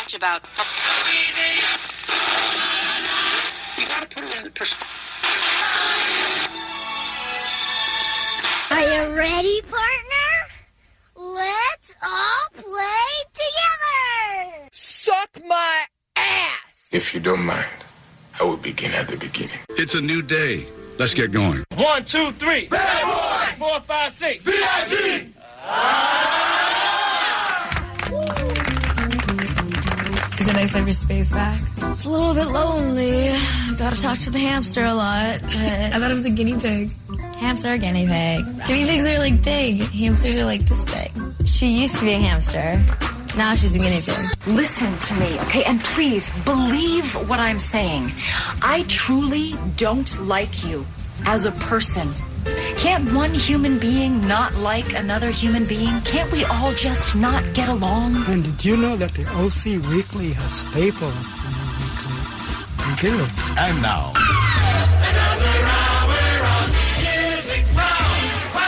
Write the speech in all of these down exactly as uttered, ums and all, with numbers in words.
much about... You gotta put it in perspective. Are you ready, partner? Let's all play together! Suck my ass! If you don't mind, I will begin at the beginning. It's a new day. Let's get going. One, two, three. Bad boy! Four, five, six. V I G! Is it nice to have your space back? It's a little bit lonely. Gotta talk to the hamster a lot. But I thought it was a guinea pig. Hamster or guinea pig? Guinea pigs are like big. Hamsters are like this big. She used to be a hamster. Now she's a guinea pig. Listen to me, okay? And please believe what I'm saying. I truly don't like you as a person. Can't one human being not like another human being? Can't we all just not get along? And did you know that the O C Weekly has staples to the weekly? We do. And now. Another hour of music. Wow,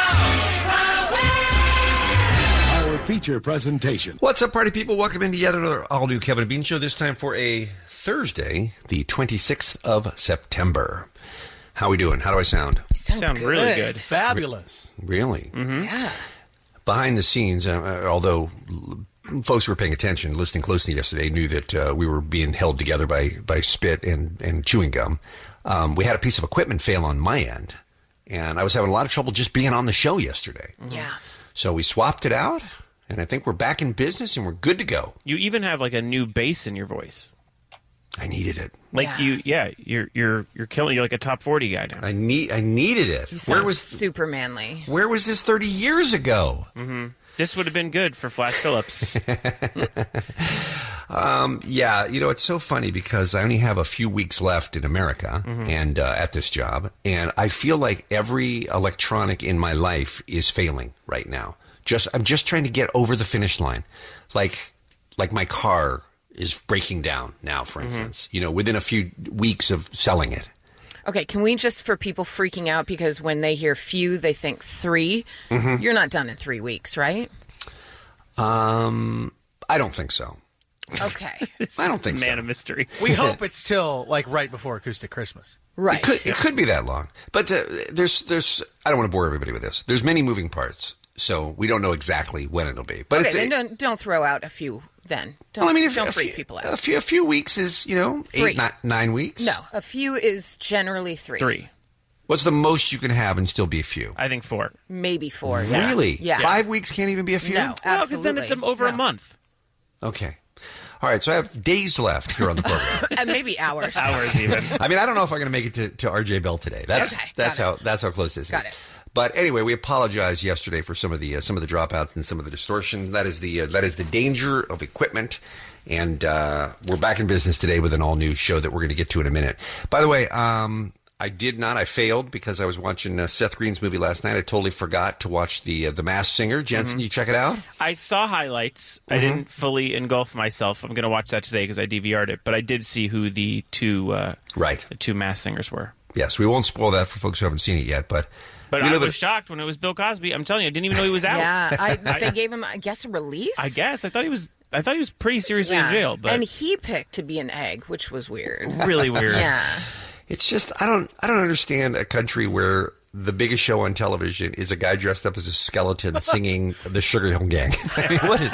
wow, wow. Our feature presentation. What's up, party people? Welcome into yet another all-new Kevin and Bean Show, this time for a Thursday, the twenty-sixth of September. How we doing? How do I sound? You sound, sound good. really good. Fabulous. Really? Mm-hmm. Yeah. Behind the scenes, uh, although folks who were paying attention, listening closely yesterday, knew that uh, we were being held together by, by spit and, and chewing gum. Um, we had a piece of equipment fail on my end, and I was having a lot of trouble just being on the show yesterday. Mm-hmm. Yeah. So we swapped it out, and I think we're back in business, and we're good to go. You even have like a new bass in your voice. I needed it. Like Yeah. you, yeah, you're you're you're killing. You're like a top forty guy now. I need. I needed it. You Where sound was super manly. Where was this thirty years ago? Mm-hmm. This would have been good for Flash Phillips. um, yeah, you know, it's so funny because I only have a few weeks left in America Mm-hmm. and uh, at this job, and I feel like every electronic in my life is failing right now. Just I'm just trying to get over the finish line, like like my car is breaking down now, for instance. Mm-hmm. You know, within a few weeks of selling it. Okay, can we just, for people freaking out, because when they hear few, they think three. Mm-hmm. You're not done in three weeks, right? Um, I don't think so. Okay. I don't think Man so. of mystery. We hope it's till, like, right before Acoustic Christmas. Right. It could, it could be that long. But uh, there's, there's, I don't want to bore everybody with this. There's many moving parts, so we don't know exactly when it'll be. But okay, it's, then it, don't, don't throw out a few then. Don't, well, I mean, if, don't a freak few, people out. A few, a few weeks is, you know, Three. eight, nine, nine weeks. No, a few is generally three. Three. What's the most you can have and still be a few? I think four. Maybe four, yeah. Really? Yeah. Five weeks can't even be a few? No, Well, because absolutely. then it's um, over No. a month. Okay. All right, so I have days left here on the program. And maybe hours. Hours even. I mean, I don't know if I'm going to make it to, to R J Bell today. That's Okay, that's got how it. that's how close this Got is. it. But anyway, we apologize yesterday for some of the uh, some of the dropouts and some of the distortion. That is the uh, that is the danger of equipment. And uh, we're back in business today with an all new show that we're going to get to in a minute. By the way, um, I did not. I failed because I was watching uh, Seth Green's movie last night. I totally forgot to watch the uh, the Masked Singer. Jensen, Mm-hmm. you check it out? I saw highlights. Mm-hmm. I didn't fully engulf myself. I'm going to watch that today because I D V R'd it. But I did see who the two uh, Right. the two Masked Singers were. Yes, we won't spoil that for folks who haven't seen it yet. But But we I live was in- shocked when it was Bill Cosby. I'm telling you, I didn't even know he was out. Yeah, I, they gave him, I guess, a release? I guess I thought he was. I thought he was pretty seriously Yeah. in jail. But And he picked to be an egg, which was weird. really weird. Yeah. It's just I don't I don't understand a country where the biggest show on television is a guy dressed up as a skeleton singing the Sugar Hill Gang. I mean, what is,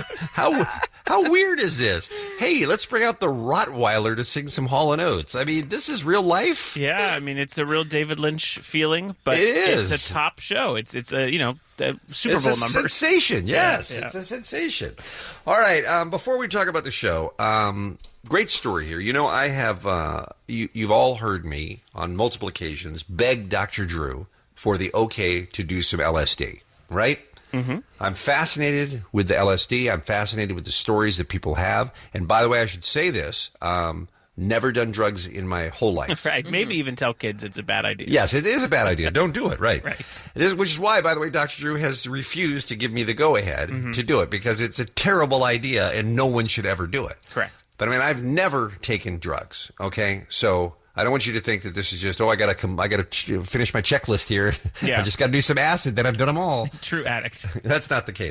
how how weird is this? Hey, let's bring out the Rottweiler to sing some Hall and Oates. I mean, this is real life. Yeah, I mean it's a real David Lynch feeling, but It is. it's a top show. It's it's a you know a Super It's Bowl a numbers. sensation, yes. Yeah, yeah. It's a sensation. All right, um, before we talk about the show, um, great story here. You know, I have, uh, you, you've all heard me on multiple occasions beg Doctor Drew for the okay to do some L S D, right? Mm-hmm. I'm fascinated with the L S D. I'm fascinated with the stories that people have. And by the way, I should say this. Um, Never done drugs in my whole life. Right. Maybe even tell kids it's a bad idea. Yes, it is a bad idea. Don't do it. Right. Right. It is, which is why, by the way, Doctor Drew has refused to give me the go-ahead Mm-hmm. to do it because it's a terrible idea and no one should ever do it. Correct. But I mean, I've never taken drugs. Okay, so I don't want you to think that this is just oh, I gotta come, I gotta ch- finish my checklist here. Yeah. I just gotta do some acid, then I've done them all. True addicts. That's not the case.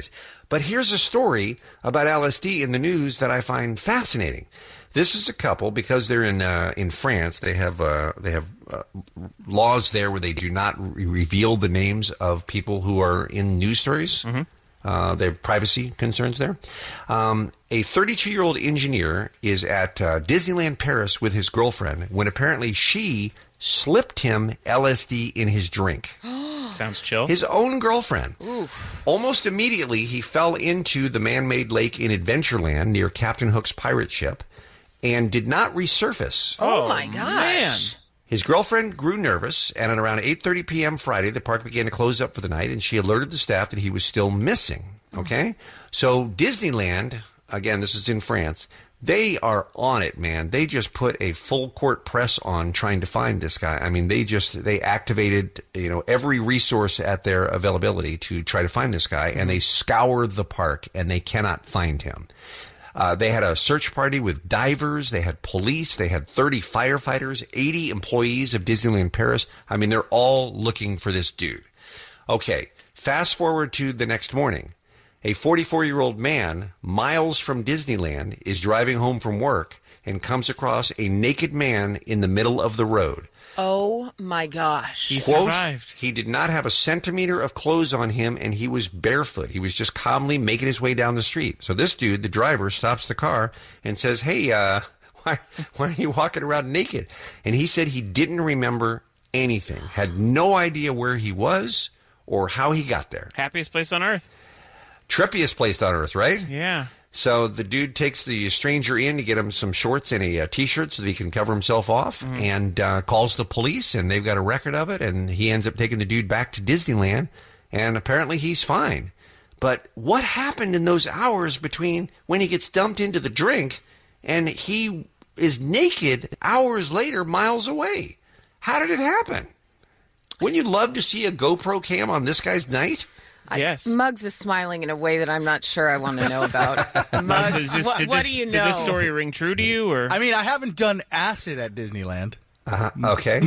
But here's a story about L S D in the news that I find fascinating. This is a couple because they're in uh, in France. They have uh, they have uh, laws there where they do not re- reveal the names of people who are in news stories. Mm-hmm. Uh, they have privacy concerns there. Um, a thirty-two-year-old engineer is at uh, Disneyland Paris with his girlfriend when apparently she slipped him L S D in his drink. Sounds chill. His own girlfriend. Oof. Almost immediately, he fell into the man-made lake in Adventureland near Captain Hook's pirate ship and did not resurface. Oh, my gosh. His girlfriend grew nervous, and at around eight thirty p.m. Friday, the park began to close up for the night, and she alerted the staff that he was still missing. Okay? So Disneyland, again, this is in France, they are on it, man. They just put a full court press on trying to find this guy. I mean, they just, they activated, you know, every resource at their availability to try to find this guy, and they scoured the park, and they cannot find him. Uh, they had a search party with divers. They had police. They had thirty firefighters, eighty employees of Disneyland Paris. I mean, they're all looking for this dude. Okay, fast forward to the next morning. A forty-four-year-old man, miles from Disneyland, is driving home from work and comes across a naked man in the middle of the road. Oh, my gosh. He Quote, survived. He did not have a centimeter of clothes on him, and he was barefoot. He was just calmly making his way down the street. So this dude, the driver, stops the car and says, hey, uh, why, why are you walking around naked? And he said he didn't remember anything, had no idea where he was or how he got there. Happiest place on earth. Trippiest place on earth, right? Yeah. So the dude takes the stranger in to get him some shorts and a, a T-shirt so that he can cover himself off, mm-hmm. and uh, calls the police, and they've got a record of it, and he ends up taking the dude back to Disneyland, and apparently he's fine. But what happened in those hours between when he gets dumped into the drink and he is naked hours later, miles away? How did it happen? Wouldn't you love to see a GoPro cam on this guy's night? Yes. I, Muggs is smiling in a way that I'm not sure I want to know about. Muggs, is this, what, did what this, do you know? Did this story ring true to you? Or I mean, I haven't done acid at Disneyland. Uh-huh. Okay.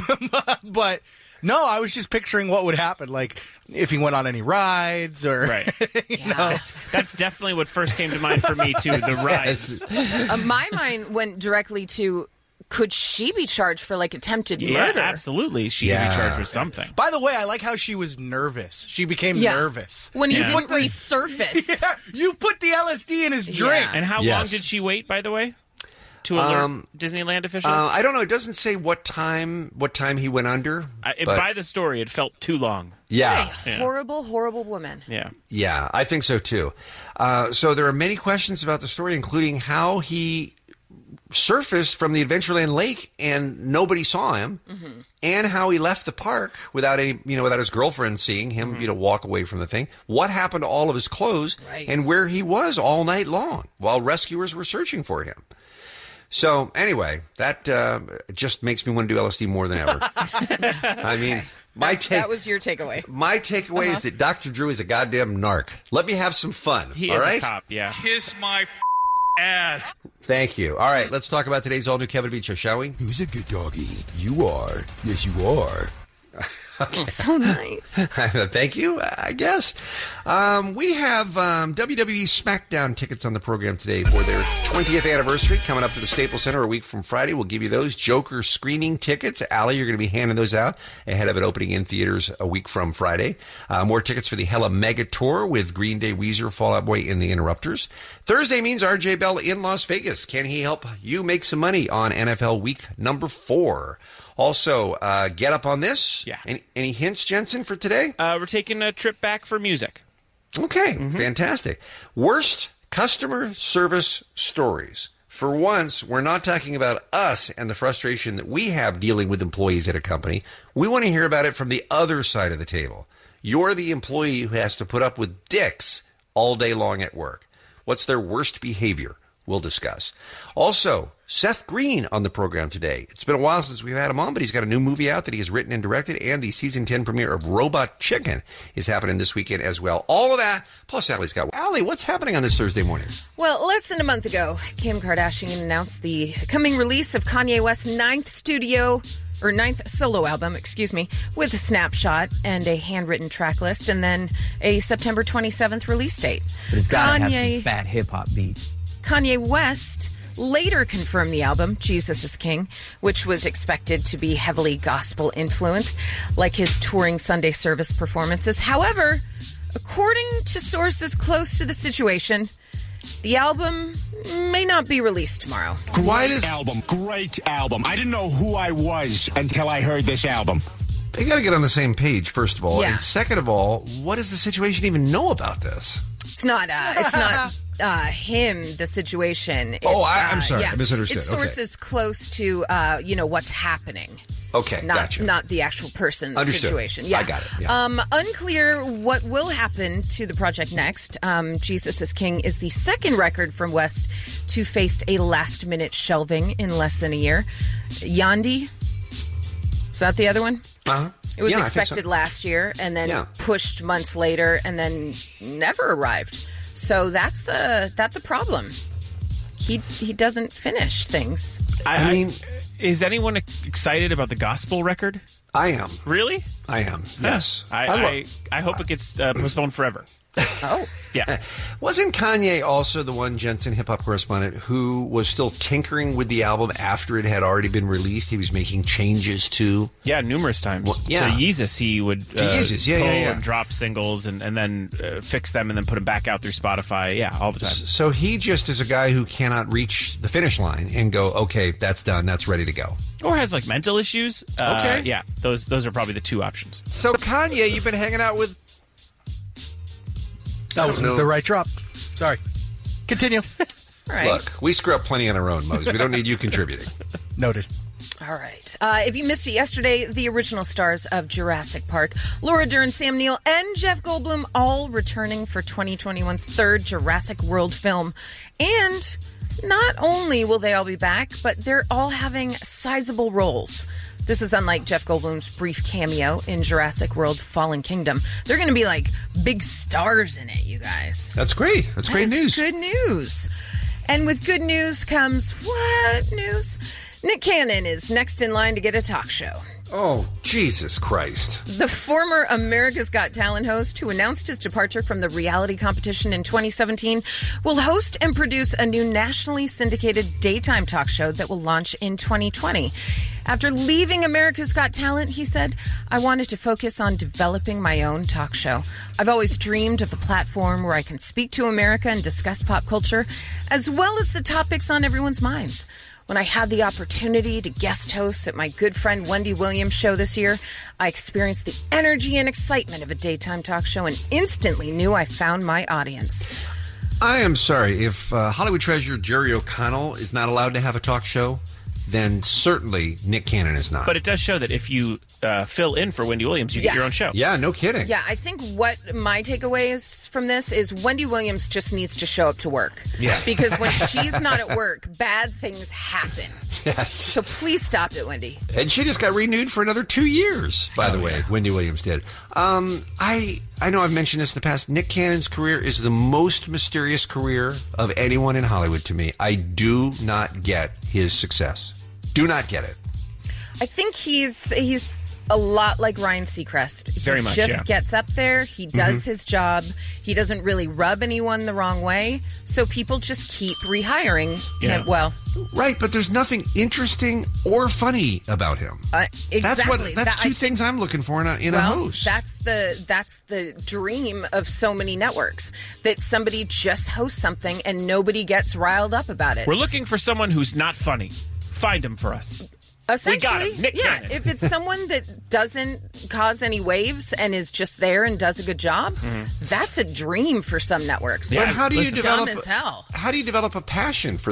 But no, I was just picturing what would happen, like if he went on any rides or. Right. you Yeah. know. That's, that's definitely what first came to mind for me, too, the rides. Uh, my mind went directly to, could she be charged for, like, attempted Yeah, murder? absolutely. She Yeah. could be charged with something. By the way, I like how she was nervous. She became Yeah. nervous. When he Yeah. didn't resurface. Yeah, you put the L S D in his drink. Yeah. And how Yes. long did she wait, by the way, to alert Um, Disneyland officials? Uh, I don't know. It doesn't say what time what time he went under. I, but by the story, it felt too long. yeah, Yeah. Horrible, horrible woman. Yeah. yeah, I think so too. Uh, so there are many questions about the story, including how he surfaced from the Adventureland Lake and nobody saw him, mm-hmm. and how he left the park without any, you know, without his girlfriend seeing him, Mm-hmm. you know, walk away from the thing. What happened to all of his clothes, Right. and where he was all night long while rescuers were searching for him. So anyway, that uh, just makes me want to do L S D more than ever. I mean, my take. That was your takeaway. My takeaway Uh-huh. is that Doctor Drew is a goddamn narc. Let me have some fun. He all is right? a cop, yeah. Kiss my ass. Thank you. All right, let's talk about today's all-new Kevin Beach Show, shall we? Who's a good doggy? You are. Yes, you are. So nice. Thank you, I guess. Um, we have um, W W E SmackDown tickets on the program today for their twentieth anniversary coming up to the Staples Center a week from Friday. We'll give you those Joker screening tickets. Allie, you're going to be handing those out ahead of it opening in theaters a week from Friday. Uh, more tickets for the Hella Mega Tour with Green Day, Weezer, Fall Out Boy, and the Interrupters. Thursday means R J Bell in Las Vegas. Can he help you make some money on N F L week number four? Also, uh, get up on this. Yeah. Any, any hints, Jensen, for today? Uh, we're taking a trip back for music. Okay, fantastic. Worst customer service stories. For once, we're not talking about us and the frustration that we have dealing with employees at a company. We want to hear about it from the other side of the table. You're the employee who has to put up with dicks all day long at work. What's their worst behavior? We'll discuss. Also, Seth Green on the program today. It's been a while since we've had him on, but he's got a new movie out that he has written and directed, and the season ten premiere of Robot Chicken is happening this weekend as well. All of that, plus Allie's got... Allie, what's happening on this Thursday morning? Well, less than a month ago, Kim Kardashian announced the coming release of Kanye West's ninth studio... or ninth solo album, excuse me, with a snapshot and a handwritten track list, and then a September twenty-seventh release date. But it's got to have Kanye- some fat hip-hop beats. Kanye West later confirmed the album, Jesus is King, which was expected to be heavily gospel-influenced, like his touring Sunday service performances. However, according to sources close to the situation, the album may not be released tomorrow. Great album. Great album. I didn't know who I was until I heard this album. They got to get on the same page, first of all. Yeah. And second of all, what does the situation even know about this? It's not. Uh, it's not uh, him. The situation. It's, Oh, I- I'm uh, sorry. yeah. I misunderstood. It's Okay. sources close to uh, you know what's happening. Okay, Not, gotcha. not the actual person Understood. situation. Yeah. I got it, yeah. Um, unclear what will happen to the project next. Um, Jesus is King is the second record from West to face a last-minute shelving in less than a year. Yandi, is that the other one? Uh-huh. It was Yeah, I think so. expected last year and then Yeah. pushed months later and then never arrived. So that's a that's a problem. He he doesn't finish things. I, I mean, is anyone excited about the gospel record? I am. Really? I am. Yes. I I I, lo- I, hope it gets uh, postponed forever. Oh. Yeah. Wasn't Kanye also the one, Jensen, hip-hop correspondent, who was still tinkering with the album after it had already been released? He was making changes to... Yeah, numerous times. Well, yeah. To Yeezus, he would To uh, Yeezus, yeah, pull yeah, yeah. and drop singles and, and then uh, fix them and then put them back out through Spotify. Yeah, all the time. So he just is a guy who cannot reach the finish line and go, okay, that's done, that's ready to go. Or has like mental issues. Uh, Okay. Yeah, those those are probably the two options. So Kanye, you've been hanging out with... That was know. the right drop. Sorry. Continue. All right. Look, we screw up plenty on our own, Mose. We don't need you contributing. Noted. All right. Uh, if you missed it yesterday, the original stars of Jurassic Park, Laura Dern, Sam Neill, and Jeff Goldblum, all returning for twenty twenty-one's third Jurassic World film. And not only will they all be back, but they're all having sizable roles. This is unlike Jeff Goldblum's brief cameo in Jurassic World Fallen Kingdom. They're going to be like big stars in it, you guys. That's great. That's That great is news. Good news. And with good news comes what news? Nick Cannon is next in line to get a talk show. Oh, Jesus Christ. The former America's Got Talent host, who announced his departure from the reality competition in twenty seventeen, will host and produce a new nationally syndicated daytime talk show that will launch in twenty twenty. After leaving America's Got Talent, he said, I wanted to focus on developing my own talk show. I've always dreamed of a platform where I can speak to America and discuss pop culture, as well as the topics on everyone's minds. When I had the opportunity to guest host at my good friend Wendy Williams' show this year, I experienced the energy and excitement of a daytime talk show and instantly knew I found my audience. I am sorry. If uh, Hollywood treasure Jerry O'Connell is not allowed to have a talk show, then certainly Nick Cannon is not. But it does show that if you uh, fill in for Wendy Williams, you Yeah. get your own show. Yeah, no kidding. Yeah, I think what my takeaway is from this is Wendy Williams just needs to show up to work. Yeah. Because when she's not at work, bad things happen. Yes. So please stop it, Wendy. And she just got renewed for another two years, by Oh, the way. Wendy Williams did. Um, I I know I've mentioned this in the past. Nick Cannon's career is the most mysterious career of anyone in Hollywood to me. I do not get his success. Do not get it. I think he's he's a lot like Ryan Seacrest. He Very much, just yeah. gets up there, he does Mhm. his job, he doesn't really rub anyone the wrong way, so people just keep rehiring Yeah. him. Well, Right, but there's nothing interesting or funny about him. uh, exactly. That's what. That's That- two I things I'm looking for in a in well, a host. That's the that's the dream of so many networks, that somebody just hosts something and nobody gets riled up about it. We're looking for someone who's not funny. Find him for us. Essentially, We got him. Nick yeah. Cannon. If it's someone that doesn't cause any waves and is just there and does a good job, that's a dream for some networks. But how do you It's develop? dumb as hell? How do you develop a passion for that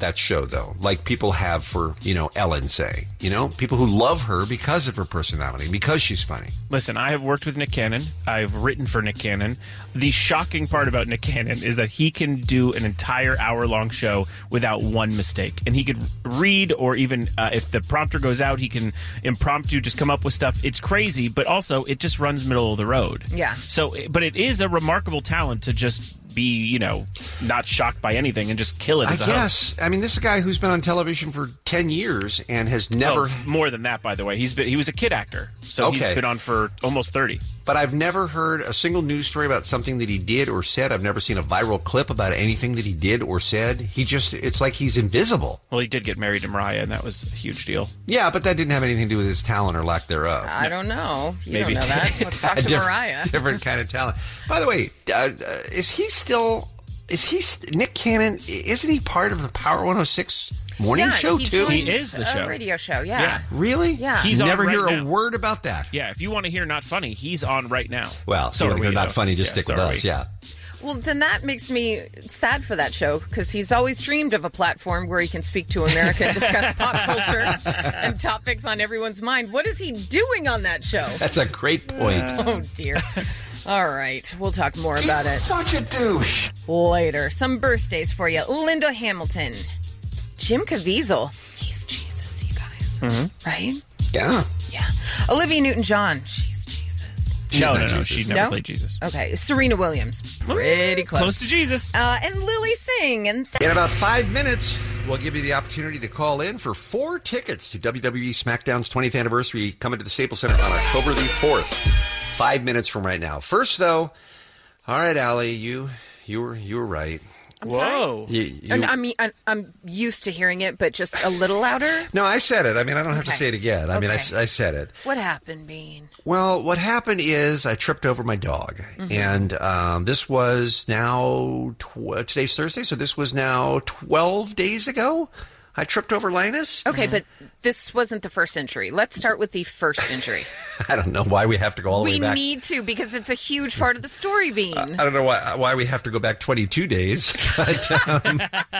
that show, though, like people have for, you know, Ellen, say. You know, people who love her because of her personality, because she's funny. Listen, I have worked with Nick Cannon. I've written for Nick Cannon. The shocking part about Nick Cannon is that he can do an entire hour-long show without one mistake. And he could read, or even uh, if the prompter goes out, he can impromptu just come up with stuff. It's crazy, but also it just runs middle of the road. Yeah. So, but it is a remarkable talent to just be, you know, not shocked by anything and just kill it as I a guess. host. I mean, this is a guy who's been on television for ten years and has never... Oh, more than that, by the way. He's been, he was a kid actor, so Okay. he's been on for almost thirty. But I've never heard a single news story about something that he did or said. I've never seen a viral clip about anything that he did or said. He just, it's like he's invisible. Well, he did get married to Mariah, and that was a huge deal. Yeah, but that didn't have anything to do with his talent or lack thereof. I don't know. You Maybe. don't know that. Let's talk A to different- Mariah. Different kind of talent. By the way, uh, uh, is he still... Is he Nick Cannon? Isn't he part of the Power one oh six morning yeah, show he too? joined He is the a show. radio show. Yeah. Yeah. Really? Yeah. He's on never right hear now. a word about that. Yeah, if you want to hear not funny, he's on right now. Well, so you are know, we, you're not though. funny. Just Yeah, stick so with are us. we. Yeah. Well, then that makes me sad for that show because he's always dreamed of a platform where he can speak to America and discuss pop culture and topics on everyone's mind. What is he doing on that show? That's a great point. Oh, dear. All right. We'll talk more about it Such a douche. later. Some birthdays for you. Linda Hamilton. Jim Caviezel. He's Jesus, you guys. Mm-hmm. Right? Yeah. Yeah. Olivia Newton-John. She's Jesus. No, not no, no. Jesus. She never No? played Jesus. Okay. Serena Williams. Pretty close. Close to Jesus. Uh, and Lily Singh. And th- In about five minutes, we'll give you the opportunity to call in for four tickets to W W E SmackDown's twentieth anniversary coming to the Staples Center on October the fourth. Five minutes from right now. First, though, all right, Allie, you you were you were right. I'm Whoa. You, you- And I mean, I'm, I'm used to hearing it, but just a little louder. no, I said it. I mean, I don't have to Okay. say it again. I mean, I, Okay. I said it. What happened, Bean? Well, what happened is I tripped over my dog, Mm-hmm. and um, this was now tw- today's Thursday, so this was now twelve days ago. I tripped over Linus. Okay, but this wasn't the first injury. Let's start with the first injury. I don't know why we have to go all the We way back. need to because it's a huge part of the story, Bean. I don't know why why we have to go back twenty-two days. But, um,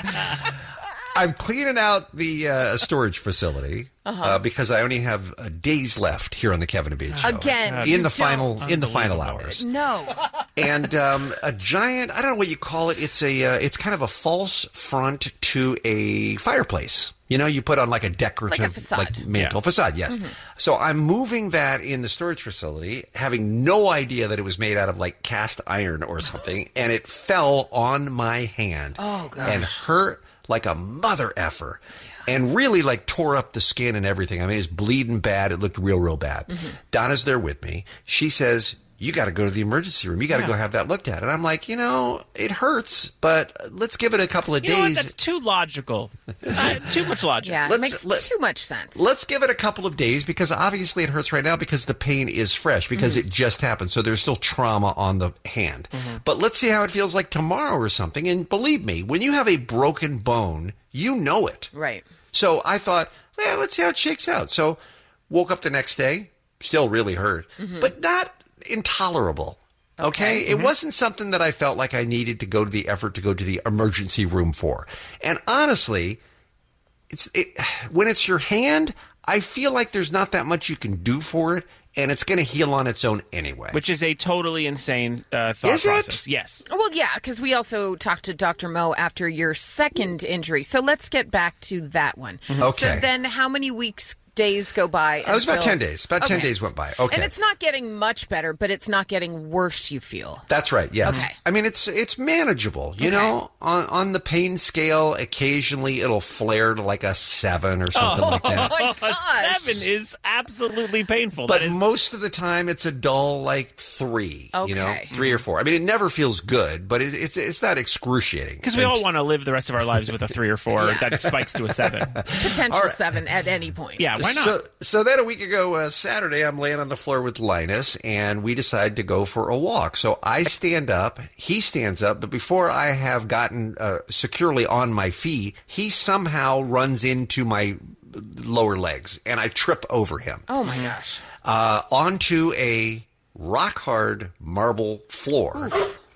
I'm cleaning out the uh, storage facility Uh-huh. uh, because I only have uh, days left here on the Kevin and Bean Show. Again, in you the final don't. in the final hours. No. And um, a giant, I don't know what you call it. It's a, uh, it's kind of a false front to a fireplace. You know, you put on like a decorative, Like a facade. mantle Yeah. facade. Yes. So I'm moving that in the storage facility, having no idea that it was made out of like cast iron or something, and it fell on my hand. Oh, gosh. And hurt like a mother effer. And really, like, tore up the skin and everything. I mean, it's bleeding bad. It looked real, real bad. Mm-hmm. Donna's there with me. She says, you got to go to the emergency room. You got to Yeah. go have that looked at. And I'm like, you know, it hurts, but let's give it a couple of You know what? days. That's too logical. uh, too much logic. Yeah, it Let's- makes let- too much sense. Let's give it a couple of days because obviously it hurts right now because the pain is fresh because Mm-hmm. it just happened. So there's still trauma on the hand. But let's see how it feels like tomorrow or something. And believe me, when you have a broken bone, you know it. Right. So I thought, well, let's see how it shakes out. So woke up the next day, still really hurt, but not intolerable. Okay. It wasn't something that I felt like I needed to go to the effort to go to the emergency room for. And honestly, it's it, when it's your hand, I feel like there's not that much you can do for it, and it's going to heal on its own anyway. Which is a totally insane uh, thought Is it? process. Yes. Well, yeah, because we also talked to Doctor Mo after your second injury. So let's get back to that one. Okay. So then how many weeks, days go by? Uh, it was about until- ten days. About ten Okay. days went by. Okay. And it's not getting much better, but it's not getting worse, you feel. That's right. Yes. Okay. I mean, it's it's manageable. You Okay. know, on on the pain scale, occasionally it'll flare to like a seven or something like that. Oh, my gosh. Seven is absolutely painful. But that is, most of the time, it's a dull like three. You know, Okay. three or four. I mean, it never feels good, but it, it's it's not excruciating. because we And- all want to live the rest of our lives with a three or four Yeah. that spikes to a seven. Potential All right. seven at any point. Yeah, why not? So, so then a week ago, uh, Saturday, I'm laying on the floor with Linus, and we decide to go for a walk. So I stand up, he stands up, but before I have gotten uh, securely on my feet, he somehow runs into my lower legs, and I trip over him Oh, my gosh. uh, onto a rock hard marble floor.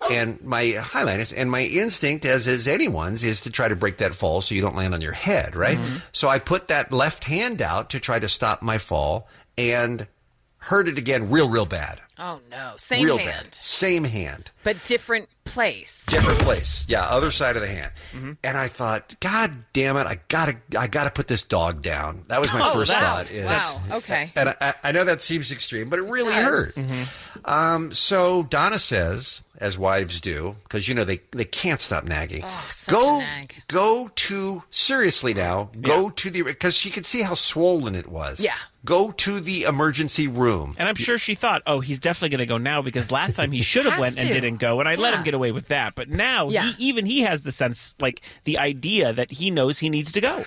and my Hi, Linus, and my instinct, as is anyone's, is to try to break that fall so you don't land on your head, right? Mm-hmm. So I put that left hand out to try to stop my fall and hurt it again real, real bad. Oh, no. Same real hand. bad. Same hand. But different place. Different place. Yeah, other side of the hand. Mm-hmm. And I thought, God damn it, I gotta I gotta put this dog down. That was my Oh, first that's- thought. is- wow, okay. And I, I know that seems extreme, but it really does. hurt. Mm-hmm. Um, so Donna says, as wives do, because you know they, they can't stop nagging. Oh, such go a nag. go to seriously now. Go to the because she could see how swollen it was. Yeah. Go to the emergency room. And I'm sure she thought, oh, he's definitely going to go now because last time he should have Has went and to. didn't go, and I let Yeah. him get away with that. But now, Yeah. he, even he has the sense, like the idea that he knows he needs to go.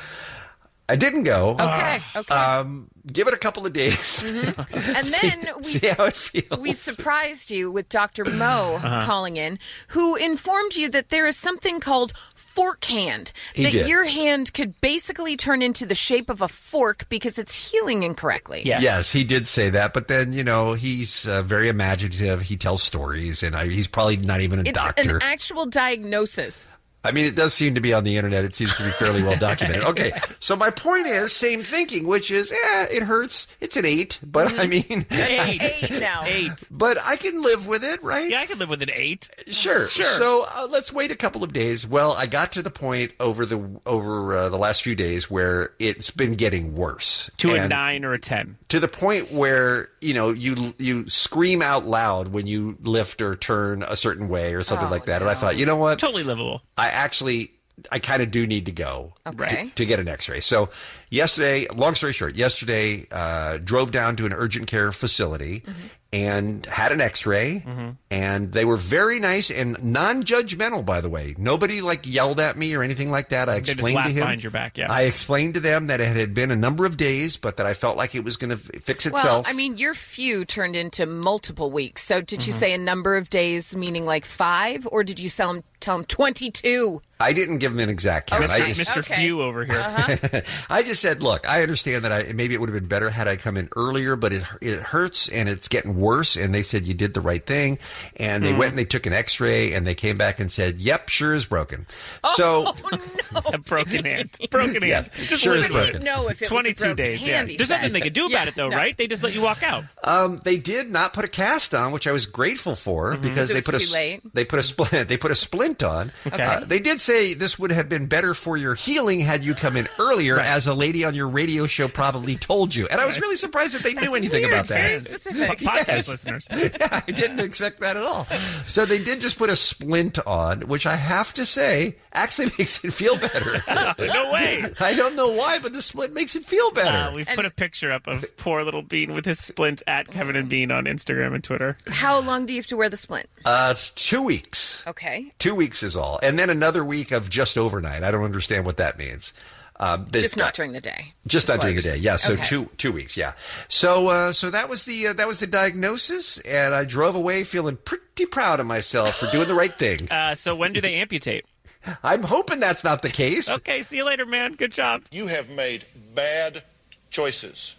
I didn't go. Okay, okay. Um, give it a couple of days. And then we, see how it feels. we surprised you with Doctor Mo Uh-huh. calling in, who informed you that there is something called fork hand. He that did. your hand could basically turn into the shape of a fork because it's healing incorrectly. Yes, he did say that, but then you know he's uh, very imaginative. He tells stories, and I, he's probably not even a It's doctor. an actual diagnosis. I mean, it does seem to be on the internet. It seems to be fairly well documented. Okay, so my point is same thinking, which is, eh, it hurts. It's an eight, but I mean, Eight. Eight now. Eight. but I can live with it, right? Yeah, I can live with an eight. Sure, Sure. So uh, let's wait a couple of days. Well, I got to the point over the over uh, the last few days where it's been getting worse. To a And nine or a ten. to the point where you know you you scream out loud when you lift or turn a certain way or something Oh, like that. And I thought, you know what? Totally livable. I actually, I kind of do need to go Okay. to, to get an X-ray. So yesterday, long story short, yesterday uh, drove down to an urgent care facility and had an X-ray, and they were very nice and non-judgmental. By the way, nobody like yelled at me or anything like that. I They just explained laugh to him. behind your back, yeah. I explained to them that it had been a number of days, but that I felt like it was going to fix Well, itself. I mean, your few turned into multiple weeks. So did you Mhm. say a number of days, meaning like five, or did you tell him, tell him twenty-two? I didn't give him an exact count. I Okay. just, Mister Okay. Few over here. Uh-huh. I just said, look, I understand that I maybe it would have been better had I come in earlier, but it it hurts and it's getting worse. And they said you did the right thing, and they Mhm. went and they took an X-ray, and they came back and said, "Yep, sure is broken." Oh, So A broken hand. Broken Yeah, hand. Just sure is literally. broken. know if it was a twenty-two broken days, yeah. hand, he There's said. nothing they could do about Yeah, it, though, no. right? They just let you walk out. um, they did not put a cast on, which I was grateful for because So they it's put a too s- late? they put a splint they put a splint on. Okay. Uh, they did say this would have been better for your healing had you come in earlier, as a lady on your radio show probably told you. And I was really surprised that they knew anything weird, about that. very specific. Podcast Yes. listeners. Yeah, I didn't expect that at all. So they did just put a splint on, which I have to say actually makes it feel better. No way. I don't know why, but the splint makes it feel better. Uh, we've put a picture up of poor little Bean with his splint at Kevin and Bean on Instagram and Twitter. How long do you have to wear the splint? Uh, two weeks. Okay. Two weeks is all. And then another week of just overnight. I don't understand what that means. Um, that- Just not during the day. Just not during the day, yeah. So Okay. two two weeks, yeah. So uh, so that was the uh, that was the diagnosis, and I drove away feeling pretty proud of myself for doing the right thing. Uh, so when do they amputate? I'm hoping that's not the case. Okay, see you later, man. Good job. You have made bad choices.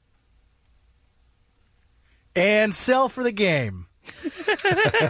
And sell for the game. What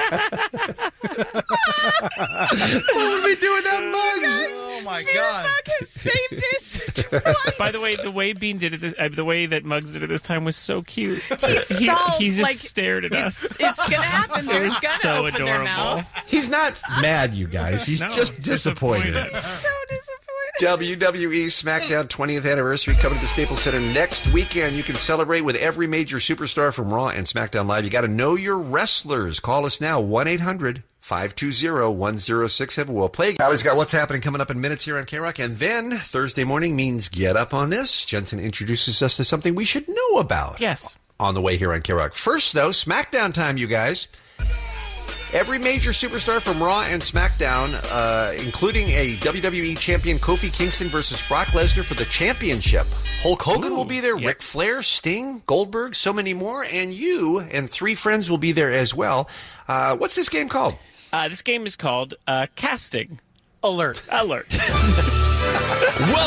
would we do without Mugs? Oh my God! has saved us. By the way, the way Bean did it, uh, the way that Muggs did it this time was so cute. He stalled, he just like, stared at us. It's, it's gonna happen. They're was gonna so open their adorable. mouth. He's not mad, you guys. He's No, just disappointed. disappointed. So disappointed. W W E SmackDown twentieth anniversary coming to the Staples Center next weekend. You can celebrate with every major superstar from Raw and SmackDown Live. You got to know your wrestlers. Call us now, one eight hundred five two zero one zero six seven. We'll play. Allie's got what's happening coming up in minutes here on K-Rock. And then Thursday morning means get up on this. Jensen introduces us to something we should know about. Yes. On the way here on K-Rock. First, though, SmackDown time, you guys. Every major superstar from Raw and SmackDown, uh, including a W W E champion Kofi Kingston versus Brock Lesnar for the championship. Hulk Hogan Ooh, will be there, yep. Ric Flair, Sting, Goldberg, so many more, and you and three friends will be there as well. Uh, what's this game called? Uh, this game is called uh, Casting Alert. Alert. Welcome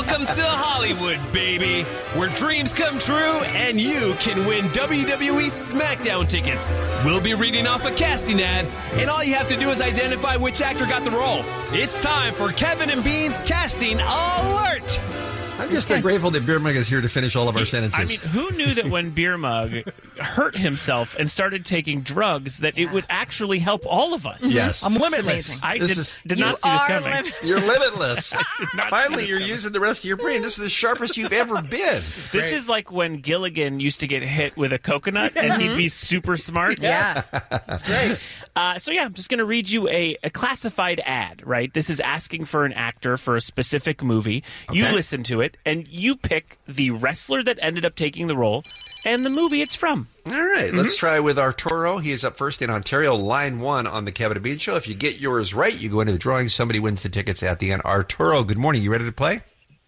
Welcome to Hollywood, baby, where dreams come true and you can win W W E SmackDown tickets. We'll be reading off a casting ad, and all you have to do is identify which actor got the role. It's time for Kevin and Bean's Casting Alert! I'm just okay. grateful that Beer Mug is here to finish all of our sentences. I mean, who knew that when Beer Mug hurt himself and started taking drugs that it would actually help all all of us? Yes. I'm limitless. I this did, is, did not see this coming. Lim- you're limitless. Finally, you're coming. using the rest of your brain. This is the sharpest you've ever been. This is like when Gilligan used to get hit with a coconut and he'd be super smart. Yeah. That's great. Uh, so, yeah, I'm just going to read you a, a classified ad, right? This is asking for an actor for a specific movie. Okay. You listen to it, and you pick the wrestler that ended up taking the role and the movie it's from. All right, mm-hmm. Let's try with Arturo. He is up first in Ontario, line one on the Kevin and Bean Show. If you get yours right, you go into the drawing. Somebody wins the tickets at the end. Arturo, good morning. You ready to play?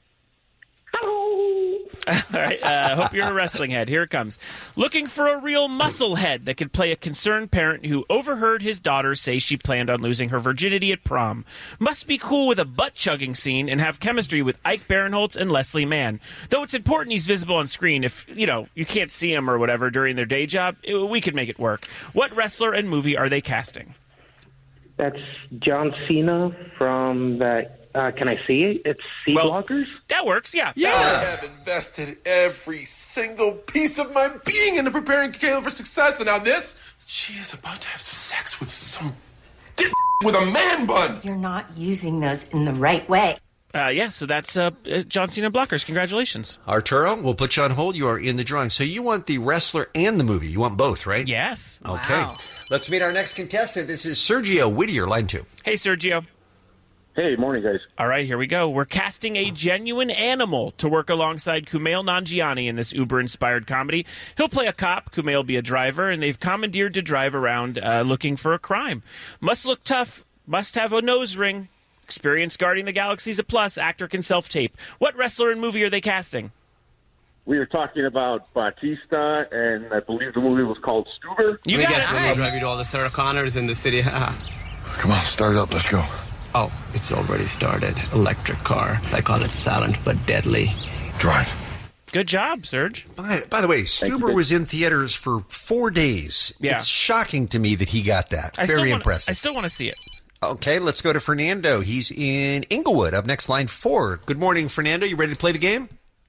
All right, uh, hope you're a wrestling head. Here it comes. Looking for a real muscle head that could play a concerned parent who overheard his daughter say she planned on losing her virginity at prom. Must be cool with a butt-chugging scene and have chemistry with Ike Barinholtz and Leslie Mann. Though it's important he's visible on screen. If, you know, you can't see him or whatever during their day job, it, we could make it work. What wrestler and movie are they casting? That's John Cena from that... Uh, can I see it? It's Sea well, Blockers? That works, yeah. Yeah. I have invested every single piece of my being into preparing Kayla for success, and now this, she is about to have sex with some dip with a man bun. You're not using those in the right way. Uh, yeah, so that's uh, John Cena Blockers. Congratulations. Arturo, we'll put you on hold. You are in the drawing. So you want the wrestler and the movie. You want both, right? Yes. Okay. Wow. Let's meet our next contestant. This is Sergio Whittier, line two. Hey, Sergio. Hey, morning, guys. All right, here we go. We're casting a genuine animal to work alongside Kumail Nanjiani in this Uber-inspired comedy. He'll play a cop, Kumail will be a driver, and they've commandeered to drive around uh, looking for a crime. Must look tough, must have a nose ring. Experience guarding the galaxy's a plus. Actor can self-tape. What wrestler and movie are they casting? We were talking about Batista, and I believe the movie was called Stuber. You Let got me guess, it. when we'll drive you to all the Sarah Connors in the city. Come on, start it up. Let's go. Oh, it's already started. Electric car. I call it silent but deadly. Drive. Good job, Serge. By, by the way, Stuber was in theaters for four days. Yeah. It's shocking to me that he got that. I Very still wanna, impressive. I still want to see it. Okay, let's go to Fernando. He's in Inglewood. Up next, line four. Good morning, Fernando. You ready to play the game?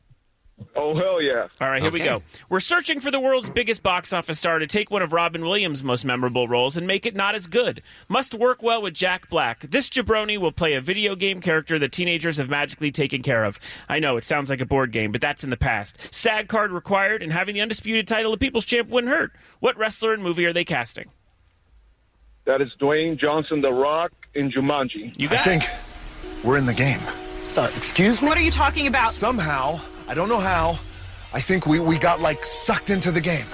Oh, hell yeah. All right, here Okay. we go. We're searching for the world's biggest box office star to take one of Robin Williams' most memorable roles and make it not as good. Must work well with Jack Black. This jabroni will play a video game character that teenagers have magically taken care of. I know, it sounds like a board game, but that's in the past. SAG card required, and having the undisputed title of People's Champ wouldn't hurt. What wrestler and movie are they casting? That is Dwayne Johnson, The Rock, in Jumanji. You got I think it. we're in the game. Sorry, excuse me? What are you talking about? Somehow, I don't know how, I think we, we got, like, sucked into the game.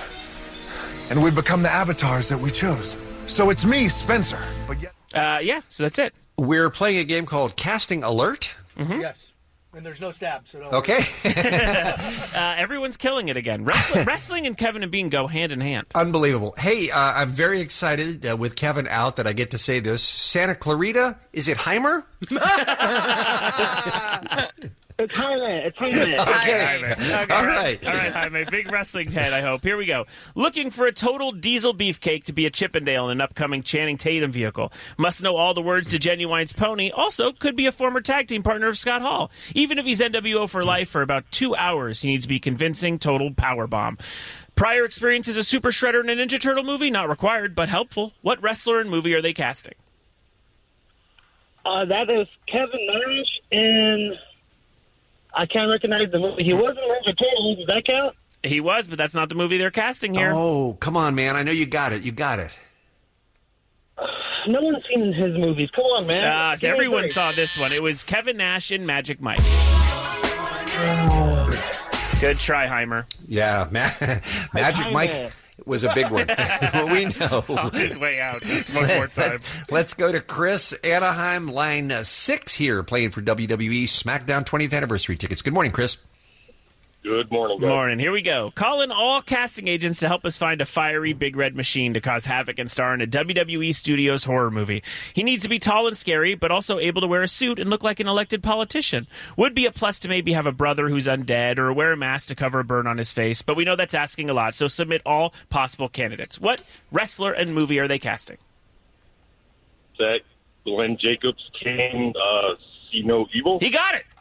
And we've become the avatars that we chose. So it's me, Spencer. But yet... Uh, yeah, so that's it. We're playing a game called Casting Alert. Mm-hmm. Yes. And there's no stab, so don't Okay. uh, everyone's killing it again. Wrestling, wrestling and Kevin and Bean go hand in hand. Unbelievable. Hey, uh, I'm very excited uh, with Kevin out that I get to say this. Santa Clarita, is it Heimer? It's Jaime. It's Jaime. Okay. Jaime. Okay. All right. All right, Jaime. Big wrestling head, I hope. Here we go. Looking for a total diesel beefcake to be a Chippendale in an upcoming Channing Tatum vehicle. Must know all the words to Genuine's Pony. Also, could be a former tag team partner of Scott Hall. Even if he's N W O for life for about two hours, he needs to be convincing total powerbomb. Prior experience as a Super Shredder in a Ninja Turtle movie? Not required, but helpful. What wrestler and movie are they casting? Uh, that is Kevin Nash in... I can't recognize the movie. He was in Ninja Turtles. Does that count? He was, but that's not the movie they're casting here. Oh, come on, man. I know you got it. You got it. No one's seen his movies. Come on, man. Uh, Give me a everyone break. saw this one. It was Kevin Nash and Magic Mike. Good try, Heimer. Yeah, Ma- Magic Heimer. Mike was a big one. We know. On his way out. Just one more time. Let's, let's go to Chris, Anaheim, line uh, six here, playing for W W E SmackDown twentieth Anniversary tickets. Good morning, Chris. Good morning, guys. Morning. Here we go. Call in all casting agents to help us find a fiery big red machine to cause havoc and star in a W W E Studios horror movie. He needs to be tall and scary, but also able to wear a suit and look like an elected politician. Would be a plus to maybe have a brother who's undead or wear a mask to cover a burn on his face, but we know that's asking a lot, so submit all possible candidates. What wrestler and movie are they casting? That Glenn Jacobs can uh, see no evil. He got it!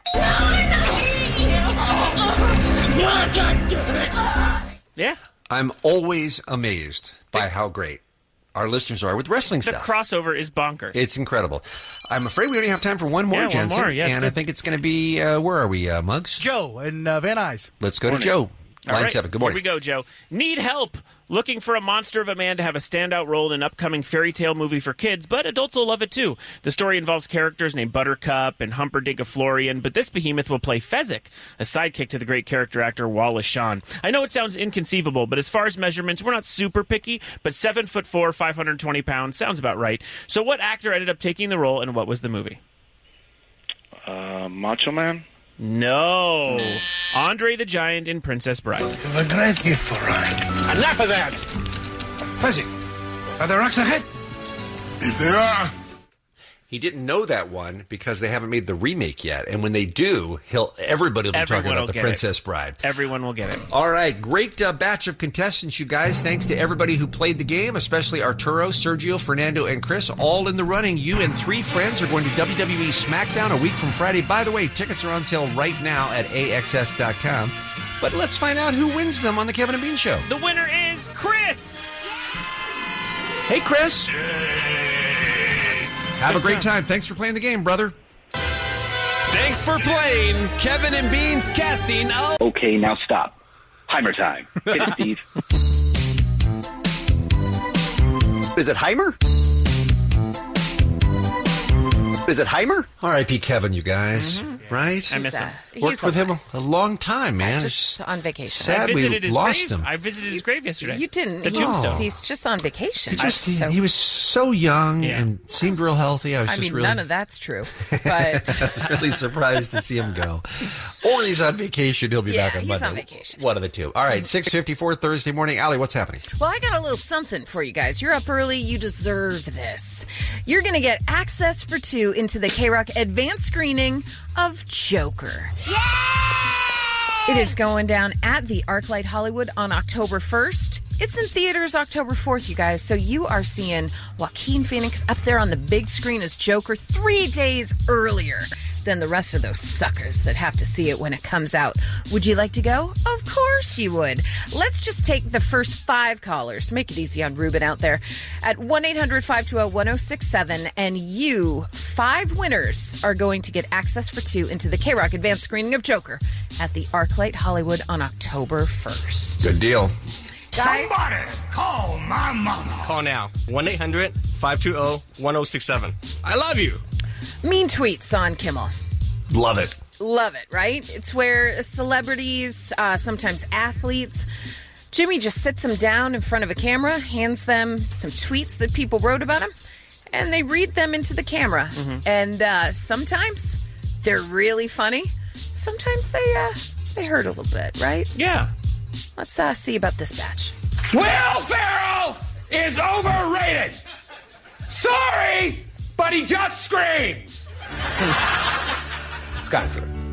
Yeah. I'm always amazed by how great our listeners are with wrestling The stuff. crossover is bonkers. It's incredible. I'm afraid we only have time for one more, Yeah, one Jensen. more. Yeah, it's and good. I think it's going to be, uh, where are we, uh, Muggs? Joe in uh, Van Nuys. Let's go Morning. to Joe. All Line right, seven. Good morning. Here we go, Joe. Need help. Looking for a monster of a man to have a standout role in an upcoming fairy tale movie for kids, but adults will love it too. The story involves characters named Buttercup and Humperdinck of Florian, but this behemoth will play Fezzik, a sidekick to the great character actor Wallace Shawn. I know it sounds inconceivable, but as far as measurements, we're not super picky, but seven foot four, five hundred twenty pounds sounds about right. So what actor ended up taking the role, and what was the movie? Uh, Macho Man? No. Andre the Giant in Princess Bride. You've a great gift for rhyme. Enough of that! Fuzzy, are the rocks ahead? If there are. He didn't know that one because they haven't made the remake yet. And when they do, he'll everybody will be Everyone talking about will The get Princess it. Bride. Everyone will get it. All right, great uh, batch of contestants, you guys. Thanks to everybody who played the game, especially Arturo, Sergio, Fernando, and Chris, all in the running. You and three friends are going to W W E SmackDown a week from Friday. By the way, tickets are on sale right now at A X S dot com. But let's find out who wins them on the Kevin and Bean Show. The winner is Chris. Hey, Chris. Have a great time. Thanks for playing the game, brother. Thanks for playing Kevin and Bean's casting of... Okay, now stop. Heimer time. Hit it, Steve. Is it Heimer? Is it Heimer? R I P Kevin, you guys. Mm-hmm. Right? I miss him. Worked He's with him alive. a, a long time, man. Just on vacation. Sad I we visited his lost grave. him. I visited his grave yesterday. You didn't. The He's, tombstone. he's just on vacation. He, just, he, So- he was so young Yeah. and seemed real healthy. I was I just mean, really, none of that's true. But I was really surprised to see him go. Or he's on vacation. He'll be Yeah, back on he's Monday. on vacation. One of the two. All right, six fifty-four Thursday morning. Allie, what's happening? Well, I got a little something for you guys. You're up early. You deserve this. You're going to get access for two into the K-Rock advanced screening of Joker. It is going down at the ArcLight Hollywood on October first. It's in theaters October fourth, you guys. So you are seeing Joaquin Phoenix up there on the big screen as Joker three days earlier than the rest of those suckers that have to see it when it comes out. Would you like to go? Of course you would. Let's just take the first five callers. Make it easy on Ruben out there at one eight hundred five two zero one zero six seven. And you, five winners, are going to get access for two into the K-Rock advanced screening of Joker at the ArcLight Hollywood on October first. Good deal. Guys, Somebody call my mama. Call now. one eight hundred five two zero one zero six seven. I love you. mean tweets on Kimmel. Love it. Love it, right? It's where celebrities, uh, sometimes athletes, Jimmy just sits them down in front of a camera, hands them some tweets that people wrote about him, and they read them into the camera. Mm-hmm. And uh, sometimes they're really funny. Sometimes they uh, they hurt a little bit, right? Yeah. Let's uh, see about this batch. Will Ferrell is overrated. Sorry, but he just screams. Scott.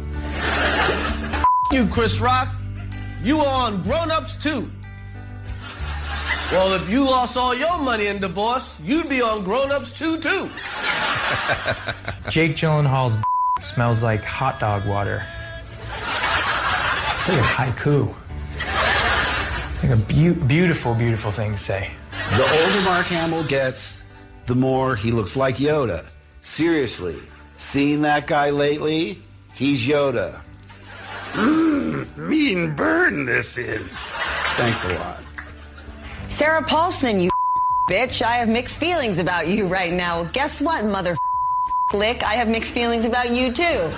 You, Chris Rock. You on Grown Ups too. Well, if you lost all your money in divorce, you'd be on Grown Ups two too. Jake Gyllenhaal's smells like hot dog water. It's like a haiku. It's like a be- beautiful, beautiful thing to say. The older Mark Hamill gets, the more he looks like Yoda. Seriously, seen that guy lately? He's Yoda. Mmm, mean burn this is. Thanks a lot. Sarah Paulson, you bitch. I have mixed feelings about you right now. Guess what, mother lick? I have mixed feelings about you, too.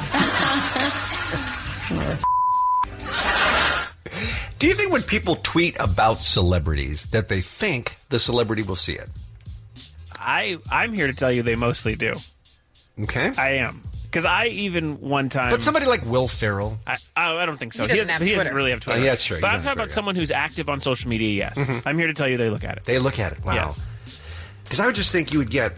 Do you think when people tweet about celebrities that they think the celebrity will see it? I, I'm here to tell you they mostly do. Okay. I am. Because I even one time... But somebody like Will Ferrell... I, I, I don't think so. He doesn't have he Twitter. doesn't really have Twitter. Oh, yeah, that's true. He But I'm doesn't talking have about Twitter, someone who's active on social media, yes. Mhm. I'm here to tell you they look at it. They look at it. Wow. Yes. Because I would just think you would get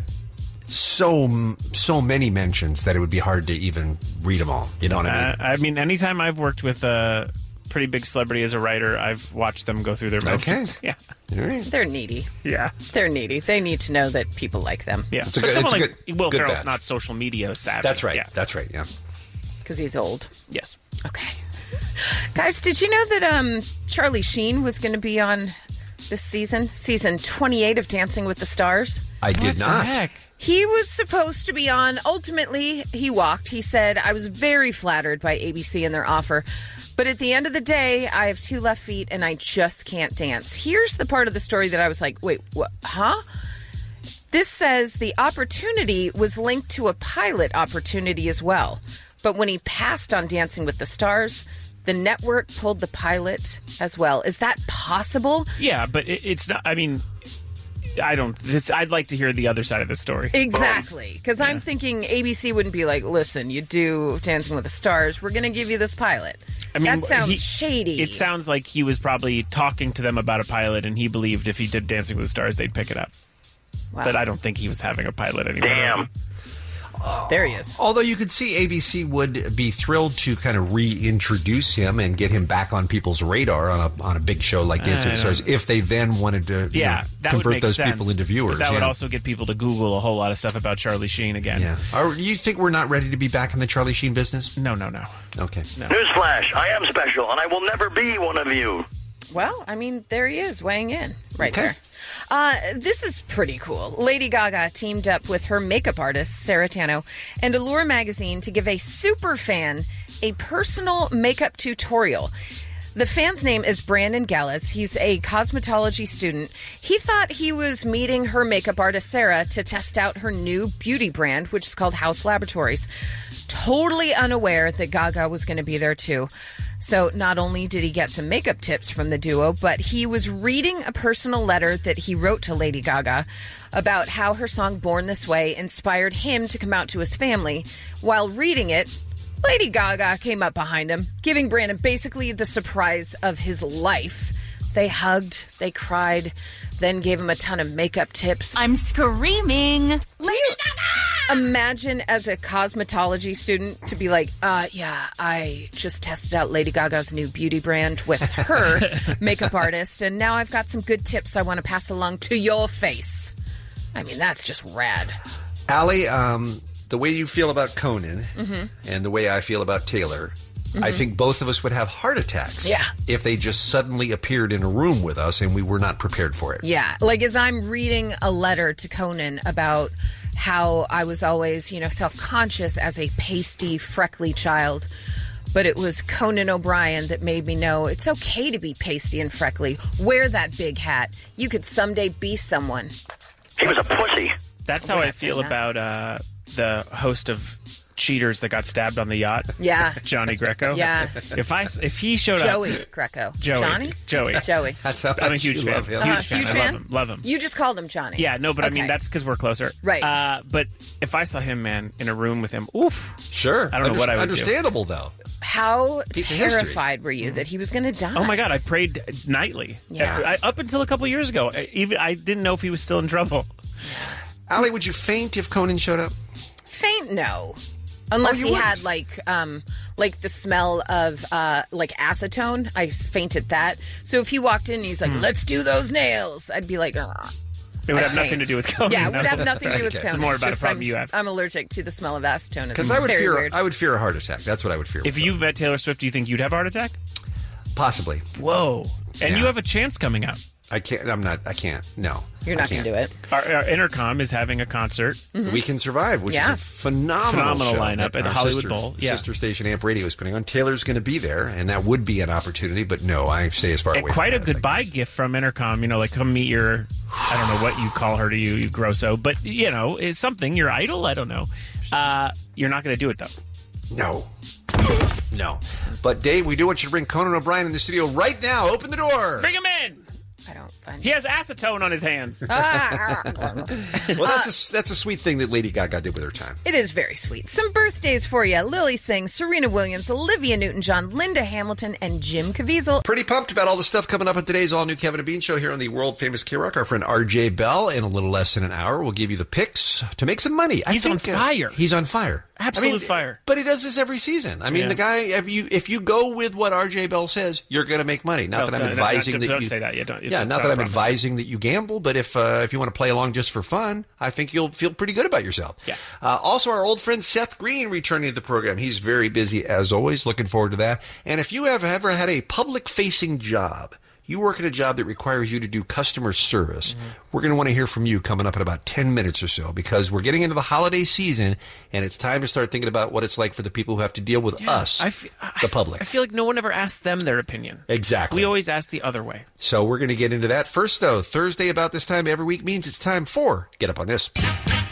so so many mentions that it would be hard to even read them all. You know what I mean? Uh, I mean, anytime I've worked with a pretty big celebrity as a writer, I've watched them go through their mentions. Okay. Yeah. They're needy. Yeah. They're needy. They need to know that people like them. Yeah. It's a but good- someone it's a like good- Will good Ferrell's bet. not social media savvy. That's right. Yeah. That's right, yeah. Because he's old. Yes. Okay. Guys, did you know that um, Charlie Sheen was going to be on this season? Season twenty-eight of Dancing with the Stars? I did not. He was supposed to be on. Ultimately, he walked. He said, I was very flattered by A B C and their offer. But at the end of the day, I have two left feet and I just can't dance. Here's the part of the story that I was like, wait, what? Huh? This says the opportunity was linked to a pilot opportunity as well. But when he passed on Dancing with the Stars, the network pulled the pilot as well. Is that possible? Yeah, but it, it's not. I mean, I don't. This, I'd like to hear the other side of the story. Exactly. Because I'm thinking A B C wouldn't be like, listen, you do Dancing with the Stars. We're going to give you this pilot. I mean, that sounds he- shady. It sounds like he was probably talking to them about a pilot, and he believed if he did Dancing with the Stars, they'd pick it up. Wow. But I don't think he was having a pilot anymore. Damn. There he is. Although you could see A B C would be thrilled to kind of reintroduce him and get him back on people's radar on a on a big show like Dancing with the I Stars if they then wanted to you Yeah, know, that would convert make those sense. people into viewers. But that would yeah. also get people to Google a whole lot of stuff about Charlie Sheen again. Yeah. Are, you think we're not ready to be back in the Charlie Sheen business? No, no, no. Okay. Newsflash, I am special, and I will never be one of you. Well, I mean, there he is weighing in right Okay. there. Uh, this is pretty cool. Lady Gaga teamed up with her makeup artist, Sarah Tano, and Allure magazine to give a super fan a personal makeup tutorial. The fan's name is Brandon Gallas. He's a cosmetology student. He thought he was meeting her makeup artist, Sarah, to test out her new beauty brand, which is called House Laboratories. Totally unaware that Gaga was going to be there, too. So not only did he get some makeup tips from the duo, but he was reading a personal letter that he wrote to Lady Gaga about how her song Born This Way inspired him to come out to his family. While reading it, Lady Gaga came up behind him, giving Brandon basically the surprise of his life. They hugged, they cried, then gave him a ton of makeup tips. I'm screaming. Lady Gaga! Imagine as a cosmetology student to be like, uh, yeah, I just tested out Lady Gaga's new beauty brand with her makeup artist, and now I've got some good tips I want to pass along to your face. I mean, that's just rad. Allie, um, the way you feel about Conan Mhm. and the way I feel about Taylor, I Mhm. think both of us would have heart attacks Yeah. if they just suddenly appeared in a room with us and we were not prepared for it. Yeah, like as I'm reading a letter to Conan about how I was always, you know, self-conscious as a pasty, freckly child, but it was Conan O'Brien that made me know it's okay to be pasty and freckly. Wear that big hat. You could someday be someone. He was a pussy. That's how I feel about uh, the host of Cheaters that got stabbed on the yacht. Yeah. Johnny Greco. Yeah. If I if he showed Joey up, Greco. Joey. Johnny? Joey. Joey. That's how I'm a huge you fan. love him. Huge Uh-huh. fan. Huge I fan? love him. Love him. You just called him Johnny. Yeah, no, but I mean Okay. that's because we're closer, Right. Uh, but if I saw him, man, in a room with him, oof, sure. I don't know what I would Understandable, though. How Piece of history. terrified were you that he was going to die? do. Oh my God, I prayed nightly. Yeah. I, up until a couple years ago, I, even I didn't know if he was still in trouble. Allie, would you faint if Conan showed up? Faint, no. Unless Oh, you he wouldn't? had like um like the smell of uh like acetone, I fainted that. So if he walked in and he's like, Hmm. "Let's do those nails," I'd be like, Ugh. It would I have nothing faint. to do with Conan. Yeah, it would no. have nothing to do with Okay. Conan. It's more about Just a problem I'm, you have. I'm allergic to the smell of acetone. It's Because I would very fear, weird. I would fear a heart attack. That's what I would fear. If you met Taylor Swift, do you think you'd have a heart attack? Possibly. Whoa! And Yeah. you have a chance coming up. I can't. I'm not. I can't. No. You're I not going to can't. do it. Our, our Intercom is having a concert. Mhm. We Can Survive, which Yeah. is a phenomenal, Phenomenal show lineup that at our Hollywood sister, Bowl. Yeah. sister station Amp Radio is putting on. Taylor's going to be there, and that would be an opportunity. But no, I stay as far And away. quite a from that as I goodbye gift from Intercom. You know, like come meet your, I don't know what you call her to you, you grosso, but you know, it's something. Your idol. I don't know. Uh, you're not going to do it though. can. No. No. But Dave, we do want you to bring Conan O'Brien in the studio right now. Open the door. Bring him in. I don't find He has acetone on his hands. Ah. Well, that's a, that's a sweet thing that Lady Gaga did with her time. It is very sweet. Some birthdays for you. Lily Singh, Serena Williams, Olivia Newton-John, Linda Hamilton, and Jim Caviezel. Pretty pumped about all the stuff coming up on today's all-new Kevin and Bean show here on the world-famous K-Rock. Our friend R J Bell, in a little less than an hour, will give you the picks to make some money. I He's think, on fire. Uh, he's on fire. Absolute I mean, fire. But he does this every season. I mean, Yeah. the guy, if you if you go with what R J Bell says, you're going to make money. Not Well, that I'm don't- advising don't- that don't you say that. Yeah, don't- yeah, don't- not don't that I'm promise. advising that you gamble, but if uh, if you want to play along just for fun, I think you'll feel pretty good about yourself. Yeah. Uh, also, our old friend Seth Green returning to the program. He's very busy as always. Looking forward to that. And if you have ever had a public-facing job, you work at a job that requires you to do customer service, Mm-hmm. we're going to want to hear from you coming up in about ten minutes or so, because we're getting into the holiday season, and it's time to start thinking about what it's like for the people who have to deal with Yeah, us, I fe- the public. I feel like no one ever asked them their opinion. Exactly. We always ask the other way. So we're going to get into that. First, though, Thursday about this time every week means it's time for Get Up on This. Get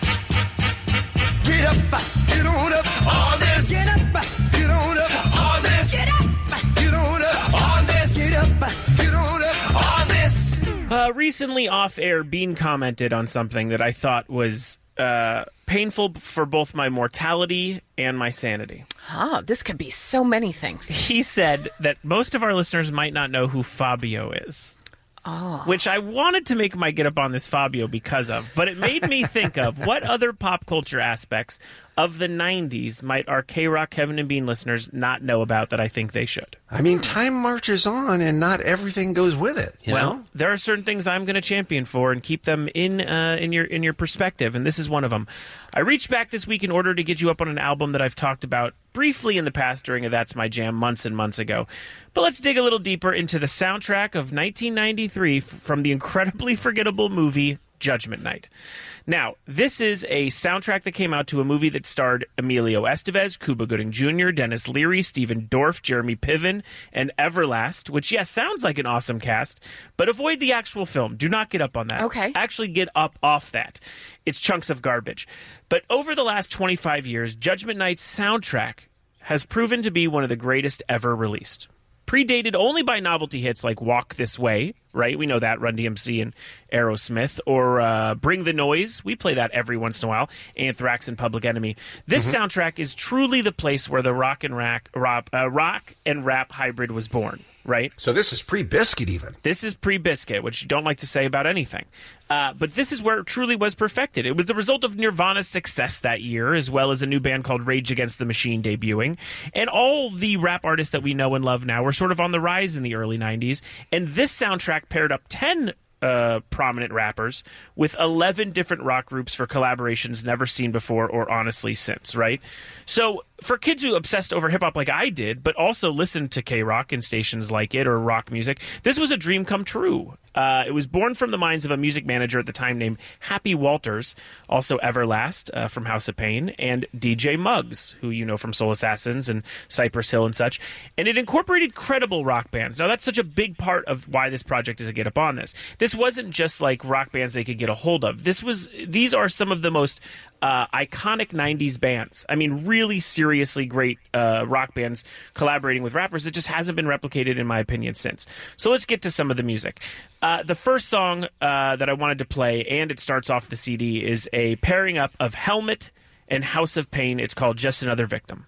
up, get on up on this. Get up, get on up on this. Get up, get on up on this. Get up, get on up on this. Uh, recently off air, Bean commented on something that I thought was uh, painful for both my mortality and my sanity. Huh, this could be so many things. He said that most of our listeners might not know who Fabio is. Oh. Which I wanted to make my Get Up on This Fabio because of, but it made me think of what other pop culture aspects of the nineties might our K-Rock Kevin and Bean listeners not know about that I think they should. I mean, time marches on, and not everything goes with it. You well, know? there are certain things I'm going to champion for and keep them in uh, in your in your perspective, and this is one of them. I reached back this week in order to get you up on an album that I've talked about briefly in the past during a That's My Jam months and months ago. But let's dig a little deeper into the soundtrack of nineteen ninety-three f- from the incredibly forgettable movie Judgment Night. Now, this is a soundtrack that came out to a movie that starred Emilio Estevez, Cuba Gooding Junior, Dennis Leary, Stephen Dorff, Jeremy Piven, and Everlast, which, yes, sounds like an awesome cast, but avoid the actual film. Do not get up on that. Okay. Actually get up off that. It's chunks of garbage. But over the last twenty-five years, Judgment Night's soundtrack has proven to be one of the greatest ever released. Predated only by novelty hits like Walk This Way, right? We know that, Run D M C and Aerosmith. Or uh, Bring the Noise. We play that every once in a while. Anthrax and Public Enemy. This Mm-hmm. soundtrack is truly the place where the rock and, rack, rock, uh, rock and rap hybrid was born, right? So this is pre-Biscuit even. This is pre-Biscuit, which you don't like to say about anything. Uh, but this is where it truly was perfected. It was the result of Nirvana's success that year, as well as a new band called Rage Against the Machine debuting. And all the rap artists that we know and love now were sort of on the rise in the early nineties. And this soundtrack paired up ten uh, prominent rappers with eleven different rock groups for collaborations never seen before or honestly since, right? So for kids who obsessed over hip-hop like I did, but also listened to K-Rock and stations like it or rock music, this was a dream come true. Uh, it was born from the minds of a music manager at the time named Happy Walters, also Everlast uh, from House of Pain, and D J Muggs, who you know from Soul Assassins and Cypress Hill and such. And it incorporated credible rock bands. Now, that's such a big part of why this project is a Get Up on This. This wasn't just like rock bands they could get a hold of. This was; these are some of the most uh, iconic nineties bands. I mean, really seriously great uh, rock bands collaborating with rappers that just hasn't been replicated, in my opinion, since. So let's get to some of the music. Uh, the first song uh, that I wanted to play, and it starts off the C D, is a pairing up of Helmet and House of Pain. It's called Just Another Victim.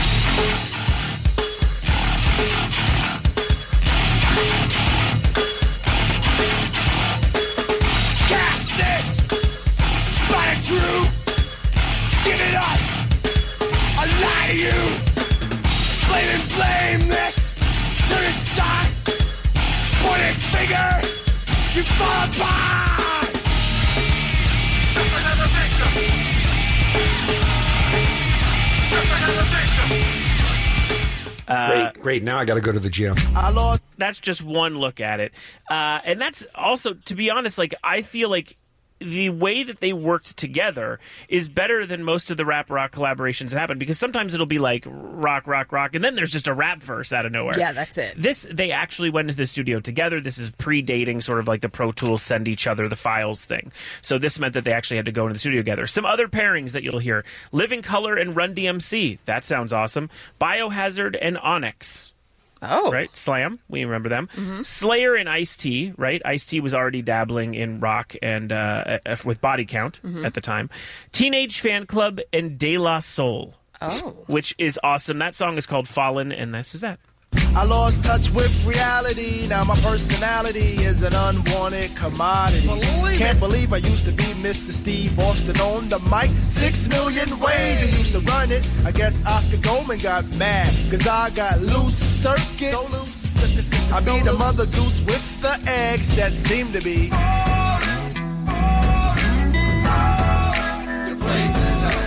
Cast this! Spot it true! Give it up! I lie to you! Blame and blame this! Turn it stock! Pointed finger! You fall apart! Just another victim! Just another victim! Uh, Great, great. Now I got to go to the gym. I lost. That's just one look at it. Uh, and that's also, to be honest, like, I feel like the way that they worked together is better than most of the rap rock collaborations that happen, because sometimes it'll be like rock, rock, rock, and then there's just a rap verse out of nowhere. Yeah, that's it. This, they actually went into the studio together. This is predating sort of like the Pro Tools send each other the files thing. So this meant that they actually had to go into the studio together. Some other pairings that you'll hear: Living Color and Run D M C. That sounds awesome. Biohazard and Onyx. Oh. Right? Slam. We remember them. Mhm. Slayer and Ice-T, right? Ice-T was already dabbling in rock and uh, uh, with Body Count Mhm. at the time. Teenage Fan Club and De La Soul. Oh. Which is awesome. That song is called Fallen, and this is that. I lost touch with reality. Now my personality is an unwanted commodity. Believe Can't it. believe I used to be Mister Steve Austin on the mic. Six million ways I used to run it. I guess Oscar Goldman got mad, cause I got loose circuits. So loose. I be the mother goose with the eggs that seem to be. You played yourself.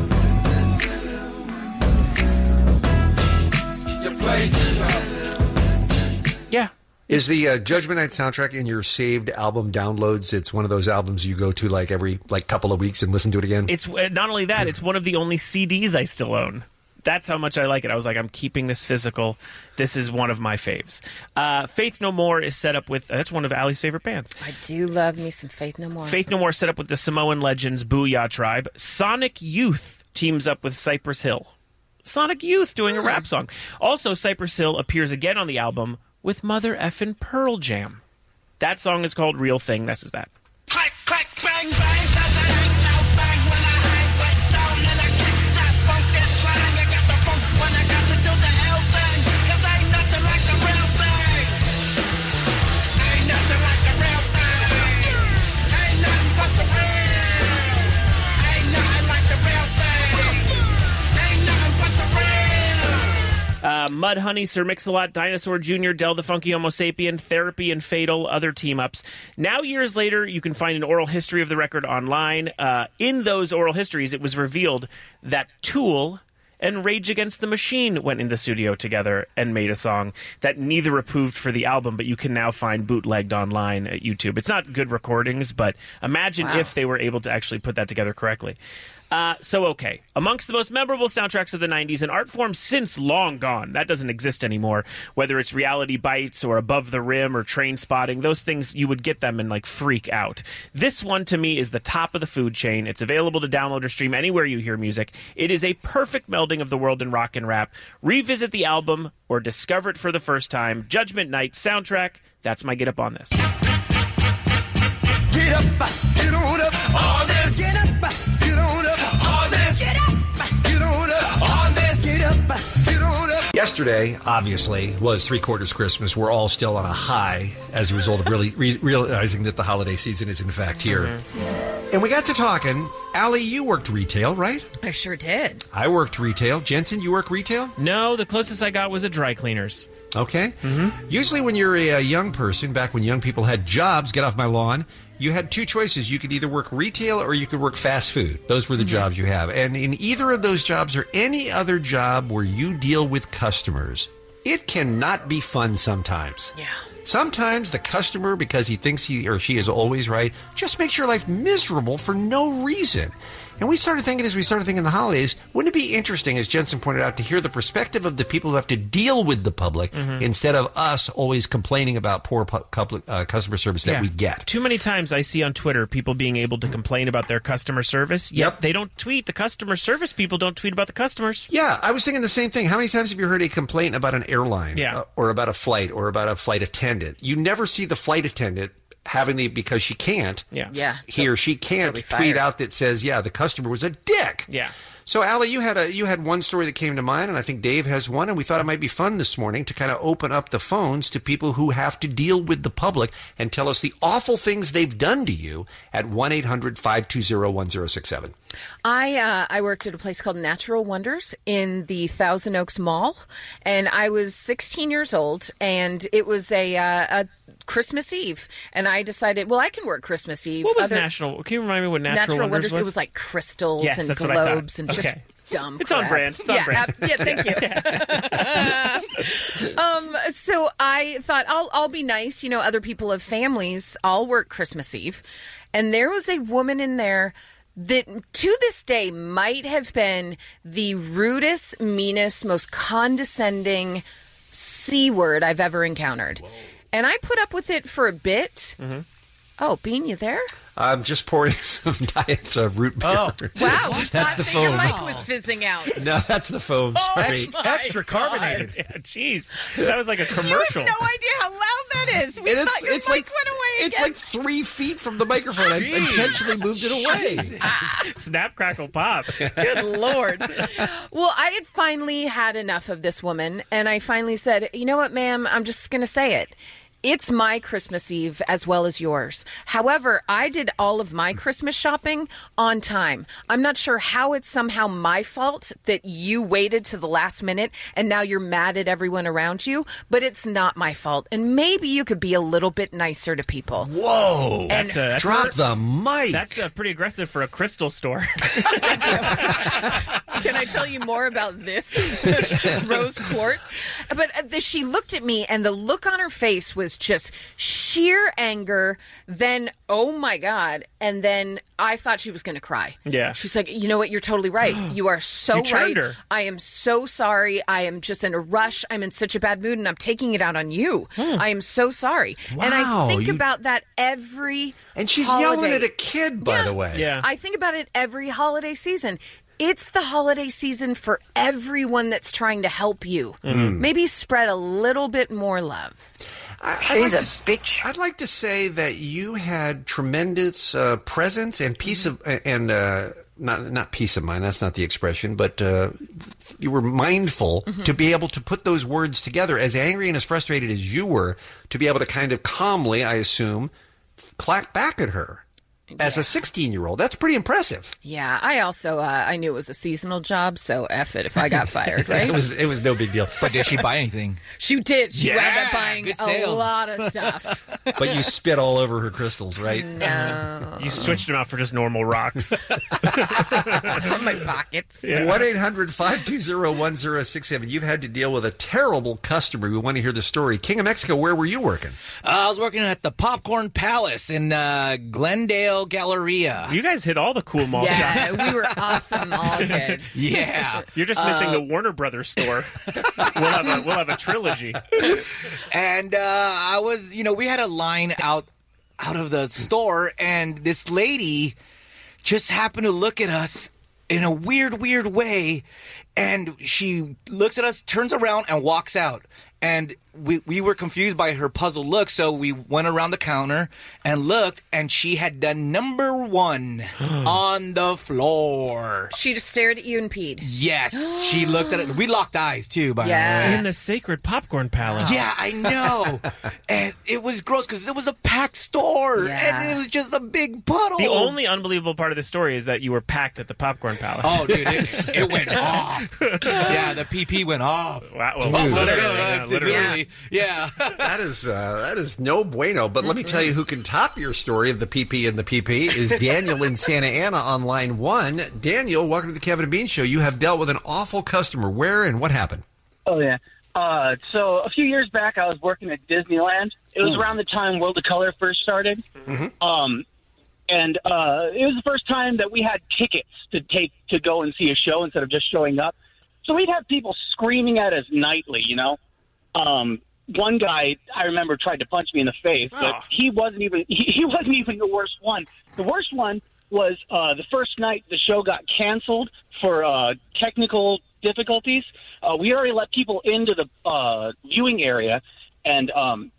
You played yourself. Yeah. Is the uh, Judgment Night soundtrack in your saved album downloads? It's one of those albums you go to like every like couple of weeks and listen to it again? It's uh, not only that, it's one of the only C Ds I still own. That's how much I like it. I was like, I'm keeping this physical. This is one of my faves. Uh, Faith No More is set up with, that's one of Allie's favorite bands. I do love me some Faith No More. Faith No More is set up with the Samoan Legends Booyah Tribe. Sonic Youth teams up with Cypress Hill. Sonic Youth doing a rap song. Also, Cypress Hill appears again on the album with Mother Effin' Pearl Jam. That song is called Real Thing. This is that. Clack, clack, bang, bang. That's a hang now, bang. When I hang, but stone and I kick that funk and slang. I got the funk when I got to do the L thing. Cause ain't nothing like the real thing. Ain't nothing like the real thing. Ain't nothing but the real. Ain't nothing like the real thing. Ain't nothing but the real. Uh, Mudhoney, Sir Mix-a-Lot, Dinosaur Junior, Del the Funky Homo Sapien, Therapy, and Fatal, other team-ups. Now, years later, you can find an oral history of the record online. Uh, in those oral histories, it was revealed that Tool and Rage Against the Machine went in the studio together and made a song that neither approved for the album, but you can now find bootlegged online at YouTube. It's not good recordings, but imagine Wow. if they were able to actually put that together correctly. Uh, so, okay. Amongst the most memorable soundtracks of the nineties, an art form since long gone. That doesn't exist anymore. Whether it's Reality Bites or Above the Rim or Train Spotting, those things, you would get them and, like, freak out. This one, to me, is the top of the food chain. It's available to download or stream anywhere you hear music. It is a perfect melding of the world in rock and rap. Revisit the album or discover it for the first time. Judgment Night soundtrack. That's my get up on this. Get up, get on up on this. Get up, get on up on this. Get up, get on up on this. Get up, get on up. Yesterday, obviously, was Three Quarters Christmas. We're all still on a high as a result of really re- realizing that the holiday season is in fact here. Mm-hmm. And we got to talking. Allie, you worked retail, right? I sure did. I worked retail. Jensen, you work retail? No, the closest I got was at dry cleaners. Okay. Mm-hmm. Usually when you're a, a young person, back when young people had jobs, get off my lawn, you had two choices. You could either work retail or you could work fast food. Those were the Mm-hmm. jobs you have. And in either of those jobs or any other job where you deal with customers, it cannot be fun sometimes. Yeah. Sometimes the customer, because he thinks he or she is always right, just makes your life miserable for no reason. And we started thinking, as we started thinking the holidays, wouldn't it be interesting, as Jensen pointed out, to hear the perspective of the people who have to deal with the public Mhm. instead of us always complaining about poor pu- public, uh, customer service that Yeah. we get. Too many times I see on Twitter people being able to complain about their customer service, yet Yep. they don't tweet. The customer service people don't tweet about the customers. Yeah, I was thinking the same thing. How many times have you heard a complaint about an airline Yeah. uh, or about a flight or about a flight attendant? You never see the flight attendant having the, because she can't, Yeah. Yeah. he or she can't be tweet fired. out that says, yeah, the customer was a dick. Yeah. So, Allie, you had a you had one story that came to mind, and I think Dave has one, and we thought it might be fun this morning to kind of open up the phones to people who have to deal with the public and tell us the awful things they've done to you at one eight hundred five two zero one zero six seven. I uh, I worked at a place called Natural Wonders in the Thousand Oaks Mall, and I was sixteen years old, and it was a, uh, a Christmas Eve, and I decided, well, I can work Christmas Eve. What was Other- National? Can you remind me what Natural, Natural Wonders, Wonders? was? It was like crystals Yes, and that's what I thought. globes and just Okay. dumb It's on crap. brand. It's on yeah, brand. ab- yeah, thank you. um, so I thought I'll I'll be nice. You know, other people have families. I'll work Christmas Eve, and there was a woman in there that to this day might have been the rudest, meanest, most condescending C word I've ever encountered. And I put up with it for a bit. Mm-hmm. Oh, Bean, you there? I'm just pouring some diet uh, root beer. Oh, wow. We That's thought the that your foam. mic was fizzing out. No, that's the foam. Oh, Sorry. my Extra God. carbonated. Yeah, jeez, that was like a You commercial. have no idea how loud that is. We And thought your it's mic like went away it's again. like three feet from the microphone. I intentionally moved it away. Snap, crackle, pop. Good Lord. Well, I had finally had enough of this woman, and I finally said, you know what, ma'am, I'm just going to say it. It's my Christmas Eve as well as yours. However, I did all of my Christmas shopping on time. I'm not sure how it's somehow my fault that you waited to the last minute and now you're mad at everyone around you, but it's not my fault. And maybe you could be a little bit nicer to people. Whoa. And That's, uh, that's Drop a- the mic. That's uh, pretty aggressive for a crystal store. Can I tell you more about this rose quartz? But uh, the, she looked at me, and the look on her face was just sheer anger. Then, oh my God! And then I thought she was going to cry. Yeah. She's like, you know what? You're totally right. You are so You turned right. her. I am so sorry. I am just in a rush. I'm in such a bad mood, and I'm taking it out on you. I am so sorry. And I Wow, think you- about that every And she's holiday. yelling at a kid, by the way. Yeah. I think about it every holiday season. It's the holiday season for everyone that's trying to help you. Maybe spread a little bit more love. I, I'd, like to, bitch. I'd like to say that you had tremendous uh, presence and peace of and uh, not not peace of mind. That's not the expression, but uh, you were mindful Mm-hmm. to be able to put those words together. As angry and as frustrated as you were, to be able to kind of calmly, I assume, clap back at her. As a sixteen-year-old, that's pretty impressive. Yeah, I also uh, I knew it was a seasonal job, so F it if I got fired, right? it was it was no big deal. But did she buy anything? She did. She Yeah, wound up buying good a sales. lot of stuff. But you spit all over her crystals, right? No. You switched them out for just normal rocks. From my pockets. one eight hundred five two zero one zero six seven. You've had to deal with a terrible customer. We want to hear the story. King of Mexico, where were you working? Uh, I was working at the Popcorn Palace in uh, Glendale Galleria. You guys hit all the cool mall Yeah, shops. we were awesome mall kids. Yeah. You're just missing Uh, the Warner Brothers store. we'll have a we'll have a trilogy. And uh, I was, you know, we had a line out out of the store, and this lady just happened to look at us in a weird, weird way, and she looks at us, turns around, and walks out. And we we were confused by her puzzled look, so we went around the counter and looked, and she had done number one on the floor. She just stared at you and peed. Yes, she looked at it. We locked eyes, too, by Yeah. the way. In the sacred popcorn palace. Yeah, I know. And it was gross because it was a packed store. Yeah. And it was just a big puddle. The only unbelievable part of the story is that you were packed at the popcorn palace. Oh, dude, it, it went off. Yeah, the P P went off. Wow, well, Dude. literally, yeah, literally. Literally. Yeah. That is uh, that is no bueno. But let me tell you who can top your story of the P P and the P P is Daniel in Santa Ana on line one. Daniel, welcome to the Kevin and Bean Show. You have dealt with an awful customer. Where and what happened? Oh, yeah. Uh, so a few years back, I was working at Disneyland. It was Ooh. around the time World of Color first started. Mm-hmm. Um, and uh, it was the first time that we had tickets to take to go and see a show instead of just showing up. So we'd have people screaming at us nightly, you know. Um, one guy I remember tried to punch me in the face, but Oh. he wasn't even he, he wasn't even the worst one. The worst one was uh, the first night the show got canceled for uh, technical difficulties. Uh, we already let people into the uh, viewing area, and um,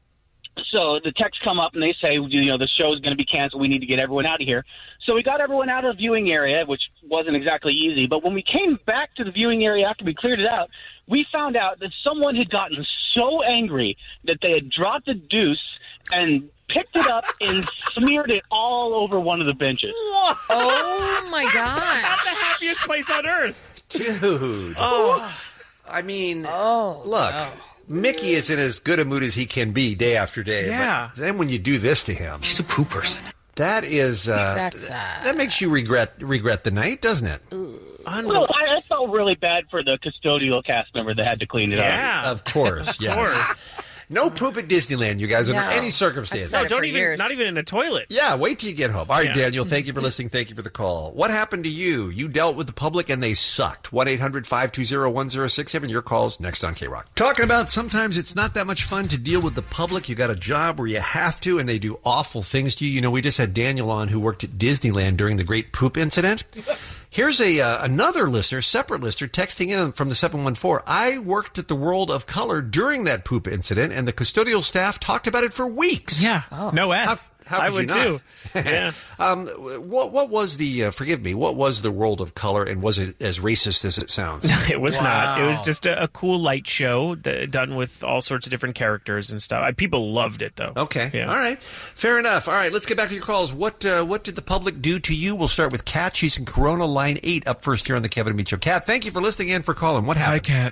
so the techs come up and they say, you know, the show is going to be canceled. We need to get everyone out of here. So we got everyone out of the viewing area, which wasn't exactly easy. But when we came back to the viewing area after we cleared it out, we found out that someone had gotten so angry that they had dropped the deuce and picked it up and smeared it all over one of the benches. Oh, my gosh. Not the happiest place on earth. Dude. Oh. I mean, Oh, look, Mickey is in as good a mood as he can be day after day. Yeah. But then when you do this to him, She's a poo person. that is uh, That's, uh, that makes you regret regret the night, doesn't it? Well, I, I felt really bad for the custodial cast member that had to clean it up. Yeah. Of course, Of yes. course. No poop at Disneyland, you guys, under No. any circumstance. No, don't even, not even in a toilet. Yeah, wait till you get home. All right, Yeah. Daniel, thank you for listening. Thank you for the call. What happened to you? You dealt with the public and they sucked. one eight hundred five two zero one zero six seven. Your calls next on K-Rock. Talking about sometimes it's not that much fun to deal with the public. You got a job where you have to and they do awful things to you. You know, we just had Daniel on who worked at Disneyland during the Great Poop Incident. Here's a uh, another listener, separate listener, texting in from the seven one four. I worked at the World of Color during that poop incident, and the custodial staff talked about it for weeks. Yeah, no S. How, how I could would you not? too. Yeah. um, what what was the? Uh, forgive me. What was the World of Color, and was it as racist as it sounds? It was not. It was just a, a cool light show that, done with all sorts of different characters and stuff. I, people loved it, though. Okay. Yeah. All right. Fair enough. All right. Let's get back to your calls. What uh, what did the public do to you? We'll start with Kat. She's in Corona, line eight, up first here on the Kevin and Meet Show. Kat, thank you for listening in for calling. What happened? Kat.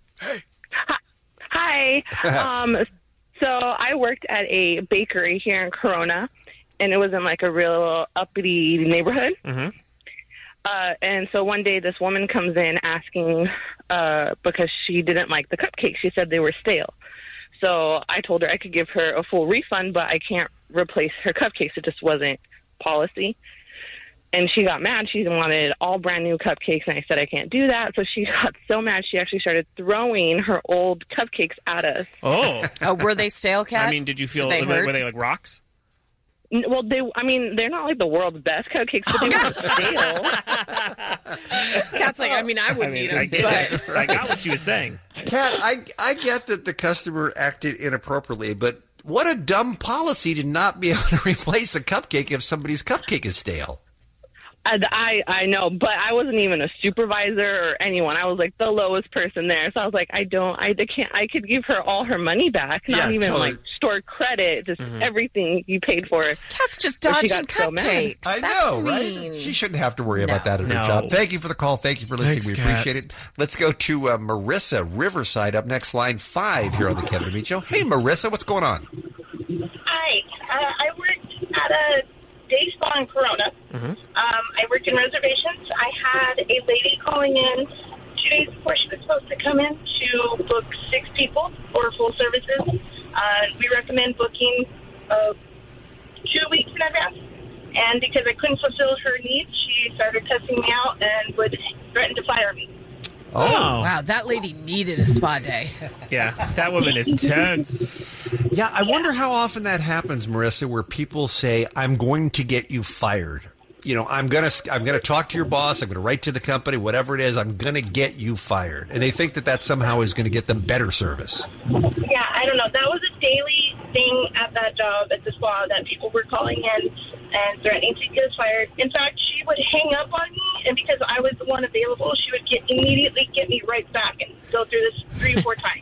Hi. Um, so I worked at a bakery here in Corona, and it was in like a real uppity neighborhood. Mm-hmm. Uh, and so one day this woman comes in asking uh, because she didn't like the cupcakes. She said they were stale. So I told her I could give her a full refund, but I can't replace her cupcakes. It just wasn't policy. And she got mad. She wanted all brand new cupcakes, and I said I can't do that. So she got so mad she actually started throwing her old cupcakes at us. Oh. Oh, were they stale, Kat? I mean, did you feel, Did they were, hurt? were they like rocks? N- Well, they, I mean, they're not like the world's best cupcakes, but they weren't stale. Kat's like, I mean, I wouldn't I mean, eat them, I get it. but I got what she was saying. Kat, I I get that the customer acted inappropriately, but what a dumb policy to not be able to replace a cupcake if somebody's cupcake is stale. I, I I know, but I wasn't even a supervisor or anyone. I was like the lowest person there, so I was like, I don't, I can't. I could give her all her money back, not Yeah, even totally. like store credit, just everything you paid for. Kat's just But she dodging got so mad. cupcakes. I That's know, mean. right? She shouldn't have to worry about that at her No. job. Thank you for the call. Thank you for listening. Thanks, we Kat. appreciate it. Let's go to uh, Marissa Riverside up next, line five here on the Kevin and Meet Show. Hey, Marissa, what's going on? Hi. Uh, I worked at a day spa in Corona. Mm-hmm. Um, I worked in reservations. I had a lady calling in two days before she was supposed to come in to book six people for full services. Uh, we recommend booking uh, two weeks in advance. And because I couldn't fulfill her needs, she started cussing me out and would threaten to fire me. Oh. Wow, that lady needed a spa day. Yeah, that woman is tense. Yeah, I wonder how often that happens, Marissa, where people say, I'm going to get you fired. You know, I'm going to I'm going to talk to your boss. I'm going to write to the company, whatever it is. I'm going to get you fired. And they think that that somehow is going to get them better service. Yeah, I don't know. That was a daily thing at that job at the spa that people were calling in and threatening to get us fired. In fact, she would hang up on me, and because I was the one available, she would get immediately get me right back and go through this three or four times.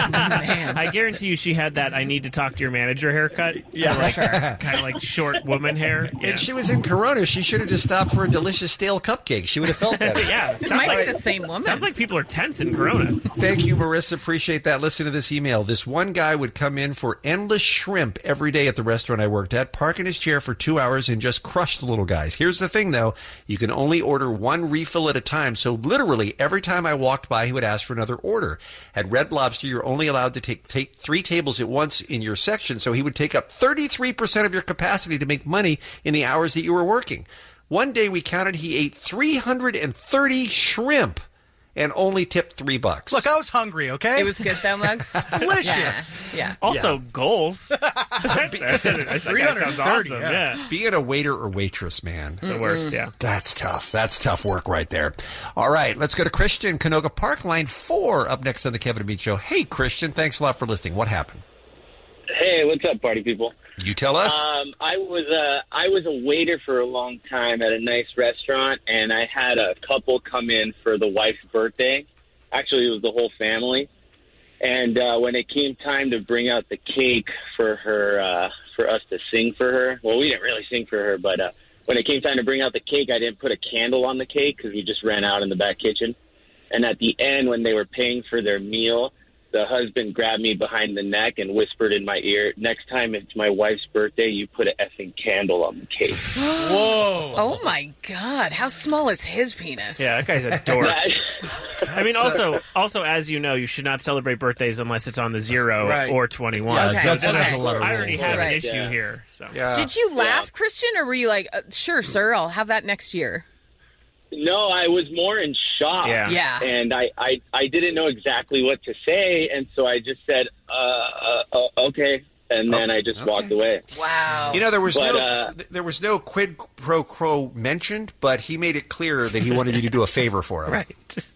I guarantee you she had that I need to talk to your manager haircut. Yeah, like, sure. Kind of like short woman hair. Yeah. And she was in Corona. She should have just stopped for a delicious stale cupcake. She would have felt better. Yeah, It might be the same woman. Sounds like people are tense in Corona. Thank you, Marissa. Appreciate that. Listen to this email. This one guy would come in for endless shrimp every day at the restaurant I worked at, park in his chair for two hours and just crush the little guys. Here's the thing, though. You can only order one refill at a time. So literally every time I walked by, he would ask for another order. At Red Lobster, you're only allowed to take, take three tables at once in your section. So he would take up thirty-three percent of your capacity to make money in the hours that you were working. One day we counted he ate three hundred thirty shrimp and only tipped three bucks. Look, I was hungry, okay? It was good, though, Mugs. Delicious. Yeah. yeah. Also, Yeah. goals. that, that, that sounds awesome. yeah. Yeah. Being a waiter or waitress, man. The worst, yeah. That's tough. That's tough work right there. All right, let's go to Christian, Canoga Park, line four, up next on the Kevin and Bean Show. Hey, Christian, thanks a lot for listening. What happened? Hey, what's up, party people? You tell us. Um, I was uh, I was a waiter for a long time at a nice restaurant, and I had a couple come in for the wife's birthday. Actually, it was the whole family. And uh, when it came time to bring out the cake for her, uh, for us to sing for her, well, we didn't really sing for her, but uh, when it came time to bring out the cake, I didn't put a candle on the cake because we just ran out in the back kitchen. And at the end, when they were paying for their meal, the husband grabbed me behind the neck and whispered in my ear, next time it's my wife's birthday, you put an effing candle on the cake. Whoa. Oh, my God. How small is his penis? Yeah, that guy's a dork. I mean, also, also, as you know, you should not celebrate birthdays unless it's on the zero Right. or twenty-one. Yeah, So that's- then that's I, a lot of I already rules. have Right. an issue Yeah. here. So. Did you laugh, Christian, or were you like, uh, sure, sir, I'll have that next year? No, I was more in shock. Yeah. Yeah. And I, I, I didn't know exactly what to say, and so I just said, uh, uh, uh okay. And then I just walked away. Wow. You know, there was But, no uh, th- there was no quid pro quo mentioned, but he made it clear that he wanted you to do a favor for him. Right.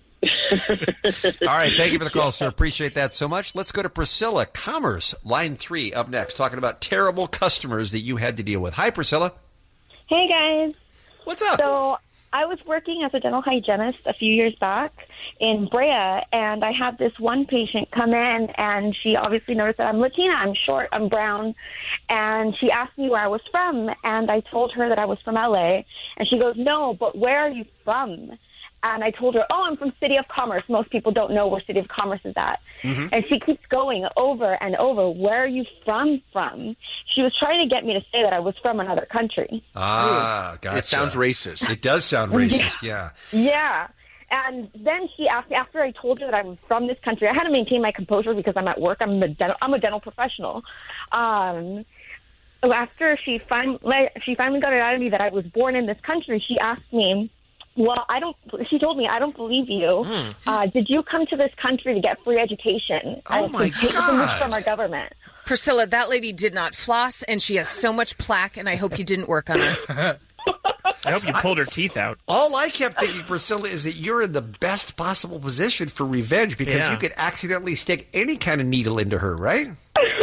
All right. Thank you for the call, sir. Appreciate that so much. Let's go to Priscilla Commerce, line three, up next, talking about terrible customers that you had to deal with. Hi, Priscilla. Hey, guys. What's up? So I was working as a dental hygienist a few years back in Brea, and I had this one patient come in, and she obviously noticed that I'm Latina, I'm short, I'm brown, and she asked me where I was from, and I told her that I was from L A, and she goes, no, but where are you from? And I told her, oh, I'm from City of Commerce. Most people don't know where City of Commerce is at. Mm-hmm. And she keeps going over and over, where are you from from? She was trying to get me to say that I was from another country. Ah, gotcha. It sounds racist. It does sound racist, yeah. Yeah. And then she asked me, after I told her that I was from this country, I had to maintain my composure because I'm at work. I'm a dental, I'm a dental professional. Um, so after she, fin- she finally got it out of me that I was born in this country, she asked me, well, I don't, she told me, I don't believe you. Mm. Uh, did you come to this country to get free education? Oh, and my to take God. some money from our government? Priscilla, that lady did not floss, and she has so much plaque, and I hope you didn't work on her. I hope you pulled her teeth out. All I kept thinking, Priscilla, is that you're in the best possible position for revenge because Yeah. you could accidentally stick any kind of needle into her, right?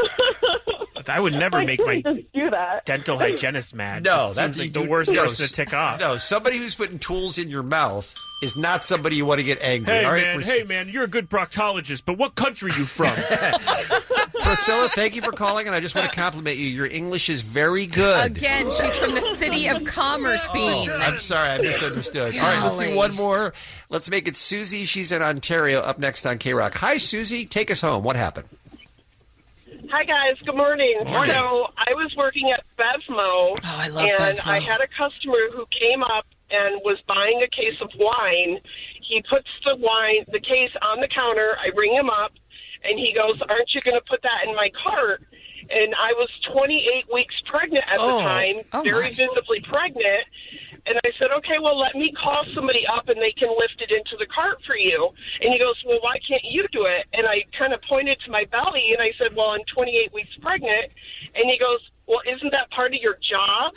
I would never I make couldn't my just do that. dental hygienist mad. No, It that's seems like the you- worst no, person to tick off. No, somebody who's putting tools in your mouth is not somebody you want to get angry. Hey All right, man, Pris- hey man, you're a good proctologist, but what country you from? Priscilla, thank you for calling, and I just want to compliment you. Your English is very good. Again, she's from the City of Commerce, Bean. Oh, I'm sorry, I misunderstood. All right, let's do Golly. one more. Let's make it Susie. She's in Ontario, up next on K-Rock. Hi, Susie. Take us home. What happened? Hi, guys. Good morning. Morning. So I was working at Bevmo, Oh, I love and Bevmo. I had a customer who came up and was buying a case of wine. He puts the wine, the case on the counter. I ring him up, and he goes, aren't you going to put that in my cart? And I was twenty-eight weeks pregnant at Oh. the time, Oh, very my. visibly pregnant. And I said, okay, well, let me call somebody up and they can lift it into the cart for you. And he goes, well, why can't you do it? And I kind of pointed to my belly and I said, well, I'm twenty-eight weeks pregnant. And he goes, well, isn't that part of your job?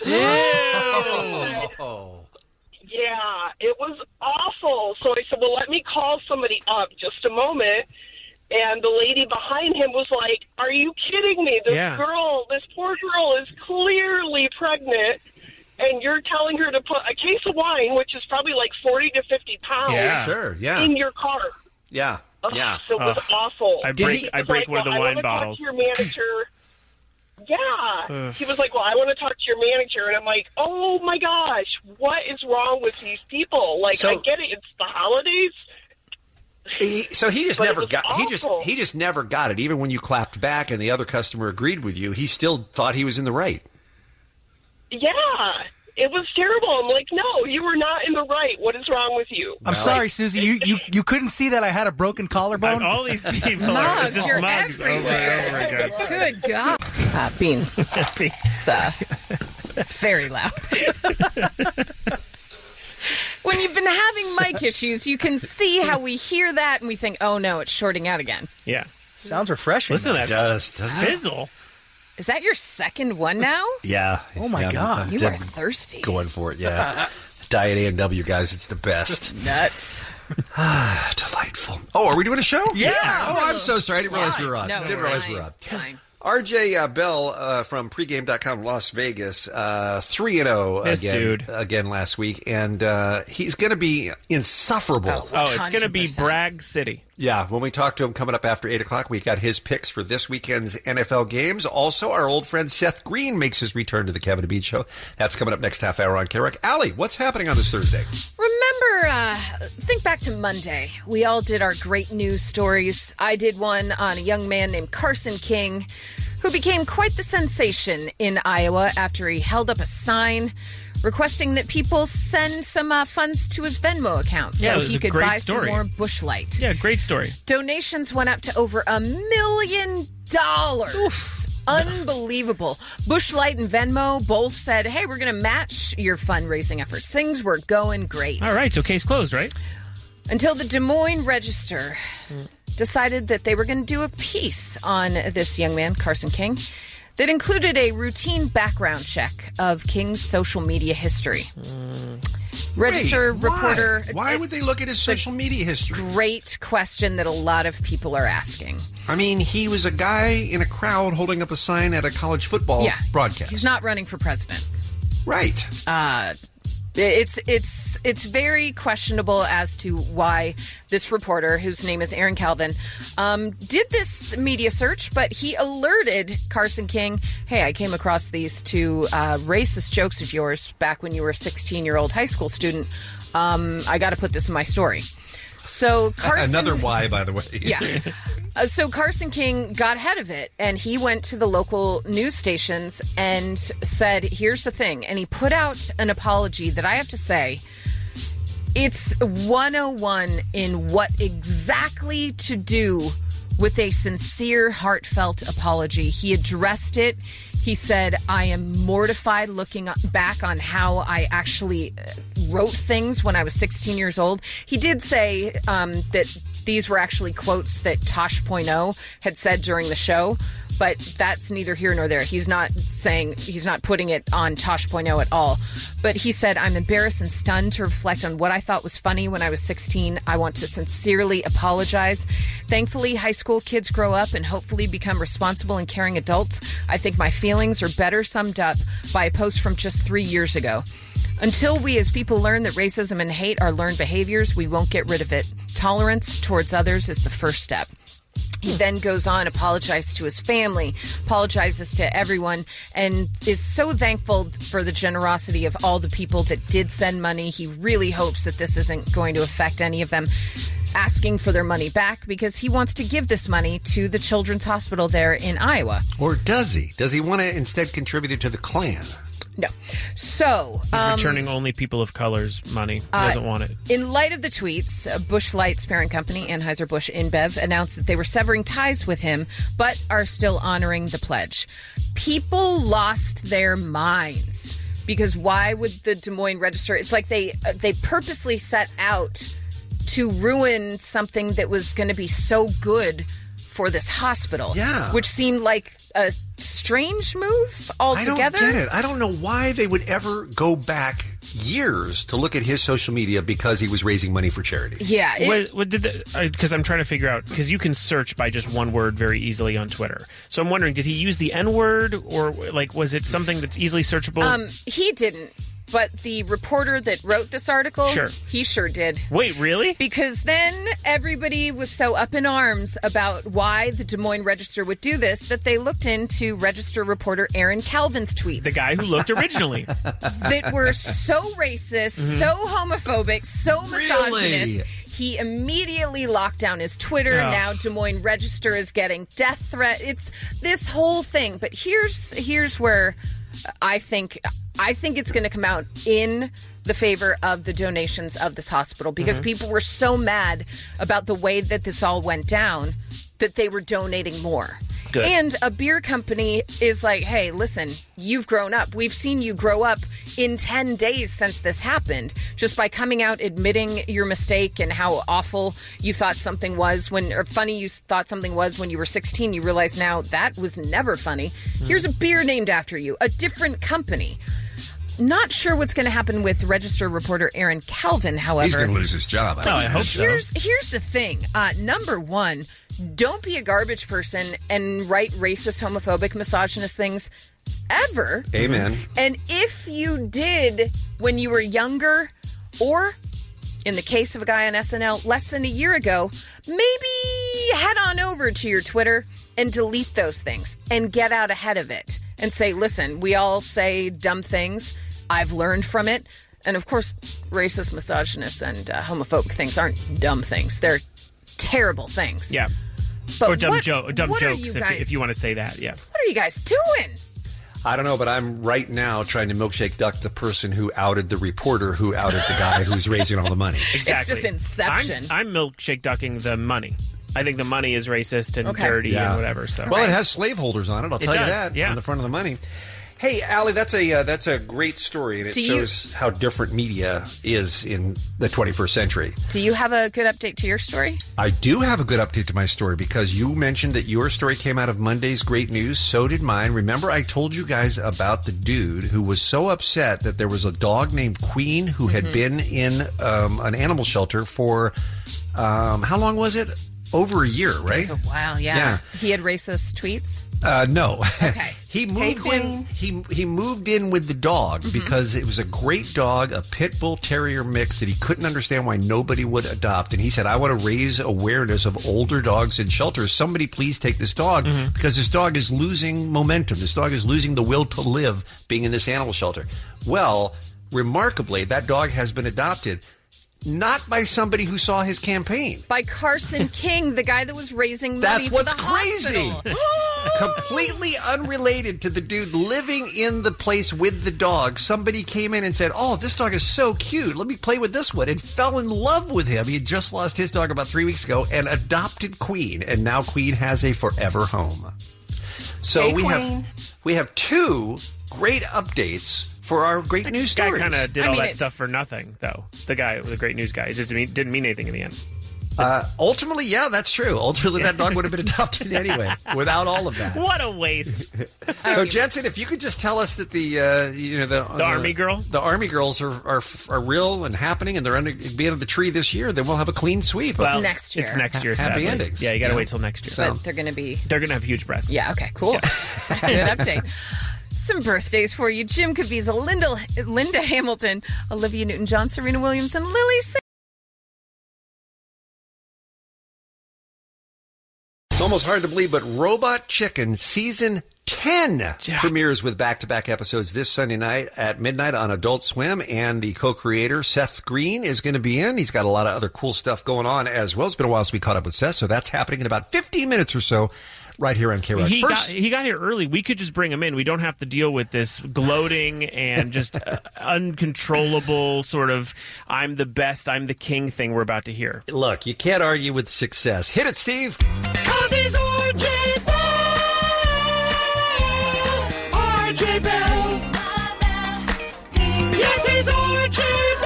Oh. Yeah, it was awful. So I said, well, let me call somebody up just a moment. And the lady behind him was like, are you kidding me? This Yeah. girl, this poor girl is clearly pregnant. And you're telling her to put a case of wine, which is probably like forty to fifty pounds, Yeah. Sure, yeah. in your cart. Yeah, Ugh, yeah. So it was Ugh. awful. I Did break- he- I was break like, one of the well, I wine wanna talk bottles. to your manager. Yeah. Ugh. He was like, well, I want to talk to your manager. And I'm like, oh, my gosh, what is wrong with these people? Like, So- I get it. It's the holidays. He, so he just But it never was got he just awful. he just never got it. Even when you clapped back and the other customer agreed with you, he still thought he was in the right. Yeah. It was terrible. I'm like, no, you were not in the right. What is wrong with you? I'm sorry, Susie. You, you you couldn't see that I had a broken collarbone. All these people are Mugs, it's just you're mugs over and over again. Good God. Uh, Bean. It's, uh, it's very loud. When you've been having mic issues, you can see how we hear that and we think, oh no, it's shorting out again. Yeah. Sounds refreshing. Listen to that. It does, doesn't it? Fizzle. Is that your second one now? Yeah. Oh, my Yeah, God. I'm You def- are thirsty. Going for it, yeah. Diet A and W, guys, it's the best. Nuts. Delightful. Oh, are we doing a show? Yeah. Oh, I'm so sorry. I didn't realize Yeah. we were on. No, didn't it's realize fine. we were on. It's fine. R J uh, Bell uh, from pregame dot com Las Vegas, uh, three and oh This again, dude. again last week, and uh, he's going to be insufferable. Oh, it's going to be one hundred percent. Bragg City. Yeah, when we talk to him coming up after eight o'clock, we've got his picks for this weekend's N F L games. Also, our old friend Seth Green makes his return to the Kevin and Bean Show. That's coming up next half hour on K-Rock. Allie, what's happening on this Thursday? Remember uh, think back to Monday. We all did our great news stories. I did one on a young man named Carson King, who became quite the sensation in Iowa after he held up a sign requesting that people send some uh, funds to his Venmo account so Yeah, it was he a could great buy story. some more Busch Light. Yeah, great story. Donations went up to over a million dollars. Unbelievable. Busch Light and Venmo both said, hey, we're going to match your fundraising efforts. Things were going great. All right, so case closed, right? Until the Des Moines Register decided that they were going to do a piece on this young man, Carson King, that included a routine background check of King's social media history. Register Wait, why? reporter. Why would they look at his social media history? Great question that a lot of people are asking. I mean, he was a guy in a crowd holding up a sign at a college football Yeah. broadcast. He's not running for president. Right. Uh, it's it's it's very questionable as to why this reporter, whose name is Aaron Calvin, um, did this media search, but he alerted Carson King, hey, I came across these two uh, racist jokes of yours back when you were a sixteen-year-old high school student. Um, I got to put this in my story. So Carson... Another why, by the way. Yeah. Uh, so Carson King got ahead of it, and he went to the local news stations and said, here's the thing. And he put out an apology that I have to say, it's one oh one in what exactly to do with a sincere, heartfelt apology. He addressed it. He said, I am mortified looking back on how I actually wrote things when I was sixteen years old. He did say um, that these were actually quotes that Tosh point oh had said during the show, but that's neither here nor there. He's not saying, he's not putting it on Tosh point oh at all. But he said, I'm embarrassed and stunned to reflect on what I thought was funny when I was sixteen. I want to sincerely apologize. Thankfully, high school kids grow up and hopefully become responsible and caring adults. I think my feelings are better summed up by a post from just three years ago. Until we as people learn that racism and hate are learned behaviors, we won't get rid of it. Tolerance towards others is the first step. He then goes on, apologizes to his family, apologizes to everyone, and is so thankful for the generosity of all the people that did send money. He really hopes that this isn't going to affect any of them asking for their money back, because he wants to give this money to the Children's Hospital there in Iowa. Or does he? Does he want to instead contribute it to the Klan? No. So, He's um, returning only people of color's money. He uh, doesn't want it. In light of the tweets, uh, Busch Light's parent company, Anheuser-Busch InBev, announced that they were severing ties with him, but are still honoring the pledge. People lost their minds, because why would the Des Moines Register? It's like they uh, they purposely set out to ruin something that was going to be so good for this hospital. Yeah. Which seemed like a strange move altogether. I don't get it. I don't know why they would ever go back years to look at his social media because he was raising money for charity. Yeah. It, what, what did because I'm trying to figure out, because you can search by just one word very easily on Twitter. So I'm wondering, did he use the N word, or like was it something that's easily searchable? Um, he didn't. But the reporter that wrote this article, Sure. he sure did. Wait, really? Because then everybody was so up in arms about why the Des Moines Register would do this that they looked into Register reporter Aaron Calvin's tweets. The guy who looked originally. That were so racist, Mhm. so homophobic, so misogynist. Really? He immediately locked down his Twitter. Oh. Now Des Moines Register is getting death threat. It's this whole thing. But here's here's where I think I think it's going to come out in the favor of the donations of this hospital, because Mhm. people were so mad about the way that this all went down that they were donating more. Good. And a beer company is like, hey, listen, you've grown up. We've seen you grow up in ten days since this happened, just by coming out, admitting your mistake and how awful you thought something was when, or funny you thought something was when you were sixteen. You realize now that was never funny. Here's a beer named after you, a different company. Not sure what's going to happen with Register reporter Aaron Calvin, however. He's going to lose his job. Oh, I hope so. Here's here's the thing. Uh, number one, don't be a garbage person and write racist, homophobic, misogynist things ever. Amen. And if you did when you were younger, or in the case of a guy on S N L less than a year ago, maybe head on over to your Twitter and delete those things and get out ahead of it and say, listen, we all say dumb things. I've learned from it. And of course, racist, misogynist, and uh, homophobic things aren't dumb things. They're terrible things. Yeah. But or dumb, what- jo- dumb what are jokes, you if, guys- if you want to say that. Yeah. What are you guys doing? I don't know, but I'm right now trying to milkshake duck the person who outed the reporter who outed the guy who's raising all the money. Exactly. It's just Inception. I'm, I'm milkshake ducking the money. I think the money is racist and Okay. dirty Yeah. and whatever. So Well, it has slaveholders on it. I'll It tell you does, that. yeah. On the front of the money. Hey, Allie, that's a uh, that's a great story, and it Do you- shows how different media is in the twenty-first century. Do you have a good update to your story? I do have a good update to my story because you mentioned that your story came out of Monday's Great News. So did mine. Remember, I told you guys about the dude who was so upset that there was a dog named Queen who had Mhm. been in um, an animal shelter for um, how long was it? Over a year, right? It was a while, yeah. Yeah. He had racist tweets? Uh, no. Okay. he moved in. He he moved in with the dog Mm-hmm. because it was a great dog, a pit bull terrier mix that he couldn't understand why nobody would adopt. And he said, "I want to raise awareness of older dogs in shelters. Somebody please take this dog Mm-hmm. because this dog is losing momentum. This dog is losing the will to live being in this animal shelter." Well, remarkably, that dog has been adopted. Not by somebody who saw his campaign. By Carson King, the guy that was raising money That's for what's the crazy. hospital. Completely unrelated to the dude living in the place with the dog. Somebody came in and said, "Oh, this dog is so cute. Let me play with this one," and fell in love with him. He had just lost his dog about three weeks ago and adopted Queen, and now Queen has a forever home. So Hey, we Queen. have we have two great updates for our great news Guy stories. kind of did I all mean, that it's- stuff for nothing, though. The guy, the great news guy, it just mean, didn't mean anything in the end. Uh, ultimately, yeah, that's true. Ultimately, that dog would have been adopted anyway, without all of that. What a waste! So, Jensen, if you could just tell us that the uh, you know the The Army girl? the Army girls are are, are real and happening, and they're under be under the tree this year, then we'll have a clean sweep. Well, It's next year. It's next year. Happy sadly. endings. Yeah, you got to Yeah. wait till next year. But they're going to be... They're going to have huge breasts. Yeah, okay, cool. Good update. Some birthdays for you. Jim Caviezel, Linda, Linda Hamilton, Olivia Newton-John, Serena Williams, and Lily Singh. It's almost hard to believe, but Robot Chicken Season ten premieres with back-to-back episodes this Sunday night at midnight on Adult Swim, and the co-creator, Seth Green, is going to be in. He's got a lot of other cool stuff going on as well. It's been a while since we caught up with Seth, so that's happening in about fifteen minutes or so right here on K-Rock. He First, got he got here early. We could just bring him in. We don't have to deal with this gloating and just uh, uncontrollable sort of "I'm the best, I'm the king" thing we're about to hear. Look, you can't argue with success. Hit it, Steve. Cause he's R J Bell. R J Bell. Yes, he's R J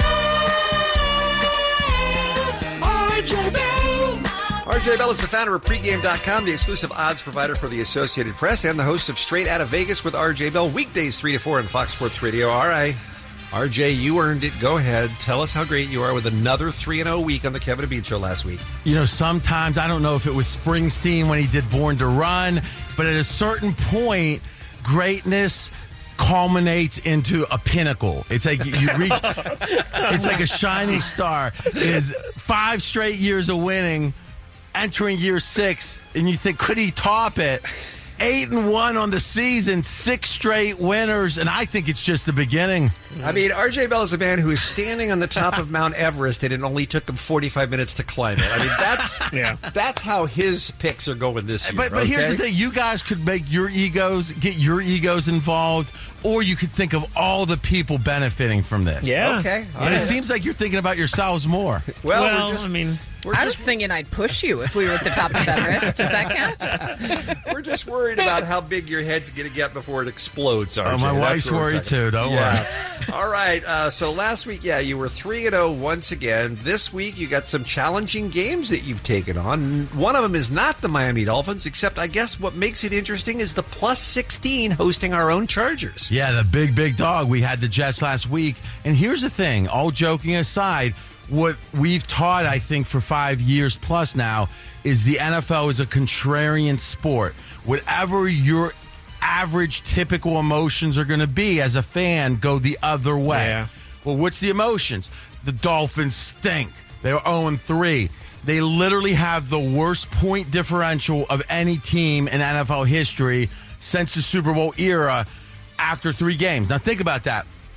Bell. R J Bell. R J Bell is the founder of pregame dot com, the exclusive odds provider for the Associated Press, and the host of Straight Outta Vegas with R J Bell, weekdays three to four on Fox Sports Radio. All right, R J, you earned it. Go ahead. Tell us how great you are with another three and oh week on the Kevin and Bean Show last week. You know, sometimes, I don't know if it was Springsteen when he did Born to Run, but at a certain point, greatness culminates into a pinnacle. It's like you reach, it's like a shining star. It is five straight years of winning, entering year six, and you think, could he top it? Eight and one on the season, six straight winners, and I think it's just the beginning. I mean, R J Bell is a man who is standing on the top of Mount Everest, and it only took him forty-five minutes to climb it. I mean, that's yeah. that's how his picks are going this year. But, but here's okay? the thing. You guys could make your egos, get your egos involved, or you could think of all the people benefiting from this. Yeah. Okay. And it seems like you're thinking about yourselves more. Well, Well, we're just, I mean, I was thinking I'd push you if we were at the top of Everest. Does that count? we're just worried about how big your head's going to get before it explodes, R J. Oh, my That's wife's what we're worried talking- too. Don't Yeah. All right. Uh, so last week, yeah, you were three and oh once again. This week, you got some challenging games that you've taken on. One of them is not the Miami Dolphins, except I guess what makes it interesting is the plus sixteen hosting our own Chargers. Yeah, the big, big dog. We had the Jets last week. And here's the thing, all joking aside, what we've taught, I think, for five years plus now is the N F L is a contrarian sport. Whatever your average, typical emotions are going to be as a fan, go the other way. Yeah. Well, what's the emotions? The Dolphins stink. They're oh and three. They literally have the worst point differential of any team in N F L history since the Super Bowl era after three games. Now, think about that.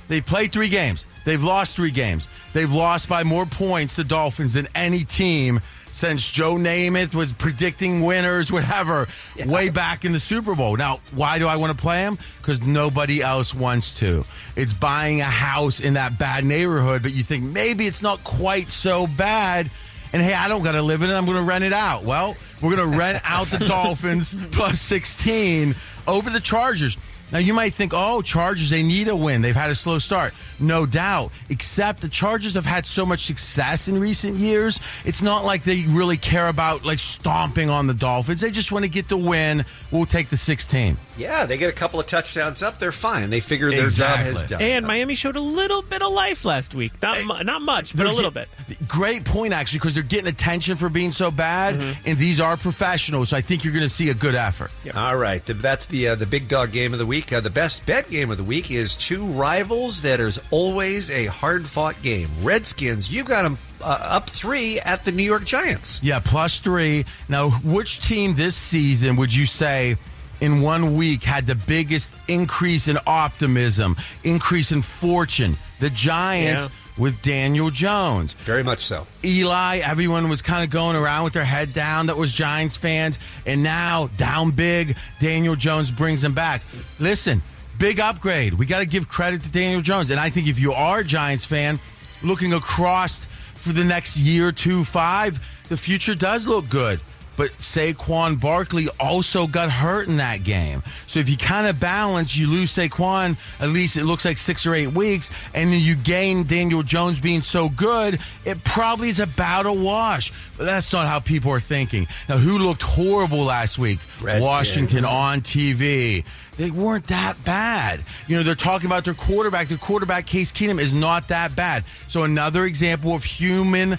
They've played three games. They've lost three games. They've lost by more points, the Dolphins, than any team since Joe Namath was predicting winners, whatever, yeah. way back in the Super Bowl. Now, why do I want to play them? Because nobody else wants to. It's buying a house in that bad neighborhood, but you think maybe it's not quite so bad. And, hey, I don't got to live in it. I'm going to rent it out. Well, we're going to rent out the Dolphins plus sixteen over the Chargers. Now, you might think, oh, Chargers, they need a win. They've had a slow start. No doubt. Except the Chargers have had so much success in recent years. It's not like they really care about, like, stomping on the Dolphins. They just want to get the win. We'll take the sixteen. Yeah, they get a couple of touchdowns up. They're fine. They figure their Exactly. job has done. And Miami showed a little bit of life last week. Not mu- not much, but a little bit. Great point, actually, because they're getting attention for being so bad, Mm-hmm. and these are professionals, so I think you're going to see a good effort. All right, th- that's the uh, the big dog game of the week. Uh, the best bet game of the week is two rivals that is always a hard-fought game. Redskins, you got them uh, up three at the New York Giants. Yeah, plus three. Now, which team this season would you say in one week had the biggest increase in optimism, increase in fortune? The Giants. Yeah. With Daniel Jones. Very much so. Eli, everyone was kind of going around with their head down that was Giants fans. And now, down big, Daniel Jones brings them back. Listen, big upgrade. We got to give credit to Daniel Jones. And I think if you are a Giants fan, looking across for the next year, two, five, the future does look good. But Saquon Barkley also got hurt in that game. So if you kind of balance, you lose Saquon, at least it looks like six or eight weeks, and then you gain Daniel Jones being so good, it probably is about a wash. But that's not how people are thinking. Now, who looked horrible last week? Redskins. Washington on T V. They weren't that bad. You know, they're talking about their quarterback. Their quarterback, Case Keenum, is not that bad. So another example of human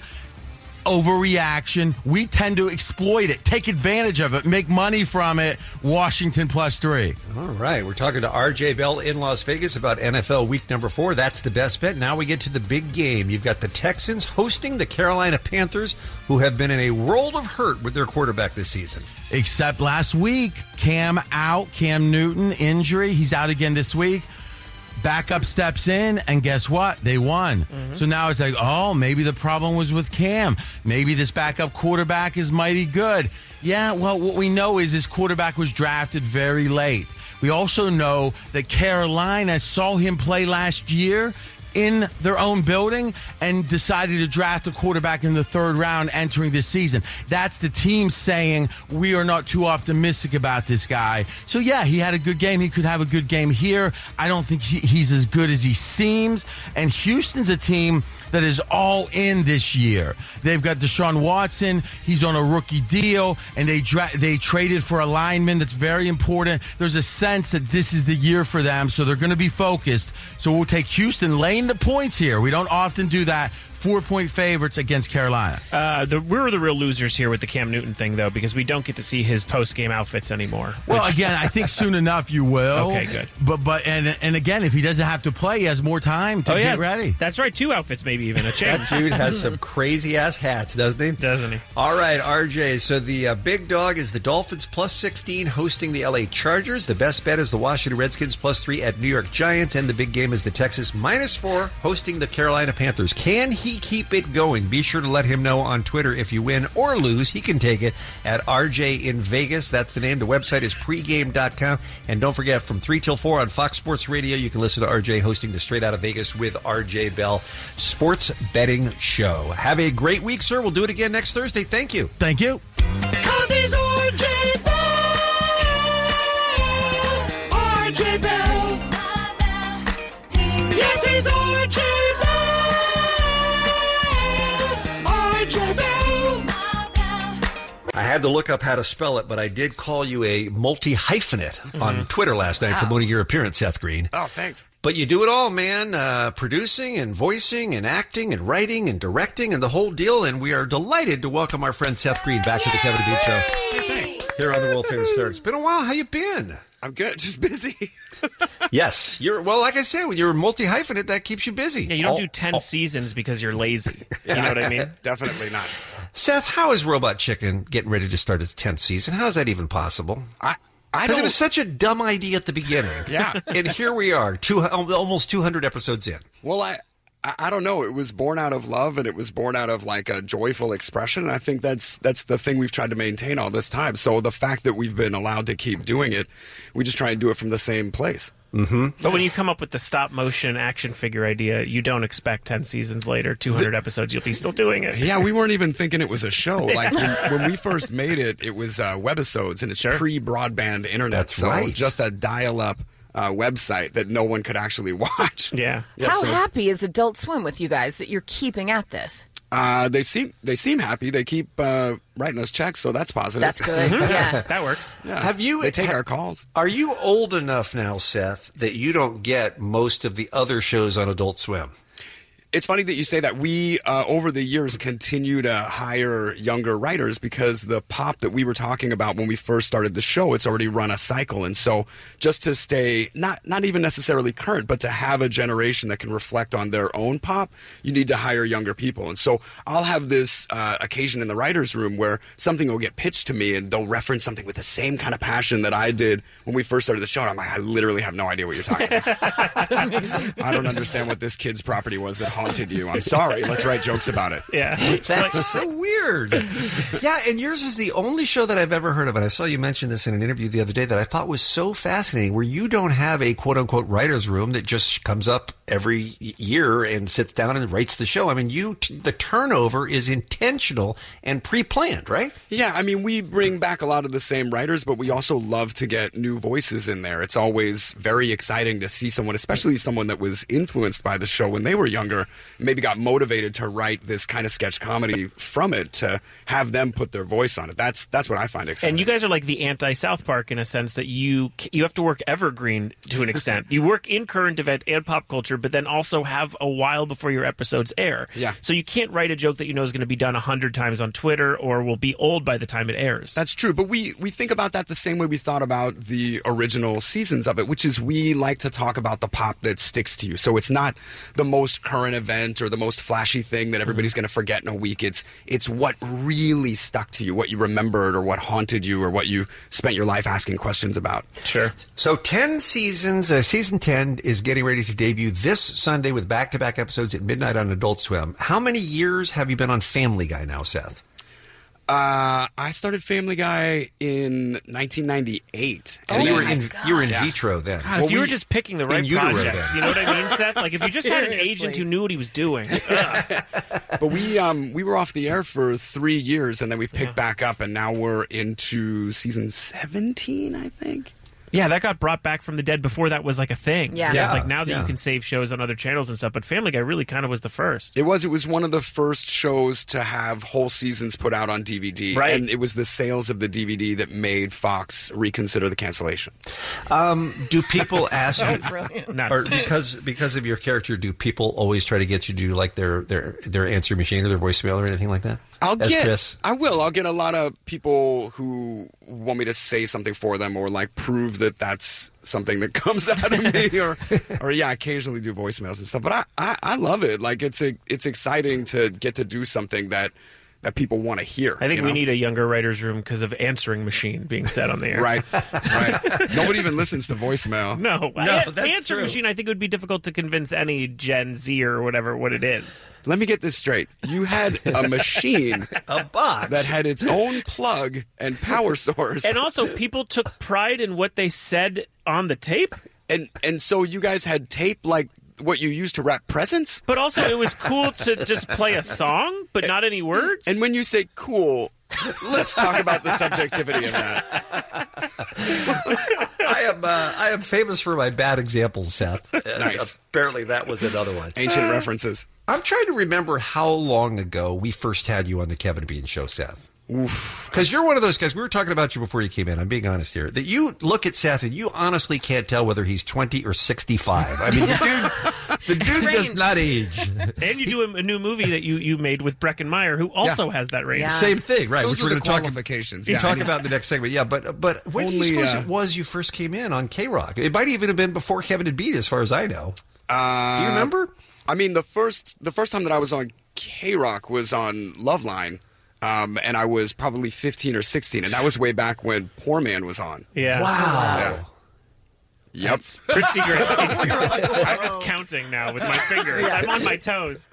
overreaction. We tend to exploit it, take advantage of it, make money from it. Washington plus three. All right. We're talking to R J Bell in Las Vegas about N F L week number four. That's the best bet. Now we get to the big game. You've got the Texans hosting the Carolina Panthers, who have been in a world of hurt with their quarterback this season. Except last week, Cam out, Cam Newton, injury. He's out again this week. Backup steps in, and guess what? They won. Mm-hmm. So now it's like, oh, maybe the problem was with Cam. Maybe this backup quarterback is mighty good. Yeah, well, what we know is this quarterback was drafted very late. We also know that Carolina saw him play last year in their own building and decided to draft a quarterback in the third round entering this season. That's the team saying we are not too optimistic about this guy. So, yeah, he had a good game. He could have a good game here. I don't think he, he's as good as he seems. And Houston's a team that is all in this year. They've got Deshaun Watson. He's on a rookie deal, and they dra- they traded for a lineman that's very important. There's a sense that this is the year for them, so they're going to be focused. So we'll take Houston laying the points here. We don't often do that. Four-point favorites against Carolina. Uh, the, we're the real losers here with the Cam Newton thing, though, because we don't get to see his post-game outfits anymore. Well, again, I think soon enough you will. Okay, good. But but and and again, if he doesn't have to play, he has more time to oh, yeah. get ready. That's right, two outfits, maybe even a change. That dude has some crazy-ass hats, doesn't he? Doesn't he? All right, R J, so the uh, big dog is the Dolphins plus sixteen hosting the L A Chargers. The best bet is the Washington Redskins plus three at New York Giants. And the big game is the Texas minus four hosting the Carolina Panthers. Can he keep it going? Be sure to let him know on Twitter if you win or lose. He can take it at R J in Vegas. That's the name. The website is pregame dot com. And don't forget, from three till four on Fox Sports Radio, you can listen to R J hosting the Straight Out of Vegas with R J Bell Sports Betting Show. Have a great week, sir. We'll do it again next Thursday. Thank you. Thank you. 'Cause he's R J Bell. R J Bell. Yes, he's R J Bell. R J Bell. I had to look up how to spell it, but I did call you a multi-hyphenate mm-hmm. on Twitter last night, wow. promoting your appearance, Seth Green. Oh, thanks. But you do it all, man. Uh, producing and voicing and acting and writing and directing and the whole deal. And we are delighted to welcome our friend Seth Green back to the Kevin and Bean Show. Hey, thanks. Here on the World Famous Star. It's been a while. How you been? I'm good. Just busy. Yes. You're well, like I said, when you're multi-hyphenate, that keeps you busy. Yeah, you don't all, do ten all. seasons because you're lazy. Yeah, you know what I mean? Definitely not. Seth, how is Robot Chicken getting ready to start its tenth season? How is that even possible? I I don't- it was such a dumb idea at the beginning. Yeah. And here we are, two, almost two hundred episodes in. Well, I, I I don't know. It was born out of love, and it was born out of like a joyful expression. And I think that's that's the thing we've tried to maintain all this time. So the fact that we've been allowed to keep doing it, we just try and do it from the same place. Mm-hmm. But when you come up with the stop motion action figure idea, you don't expect ten seasons later, two hundred episodes, you'll be still doing it. Yeah, we weren't even thinking it was a show. Like when, when we first made it, it was uh, webisodes, and it's pre-broadband internet. That's so right. just a dial-up uh, website that no one could actually watch. Yeah. Yeah, How so- happy is Adult Swim with you guys that you're keeping at this? Uh, they seem they seem happy. They keep uh, writing us checks, so that's positive. That's good. Yeah. That works. Yeah. Have you? They take ha- our calls. Are you old enough now, Seth, that you don't get most of the other shows on Adult Swim? It's funny that you say that. We, uh, over the years, continue to hire younger writers because the pop that we were talking about when we first started the show, it's already run a cycle. And so just to stay, not not even necessarily current, but to have a generation that can reflect on their own pop, you need to hire younger people. And so I'll have this uh, occasion in the writer's room where something will get pitched to me and they'll reference something with the same kind of passion that I did when we first started the show. And I'm like, I literally have no idea what you're talking about. I don't understand what this kid's property was that haunted you. I'm sorry. Let's write jokes about it. Yeah. That's so weird. Yeah, and yours is the only show that I've ever heard of, and I saw you mention this in an interview the other day that I thought was so fascinating, where you don't have a quote-unquote writer's room that just comes up every year and sits down and writes the show. I mean, you the turnover is intentional and pre-planned, right? Yeah, I mean, we bring back a lot of the same writers, but we also love to get new voices in there. It's always very exciting to see someone, especially someone that was influenced by the show when they were younger, maybe got motivated to write this kind of sketch comedy from it, to have them put their voice on it. That's that's what I find exciting. And you guys are like the anti-South Park in a sense that you you have to work evergreen to an extent. You work in current event and pop culture, but then also have a while before your episodes air. Yeah. So you can't write a joke that you know is going to be done a hundred times on Twitter or will be old by the time it airs. That's true, but we, we think about that the same way we thought about the original seasons of it, which is we like to talk about the pop that sticks to you. So it's not the most current event or the most flashy thing that everybody's going to forget in a week. It's it's what really stuck to you, what you remembered or what haunted you or what you spent your life asking questions about. Sure. So ten seasons, uh, season ten is getting ready to debut this Sunday with back-to-back episodes at midnight on Adult Swim. How many years have you been on Family Guy now, Seth? Uh, I started Family Guy in nineteen ninety-eight. So And you then- were in you were in vitro then. God, if you were just picking the right in utero projects, then. you know what I mean, Seth? Like if you just had an Seriously. agent who knew what he was doing. Ugh. But we um we were off the air for three years, and then we picked back up, and now we're into season seventeen, I think. Yeah, that got brought back from the dead before that was like a thing. Yeah. Yeah, Like now that yeah. you can save shows on other channels and stuff, but Family Guy really kind of was the first. It was. It was one of the first shows to have whole seasons put out on D V D. Right. And it was the sales of the D V D that made Fox reconsider the cancellation. Um, do people ask So you, brilliant. or because because of your character, do people always try to get you to do like their their their answer machine or their voicemail or anything like that? I'll As get. Chris. I will. I'll get a lot of people who want me to say something for them, or like prove that that's something that comes out of me, or, or yeah, occasionally do voicemails and stuff. But I, I, I love it. Like it's a, it's exciting to get to do something that that people want to hear. I think you we know? need a younger writer's room because of answering machine being said on the air. Right, right. Nobody even listens to voicemail. No, No, A- that's answering true. machine. I think it would be difficult to convince any Gen Z or whatever what it is. Let me get this straight. You had a machine, a box that had its own plug and power source, And also, people took pride in what they said on the tape. and and so you guys had tape like what you used to wrap presents. But also, it was cool to just play a song, but not any words. And when you say cool, let's talk about the subjectivity of that. I am uh, I am famous for my bad examples, Seth. Nice. Apparently, that was another one. Ancient references. I'm trying to remember how long ago we first had you on the Kevin Bean Show, Seth. Because you're one of those guys, we were talking about you before you came in, I'm being honest here, that you look at Seth and you honestly can't tell whether he's twenty or sixty-five. I mean, the dude, the dude does not age. And you do a, a new movie that you, you made with Breckin Meyer, who also has that range. Same thing, right? Those which are we're the going to talk qualifications. You Yeah, talk I mean- about in the next segment, yeah. But but when do you Only, suppose uh, it was you first came in on K Rock? It might even have been before Kevin had beat, as far as I know. Uh, Do you remember? I mean, the first the first time that I was on K Rock was on Loveline. Um, and I was probably fifteen or sixteen, and that was way back when Poor Man was on. Yeah. Wow. Yeah. Yep. That's pretty great. I'm just counting now with my fingers. Yeah. I'm on my toes.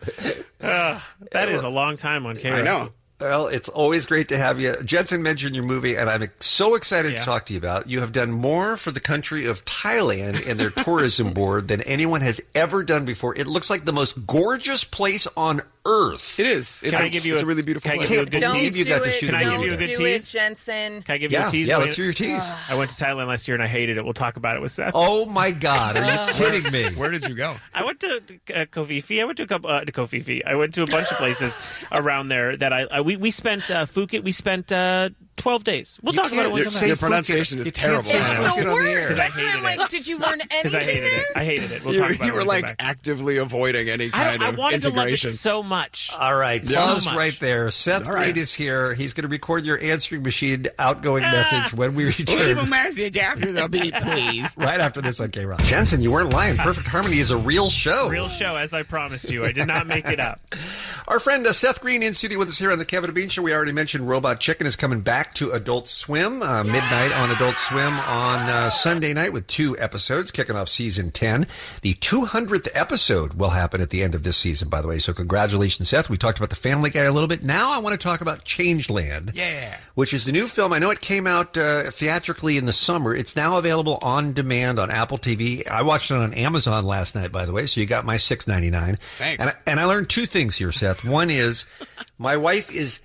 Uh, that is a long time on K-Rock. I know. Well, it's always great to have you. Jensen mentioned your movie, and I'm so excited Yeah. to talk to you about it. You have done more for the country of Thailand and their tourism board than anyone has ever done before. It looks like the most gorgeous place on earth. It is. It's, Can a, I give you it's a- a really beautiful can I place. give you a good Don't tease? do you got to it. shoot Can I it. give you a Don't good do tease? it, Jensen. Can I give Yeah, you a tease? yeah, I let's went- hear your tease. I went to Thailand last year and I hated it. We'll talk about it with Seth. Oh, my God. Are you kidding me? Where did you go? I went to uh, Koh Phi Phi. I went to a couple uh, to Koh Phi Phi. I went to a bunch of places around there that I, I we we spent uh, Phuket. We spent uh, twelve days. We'll You talk about it can't- when your- we come say back. Your pronunciation is You can't terrible. say It's Fuck the it on the air. worst. 'Cause I That's why hated I'm like, it. did you learn Because I anything hated there? it. I hated it. We'll You, talk about you it were when we like come back. actively avoiding any I, kind I of wanted to love integration. it so much. All right, Yeah. pause So much. right there. Seth All right. Green is here. He's going to record your answering machine outgoing message when we return. message after the beep, please. Right after this on K-Rock. Jensen, you weren't lying. Perfect Harmony is a real show. Real show, as I promised you. I did not make it up. Our friend uh, Seth Green in studio with us here on the Kevin and Bean Show. We already mentioned Robot Chicken is coming back to Adult Swim, uh, midnight on Adult Swim on uh, Sunday night with two episodes, kicking off season ten. The two hundredth episode will happen at the end of this season, by the way. So congratulations, Seth. We talked about the Family Guy a little bit. Now I want to talk about Changeland. Yeah. Which is the new film. I know it came out uh, theatrically in the summer. It's now available on demand on Apple T V. I watched it on Amazon last night, by the way, so you got my six ninety-nine. Thanks. And I, and I learned two things here, Seth. One is my wife is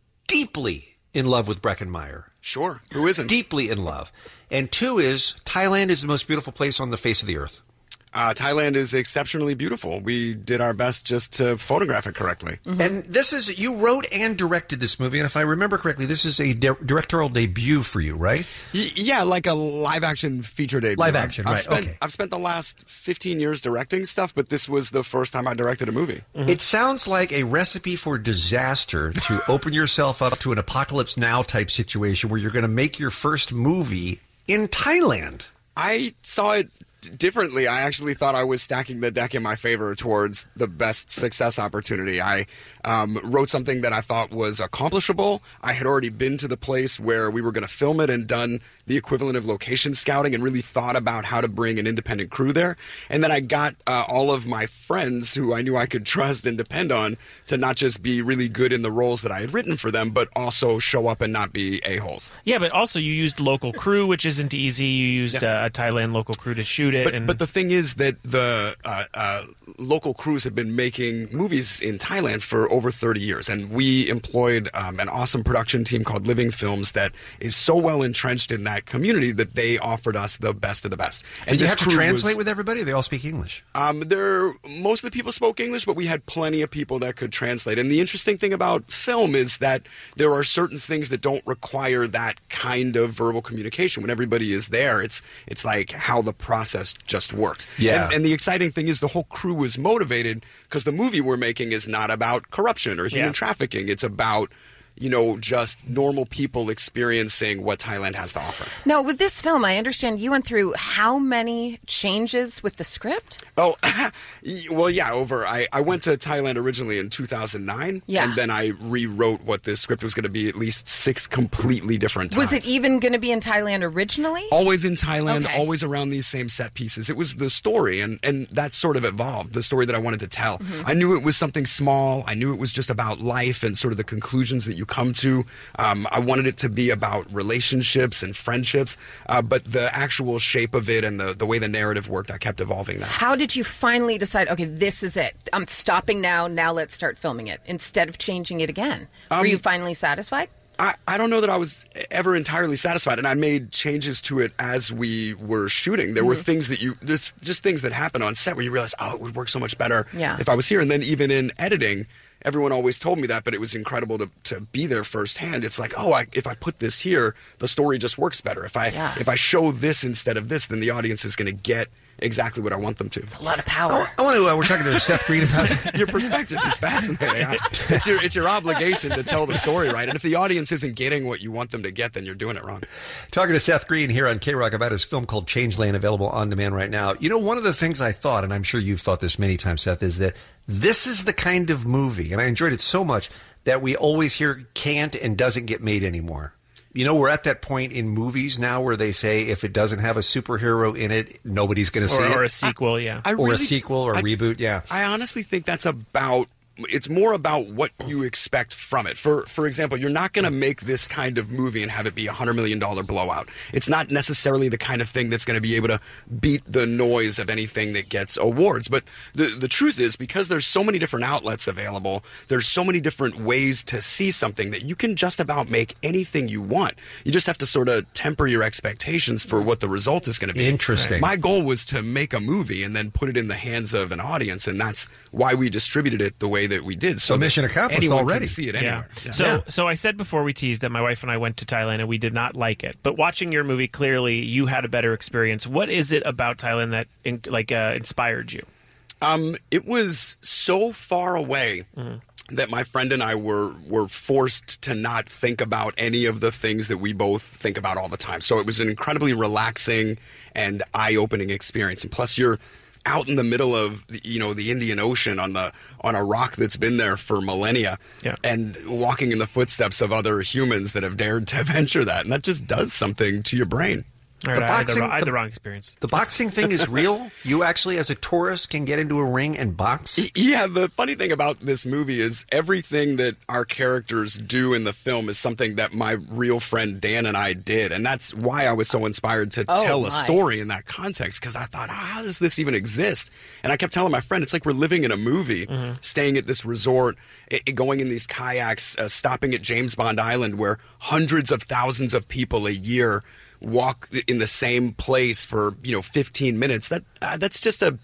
deeply in love with Breckenmeyer. Sure. Who isn't? Deeply in love. And two is Thailand is the most beautiful place on the face of the earth. Uh, Thailand is exceptionally beautiful. We did our best just to photograph it correctly. And this is, you wrote and directed this movie, and if I remember correctly, this is a di- directorial debut for you, right? Y- yeah, like a live action feature debut. Live action, I've right, Spent, okay. I've spent the last fifteen years directing stuff, but this was the first time I directed a movie. It sounds like a recipe for disaster to open yourself up to an Apocalypse Now type situation where you're going to make your first movie in Thailand. I saw it d- differently. I actually thought I was stacking the deck in my favor towards the best success opportunity. I um, wrote something that I thought was accomplishable. I had already been to the place where we were going to film it and done the equivalent of location scouting and really thought about how to bring an independent crew there. And then I got uh, all of my friends who I knew I could trust and depend on to not just be really good in the roles that I had written for them, but also show up and not be a-holes. Yeah, but also you used local crew, which isn't easy. You used uh, a Thailand local crew to shoot it. But, and but the thing is that the uh, uh, local crews have been making movies in Thailand for over thirty years, and we employed um, an awesome production team called Living Films that is so well entrenched in that community that they offered us the best of the best. And you this have to crew translate was- with everybody? They all speak English. Um, there, most of the people spoke English, but we had plenty of people that could translate. And the interesting thing about film is that there are certain things that don't require that kind of verbal communication. When everybody is there, it's it's like how the process just works. Yeah. And, and the exciting thing is the whole crew was motivated because the movie we're making is not about corruption or human Yeah. trafficking. It's about, you know, just normal people experiencing what Thailand has to offer. Now, with this film, I understand you went through how many changes with the script? Oh, well, yeah, over. I, I went to Thailand originally in two thousand nine, Yeah. and then I rewrote what this script was going to be at least six completely different times. Was it even going to be in Thailand originally? Always in Thailand, Okay. always around these same set pieces. It was the story, and, and that sort of evolved, the story that I wanted to tell. Mhm. I knew it was something small. I knew it was just about life and sort of the conclusions that you come to. Um, I wanted it to be about relationships and friendships, uh, but the actual shape of it and the, the way the narrative worked, I kept evolving that. How did you finally decide, okay, this is it? I'm stopping now. Now let's start filming it instead of changing it again. Were Um, you finally satisfied? I, I don't know that I was ever entirely satisfied, and I made changes to it as we were shooting. There were Mhm. things that you, there's just things that happen on set where you realize, oh, it would work so much better Yeah. if I was here. And then even in editing, everyone always told me that, but it was incredible to, to be there firsthand. It's like, oh, I, if I put this here, the story just works better. If I Yeah. if I show this instead of this, then the audience is going to get exactly what I want them to. It's a lot of power. I want to. Uh, we're talking to Seth Green about your perspective is fascinating. I- It's your it's your obligation to tell the story right, and if the audience isn't getting what you want them to get, then you're doing it wrong. Talking to Seth Green here on K-Rock about his film called Changeland, available on demand right now. You know, one of the things I thought, and I'm sure you've thought this many times, Seth, is that this is the kind of movie, and I enjoyed it so much, that we always hear can't and doesn't get made anymore. You know, we're at that point in movies now where they say if it doesn't have a superhero in it, nobody's going to see or, it. or a sequel, yeah, I or really- a sequel or a I- reboot, yeah. I honestly think that's about. It's more about what you expect from it. For for example, you're not going to make this kind of movie and have it be a hundred million dollar blowout. It's not necessarily the kind of thing that's going to be able to beat the noise of anything that gets awards. But the the truth is, because there's so many different outlets available, there's so many different ways to see something that you can just about make anything you want. You just have to sort of temper your expectations for what the result is going to be. Interesting. My goal was to make a movie and then put it in the hands of an audience, and that's why we distributed it the way that we did. So, So mission that accomplished anyone already. Can see it Yeah. anywhere. Yeah. So, so I said before we teased that my wife and I went to Thailand and we did not like it. But watching your movie, clearly you had a better experience. What is it about Thailand that in, like uh, inspired you? Um, it was so far away that my friend and I were were forced to not think about any of the things that we both think about all the time. So it was an incredibly relaxing and eye-opening experience. And plus, you're out in the middle of, you know, the Indian Ocean on the on a rock that's been there for millennia, Yeah. and walking in the footsteps of other humans that have dared to venture that, and that just does something to your brain. All right, I, had the, wrong- I had the wrong experience. The boxing thing is real? You actually, as a tourist, can get into a ring and box? Yeah, the funny thing about this movie is everything that our characters do in the film is something that my real friend Dan and I did. And that's why I was so inspired to Oh, tell a my. story in that context, because I thought, oh, how does this even exist? And I kept telling my friend, it's like we're living in a movie, staying at this resort, i- i- going in these kayaks, uh, stopping at James Bond Island, where hundreds of thousands of people a year walk in the same place for, you know, fifteen minutes. That uh, that's just a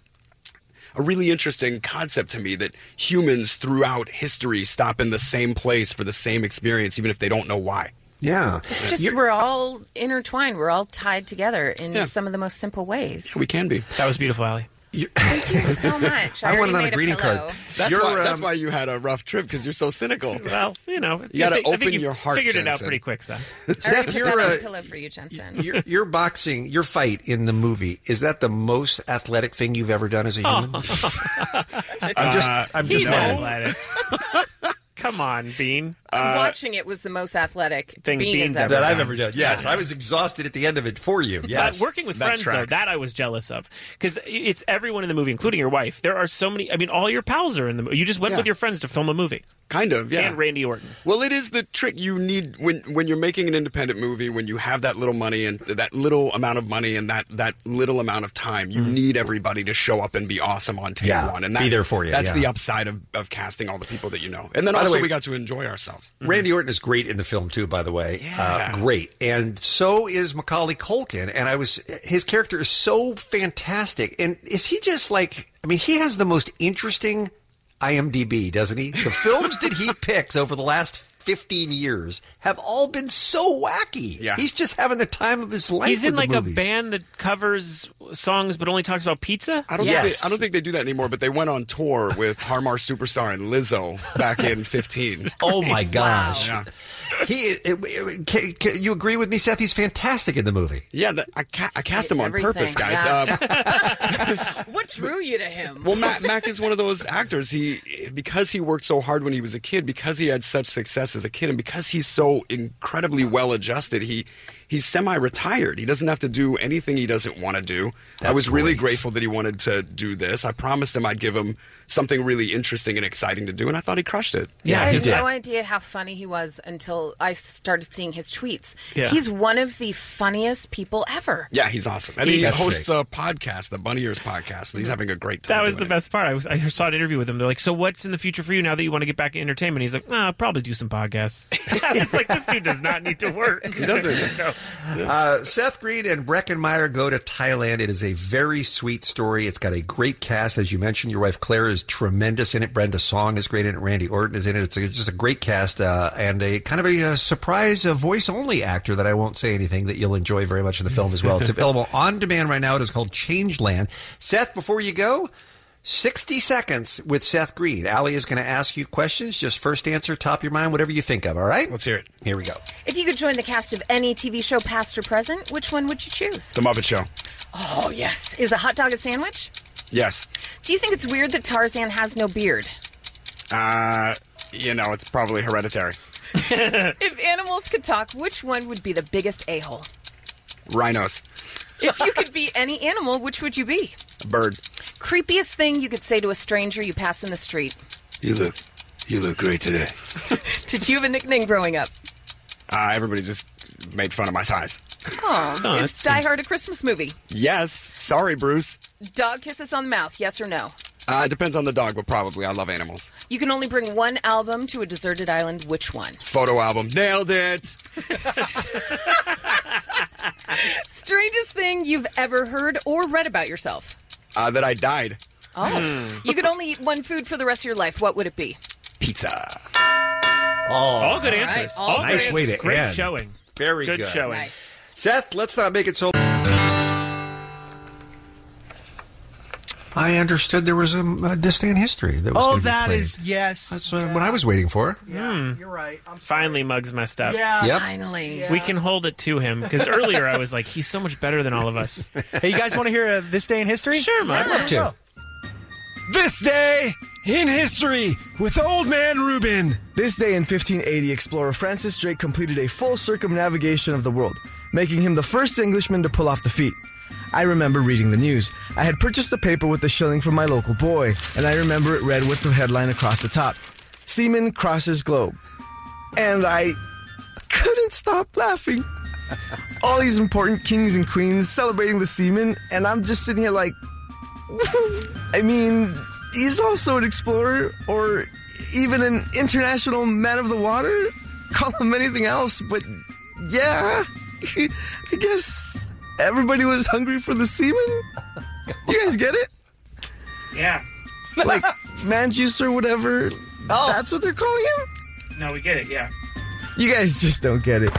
a really interesting concept to me, that humans throughout history stop in the same place for the same experience, even if they don't know why. Yeah. It's just we're all intertwined. We're all tied together in Yeah. some of the most simple ways. We can be. That was beautiful, Allie. Thank you so much. I, I already wanted on a made greeting pillow. card. That's, You're, why, that's um, why you had a rough trip, because you're so cynical. Well, you know, You gotta I think- I open think you your heart, Figured it out Jensen. pretty quick, son. I already Seth, put you're that on uh, a pillow for you, Jensen. your, your boxing, your fight in the movie, is that the most athletic thing you've ever done as a human? Oh. I'm just, I'm He's just not wondering. athletic. Come on, Bean. Watching it was the most athletic Thing Bean Bean's has ever that done. I've ever done. Yes, I was exhausted at the end of it for you. Yes, But working with That friends, though, tracks. that I was jealous of. Because it's everyone in the movie, including your wife. There are so many. I mean, all your pals are in the movie. You just went Yeah. with your friends to film a movie. Kind of, yeah. And Randy Orton. Well, it is the trick you need when when you're making an independent movie, when you have that little money and that little amount of money and that, that little amount of time, you need everybody to show up and be awesome on take Yeah, one. And be that, there for you, That's yeah. the upside of, of casting all the people that you know. And then By the also way- we got to enjoy ourselves. Randy Orton is great in the film too, by the way. Yeah. Uh, great, and so is Macaulay Culkin. And I was his character is so fantastic. And is he just like? I mean, he has the most interesting I M D B, doesn't he? The films that he picks over the last fifteen years have all been so wacky. Yeah. He's just having the time of his life. He's in with like the a movies. band that covers songs but only talks about pizza. I don't Yes. think they, I don't think they do that anymore, but they went on tour with Harmar Superstar and Lizzo back in fifteen. Oh my gosh! Yeah. He, it, it, can, can you agree with me, Seth? He's fantastic in the movie. Yeah, the, I, ca- I cast him on Everything, purpose, guys. yeah. Um, What drew you to him? Well, Mac, Mac is one of those actors. He because he worked so hard when he was a kid, because he had such success as a kid, and because he's so incredibly well adjusted, he he's semi-retired. He doesn't have to do anything he doesn't want to do. I That's was really great. grateful that he wanted to do this. I promised him I'd give him something really interesting and exciting to do, and I thought he crushed it. Yeah, I had he's- no idea how funny he was until I started seeing his tweets. Yeah. He's one of the funniest people ever. Yeah, he's awesome, and he That's hosts a podcast, the Bunny Ears podcast. And he's having a great time. That was doing the it. best part. I, was, I saw an interview with him. They're like, "So what's in the future for you now that you want to get back in entertainment?" He's like, "Ah, I'll probably do some podcasts." It's like this dude does not need to work. He doesn't. No. Uh, Seth Green and Breckenmeyer go to Thailand. It is a very sweet story. It's got a great cast. As you mentioned, your wife Claire is tremendous in it. Brenda Song is great in it. Randy Orton is in it. It's, a, it's just a great cast uh, and a kind of a, uh surprise uh, voice-only actor that I won't say anything that you'll enjoy very much in the film as well. It's available on demand right now. It is called Changeland. Seth, before you go, sixty seconds with Seth Green. Allie is going to ask you questions. Just first answer, top of your mind, whatever you think of. All right? Let's hear it. Here we go. If you could join the cast of any T V show, past or present, which one would you choose? The Muppet Show. Oh, yes. Is a hot dog a sandwich? Yes. Do you think it's weird that Tarzan has no beard? Uh, You know, it's probably hereditary. If animals could talk, which one would be the biggest a-hole? Rhinos. If you could be any animal, which would you be? A bird. Creepiest thing you could say to a stranger you pass in the street. You look, you look great today. Did you have a nickname growing up? Uh, everybody just made fun of my size. Oh, Oh, is that Die seems- Hard a Christmas movie? Yes. Sorry, Bruce. Dog kisses on the mouth, yes or no? Uh, it depends on the dog, but probably. I love animals. You can only bring one album to a deserted island. Which one? Photo album. Nailed it. Strangest thing you've ever heard or read about yourself? Uh, that I died. Oh. You could only eat one food for the rest of your life. What would it be? Pizza. Oh, All good All right, answers. all All good nice answers. way to Great end. showing. Very good. good. showing. Seth, let's not make it so. I understood there was a, a This Day in History. That was Oh, gonna be that played. is, yes. That's uh, what I was waiting for. Hmm. You're right. I'm Finally, Muggs messed up. Yeah. Yep. Finally. We can hold it to him because earlier I was like, he's so much better than all of us. Hey, you guys want to hear uh, This Day in History? Sure, Muggs. I'd love to. This day in history with Old Man Reuben. This day in fifteen eighty, explorer Francis Drake completed a full circumnavigation of the world, making him the first Englishman to pull off the feat. I remember reading the news. I had purchased a paper with a shilling from my local boy, and I remember it read with the headline across the top, Seaman crosses globe. And I couldn't stop laughing. All these important kings and queens celebrating the seaman, and I'm just sitting here like, I mean, he's also an explorer, or even an international man of the water. Call him anything else, but yeah, I guess everybody was hungry for the seaman. You guys get it? Yeah. Like man juice or whatever. Oh. That's what they're calling him? No, we get it. Yeah. You guys just don't get it.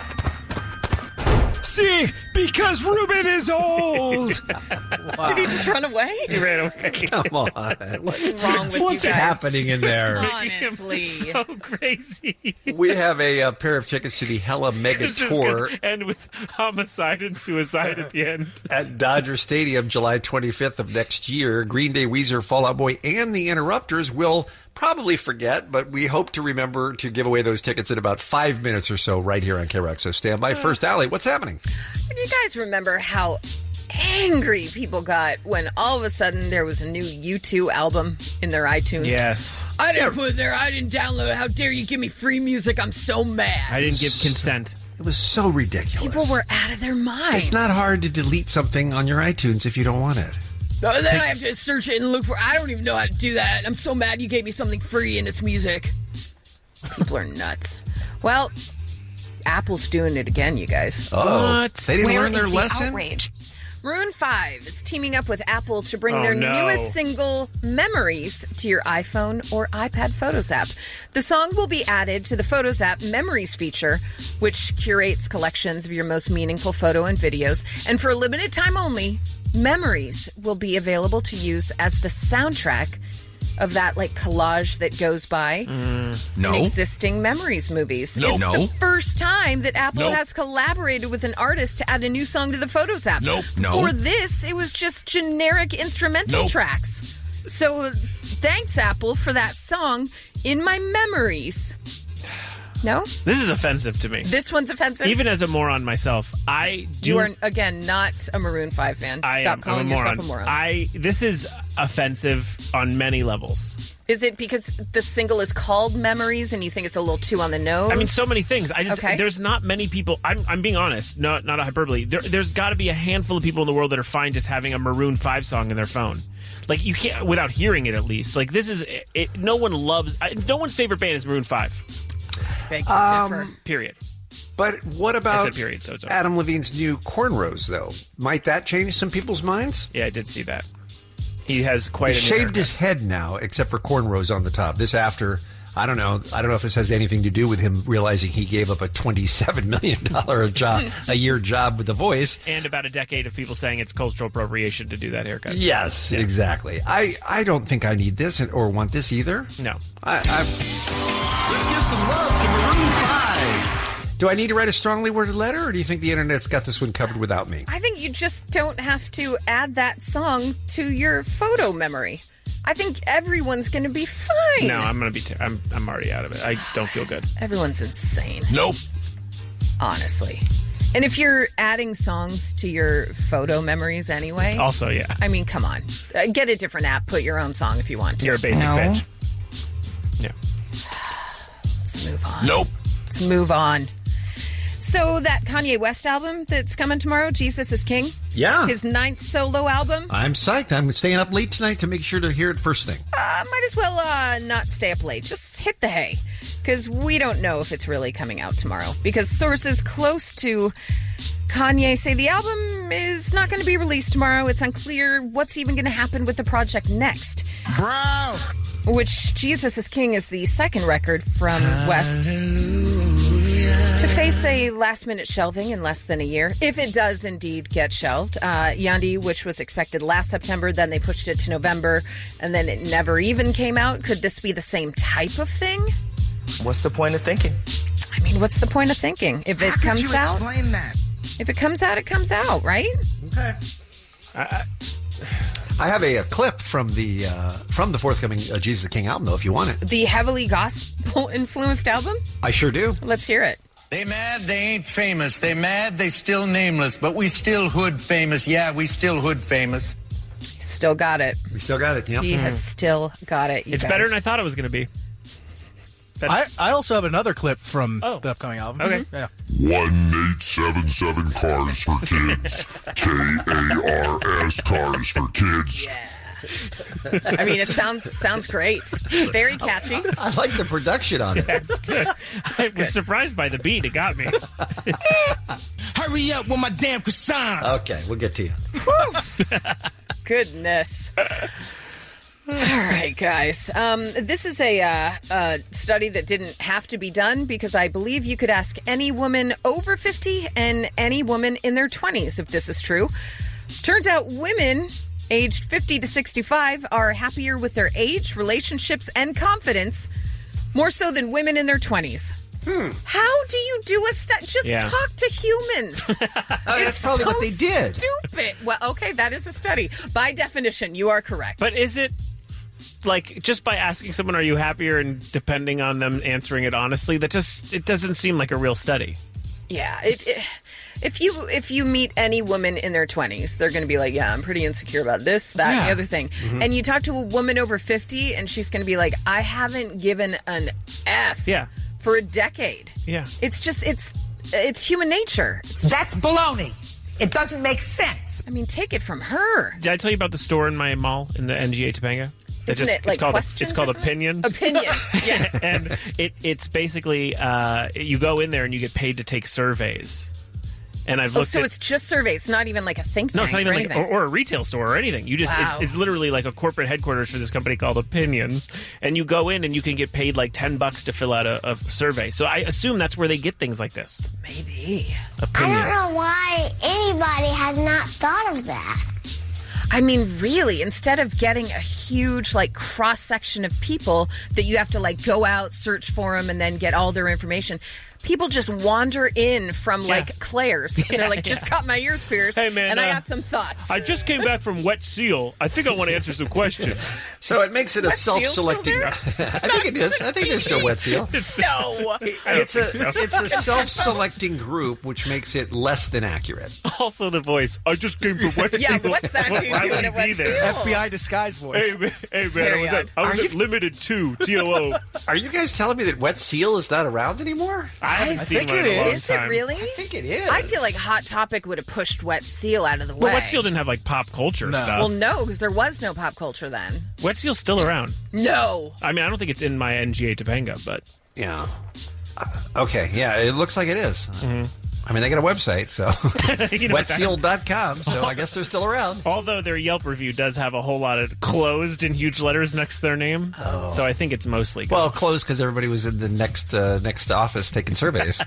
See, because Reuben is old. Did he just run away? He ran away. Come on. What's wrong with What's you guys? happening in there? Honestly. So crazy. We have a, uh pair of tickets to the Hella Mega This is Tour gonna end with homicide and suicide at the end. at Dodger Stadium, July twenty-fifth of next year. Green Day, Weezer, Fall Out Boy, and the Interrupters will probably forget, but we hope to remember to give away those tickets in about five minutes or so right here on K-Rock. So stand by. First Alley, what's happening? Do you guys remember how angry people got when all of a sudden there was a new U two album in their iTunes? Yes. I didn't put it there. I didn't download it. How dare you give me free music? I'm so mad. I didn't give consent. It was so ridiculous. People were out of their minds. It's not hard to delete something on your iTunes if you don't want it. Oh, then I have to search it and look for. I don't even know how to do that. I'm so mad you gave me something free and it's music. People are nuts. Well, Apple's doing it again, you guys. Uh-oh. What? They didn't Where learn their is the lesson? outrage? Maroon five is teaming up with Apple to bring Oh, their no. newest single, Memories, to your iPhone or iPad Photos app. The song will be added to the Photos app Memories feature, which curates collections of your most meaningful photo and videos. And for a limited time only, Memories will be available to use as the soundtrack of that like collage that goes by No. in existing Memories movies. No. It's No. the first time that Apple Nope. has collaborated with an artist to add a new song to the Photos app. Nope. No. For this, it was just generic instrumental Nope. tracks. So thanks, Apple, for that song, In My Memories. No? This is offensive to me. This one's offensive? Even as a moron myself, I do. You are, again, not a Maroon five fan. I Stop am, calling I'm a moron. yourself a moron. I this is offensive on many levels. Is it because the single is called Memories and you think it's a little too on the nose? I mean, so many things. I just Okay. there's not many people. I'm I'm being honest, not not a hyperbole. There, there's got to be a handful of people in the world that are fine just having a Maroon five song in their phone. Like you can't without hearing it at least. Like this is it, no one loves. I, no one's favorite band is Maroon five. Beg to Um, differ. Period. But what I about said period, so it's over. Adam Levine's new cornrows, though? Might that change some people's minds? Yeah, I did see that. He has quite He a new shaved haircut. his head now, except for cornrows on the top. This after, I don't know. I don't know if this has anything to do with him realizing he gave up a twenty-seven million dollars job, a year job with The Voice. And about a decade of people saying it's cultural appropriation to do that haircut. Yes, Yeah. exactly. I, I don't think I need this or want this either. No. I, I, Let's give some love to Maroon five. do I need to write a strongly worded letter, or do you think the internet's got this one covered without me? I think you just don't have to add that song to your photo memory. I think everyone's going to be fine. No, I'm going to be. Ter- I'm. I'm already out of it. I don't feel good. Everyone's insane. Nope. Honestly. And if you're adding songs to your photo memories anyway. Also, yeah. I mean, come on. Uh, get a different app. Put your own song if you want to. You're a basic No. bitch. Yeah. Let's move on. Nope. Let's move on. So that Kanye West album that's coming tomorrow, Jesus is King. Yeah. His ninth solo album. I'm psyched. I'm staying up late tonight to make sure to hear it first thing. Uh, might as well uh, not stay up late. Just hit the hay. Because we don't know if it's really coming out tomorrow. Because sources close to Kanye say the album is not going to be released tomorrow. It's unclear what's even going to happen with the project next. Bro! Which Jesus is King is the second record from West to face a last-minute shelving in less than a year, if it does indeed get shelved. Uh, Yandi, which was expected last September, then they pushed it to November, and then it never even came out. Could this be the same type of thing? What's the point of thinking? I mean, what's the point of thinking? If it How could comes you out, explain that? if it comes out, it comes out, right? Okay. I, I have a, a clip from the uh, from the forthcoming uh, Jesus the King album, though, if you want it. The heavily gospel-influenced album? I sure do. Let's hear it. They mad, they ain't famous. They mad, they still nameless. But we still hood famous. Yeah, we still hood famous. Still got it. We still got it, yeah. He has still got it, you It's guys. better than I thought it was going to be. I, I also have another clip from the upcoming album. Okay. Yeah. one eight seven seven Cars for Kids. K A R S Cars for Kids. I mean, it sounds sounds great. Very catchy. I like the production on it. That's good. I was surprised by the beat. It got me. Hurry up with my damn croissants. Okay, we'll get to you. Goodness. All right, guys. Um, this is a, uh, a study that didn't have to be done because I believe you could ask any woman over fifty and any woman in their twenties if this is true. Turns out women aged fifty to sixty-five are happier with their age, relationships, and confidence more so than women in their twenties. Hmm. How do you do a study? Just Yeah. talk to humans. Oh, that's probably what they did. Stupid. Well, okay, that is a study. By definition, you are correct. But is it like just by asking someone, "Are you happier?" and depending on them answering it honestly, that just it doesn't seem like a real study. Yeah, it, it, if you if you meet any woman in their twenties, they're going to be like, "Yeah, I'm pretty insecure about this, that, and Yeah. the other thing." Mhm. And you talk to a woman over fifty, and she's going to be like, "I haven't given an F Yeah. for a decade." Yeah. It's just it's it's human nature. It's That's baloney. It doesn't make sense. I mean, take it from her. Did I tell you about the store in my mall in the N G A Topanga? That Isn't it it's like called questions it's called or something? Opinions. Opinion. Yes. And it it's basically uh, you go in there and you get paid to take surveys. And I've Oh, looked so at it's just surveys, not even like a think tank no, it's not or even like anything. or, or a retail store or anything. You just Wow. it's, it's literally like a corporate headquarters for this company called Opinions, and you go in and you can get paid like ten bucks to fill out a, a survey. So I assume that's where they get things like this. Maybe I Opinions. don't know why anybody has not thought of that. I mean, really, instead of getting a huge, like, cross-section of people that you have to, like, go out, search for them, and then get all their information, people just wander in from, like, Claire's. And they're like, just yeah. got my ears pierced, Hey, man, and I uh, got some thoughts. I just came back from Wet Seal. I think I want to answer some questions. So it makes it a Wet Seal's self-selecting. still I think it is. I think there's still Wet Seal. No. It's a it's a self-selecting group, which makes it less than accurate. Also, the voice. I just came from Wet Yeah, Seal. what's that dude Why doing would at he Wet be there? Seal? F B I disguise voice. Hey, man, hey, man I very was, at, I was Are at Limited two, T O O. Are you guys telling me that Wet Seal is not around anymore? I haven't I seen think one it in a long is. Is it time. really? I think it is. I feel like Hot Topic would have pushed Wet Seal out of the way. Well, Wet Seal didn't have like pop culture No. stuff. Well, no, because there was no pop culture then. Wet Seal's still around. No. I mean, I don't think it's in my N G A Topanga, but Yeah. Uh, okay. Yeah, it looks like it is. I mean, they got a website, so You know what wet seal dot com, so I guess they're still around. although their Yelp review does have a whole lot of closed in huge letters next to their name, so I think it's mostly good. Well, closed because everybody was in the next uh, next office taking surveys.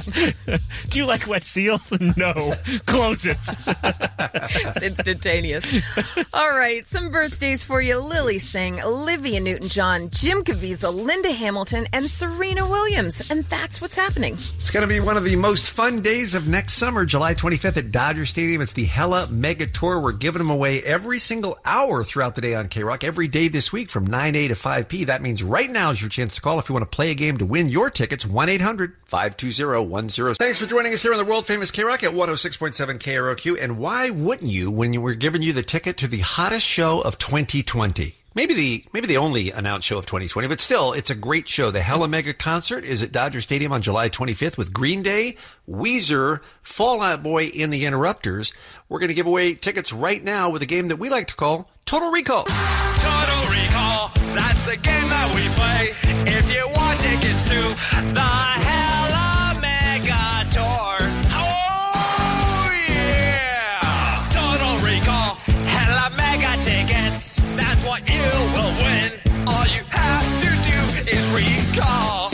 Do you like Wet Seal? No. Close it. It's instantaneous. All right, some birthdays for you. Lily Singh, Olivia Newton-John, Jim Caviezel, Linda Hamilton, and Serena Williams. And that's what's happening. It's going to be one of the most fun days days of next summer, July twenty-fifth at Dodger Stadium. It's the Hella Mega Tour. We're giving them away every single hour throughout the day on K-Rock, every day this week from nine a to five p. That means right now is your chance to call if you want to play a game to win your tickets. one eight hundred five two zero one zero. Thanks for joining us here on the world-famous K-Rock at one oh six point seven K R O Q. And why wouldn't you when you were giving you the ticket to the hottest show of twenty twenty? Maybe the maybe the only announced show of twenty twenty, but still, it's a great show. The Hella Mega Concert is at Dodger Stadium on July twenty-fifth with Green Day, Weezer, Fall Out Boy, and the Interrupters. We're going to give away tickets right now with a game that we like to call Total Recall. Total Recall, that's the game that we play. If you want tickets to the Hella Mega Tour. Oh, yeah! Total Recall, Hella Mega tickets. That's what you will win. All you have to do is recall.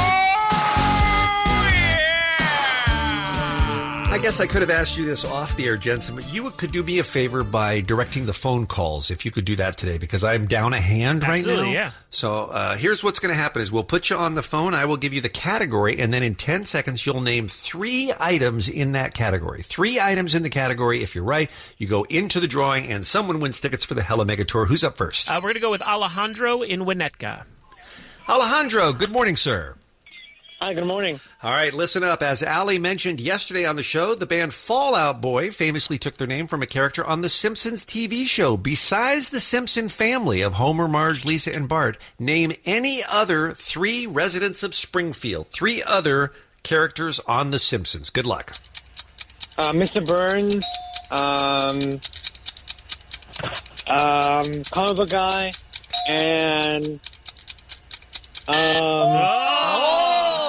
I guess I could have asked you this off the air, Jensen, but you could do me a favor by directing the phone calls if you could do that today, because I'm down a hand right now. Absolutely, yeah. So uh, here's what's going to happen is we'll put you on the phone. I will give you the category, and then in ten seconds, you'll name three items in that category. Three items in the category. If you're right, you go into the drawing, and someone wins tickets for the Hella Mega Tour. Who's up first? Uh, we're going to go with Alejandro in Winnetka. Alejandro, good morning, sir. Hi, good morning. All right, listen up. As Ali mentioned yesterday on the show, the band Fall Out Boy famously took their name from a character on The Simpsons T V show. Besides the Simpson family of Homer, Marge, Lisa, and Bart, name any other three residents of Springfield. Three other characters on The Simpsons. Good luck. Uh, Mister Burns, um, um, comic book guy, and um. Oh!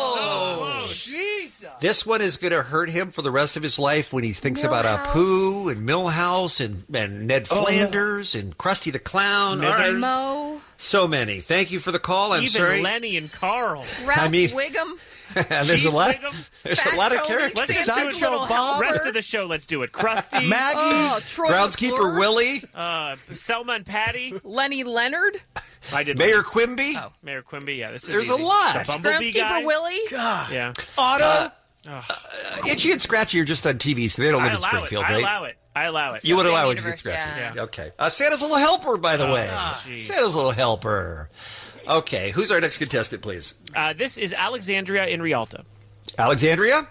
This one is going to hurt him for the rest of his life when he thinks about Apu and Millhouse and, and Ned Oh, Flanders and Krusty the Clown. All right. Mo, So many. Thank you for the call. I'm Even sorry. Lenny and Carl. Ralph I mean- Wiggum. there's Chief a lot. Wiggum. There's a lot of Fatso characters. Let's get Simpson, to it. Little Helper. Rest of the show, let's do it. Krusty. Maggie. Oh, Troy Groundskeeper McClure. Willie, Uh, Selma and Patty. Lenny Leonard. I did Mayor Quimby. Oh. Mayor Quimby. Yeah, this is There's a easy. lot. The Bumblebee guy. Groundskeeper Willie. God. Yeah. Otto. Uh, Itchy and Scratchy are just on T V, so they don't I live in allow Springfield, it. I right? allow it. I allow it. You would Same allow it to universe, get Scratchy. yeah. Yeah. Okay. Uh, Santa's Little Helper, by the Oh, way. geez. Santa's Little Helper. Okay. Who's our next contestant, please? Uh, this is Alexandria in Rialto. Alexandria?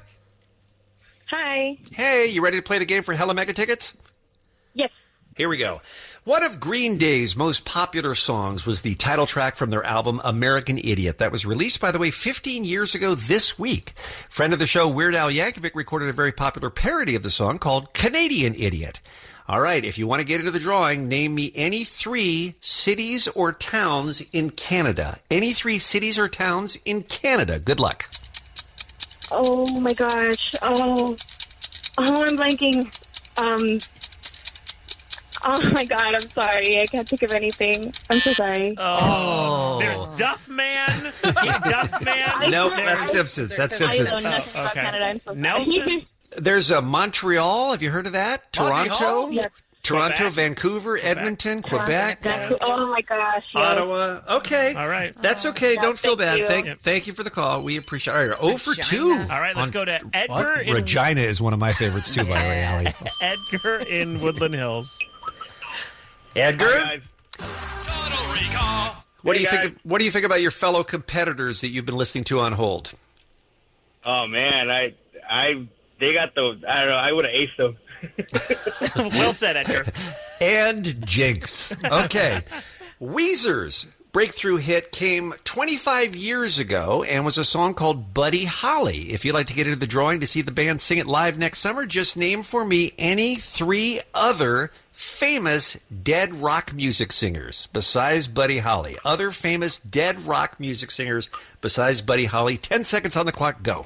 Hi. Hey, you ready to play the game for Hella Mega tickets? Yes. Here we go. One of Green Day's most popular songs was the title track from their album American Idiot. That was released, by the way, fifteen years ago this week. Friend of the show, Weird Al Yankovic, recorded a very popular parody of the song called Canadian Idiot. All right, if you want to get into the drawing, name me any three cities or towns in Canada. Any three cities or towns in Canada. Good luck. Oh my gosh. Oh. Oh, I'm blanking. Um. Oh my God. I'm sorry. I can't think of anything. I'm so sorry. Oh. There's Duff Man. Duff Man. Nope, that's Simpsons. That's I Simpsons. know nothing about Okay. Canada. I'm so sorry. Nelson. There's a Montreal. Have you heard of that? Monty Toronto? Hall? Yes. Toronto, Quebec. Vancouver, Edmonton, Quebec, Oh my gosh. Yes. Ottawa. Okay. All right. That's okay. Yeah, Don't feel thank bad. you. Thank, Yep. thank you for the call. We appreciate it. All right, oh for two. All right, let's on- go to Edgar What? in Regina is one of my favorites, too, by the way, Allie. Edgar in Woodland Hills. Edgar? Total Recall. What do Hey, you think? guys. Of, what do you think about your fellow competitors that you've been listening to on hold? Oh man, I, I, they got the. I don't know. I would have aced them. Well said, Edgar. And Jinx. Okay. Weezer's breakthrough hit came twenty-five years ago and was a song called Buddy Holly. If you'd like to get into the drawing to see the band sing it live next summer, just name for me any three other famous dead rock music singers besides Buddy Holly. Other famous dead rock music singers besides Buddy Holly. Ten seconds on the clock. Go.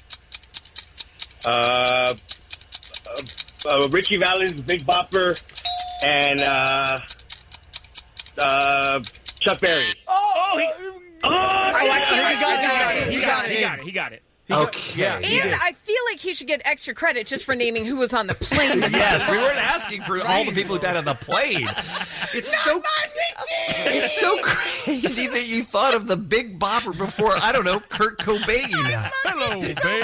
Uh, uh, uh, Richie Valens, Big Bopper, and uh, uh, Chuck Berry. Oh, he, Oh, I like yeah. it. You got it. he got it. He got it. He got it. Okay. Yeah. And I feel like he should get extra credit just for naming who was on the plane. Yes, we weren't asking for all the people who died on the plane. It's so It's so crazy that you thought of the Big Bopper before, I don't know, Kurt Cobain. Hello,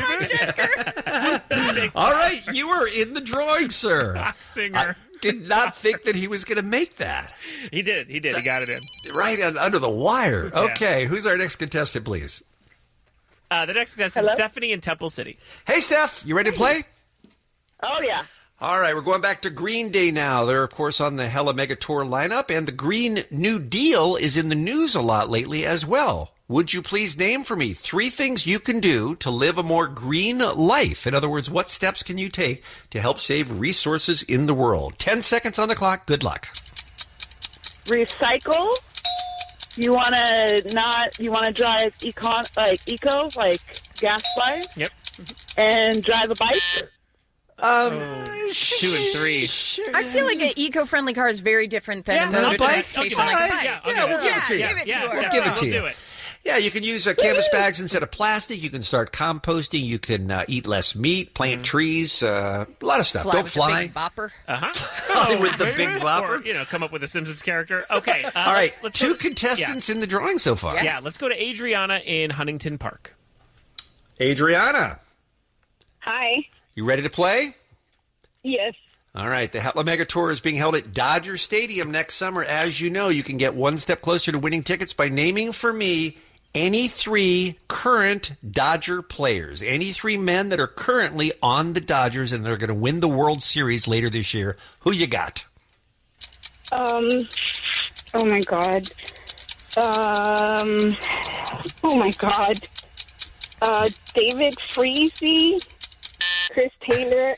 baby. All right, you ware in the drawing, sir. Singer. I did not think that he was going to make that. He did. He did. He got it in. Right un- under the wire. Yeah. Okay, who's our next contestant, please? Uh, the next contestant is Stephanie in Temple City. Hey, Steph, you ready to play? Oh, yeah. All right, we're going back to Green Day now. They're, of course, on the Hella Mega Tour lineup, and the Green New Deal is in the news a lot lately as well. Would you please name for me three things you can do to live a more green life? In other words, what steps can you take to help save resources in the world? Ten seconds on the clock. Good luck. Recycle. You want to not, you want to drive econ, like eco, like gas fly. Yep. And drive a bike. Um, two and three. I feel like an eco-friendly car is very different than Yeah, a motor a bike? transportation I'll give like it a a bike. Yeah, I'll Yeah, we'll give it to you. give it Yeah, to her. We'll give it to you. do it. Yeah, you can use uh, canvas bags instead of plastic. You can start composting. You can uh, eat less meat, plant trees, uh, a lot of stuff. Fly Don't with fly. the Big Bopper. Uh-huh. With the Big Bopper. Or, you know, come up with a Simpsons character. Okay. Uh, All right, let's two go- contestants in the drawing so far. Yeah. yeah, let's go to Adriana in Huntington Park. Adriana, Hi. you ready to play? Yes. All right, the Hella Mega Tour is being held at Dodger Stadium next summer. As you know, you can get one step closer to winning tickets by naming for me any three current Dodger players, any three men that are currently on the Dodgers and they're going to win the World Series later this year. Who you got? Um. Oh my God. Um. Oh my God. Uh, David Freese, Chris Taylor.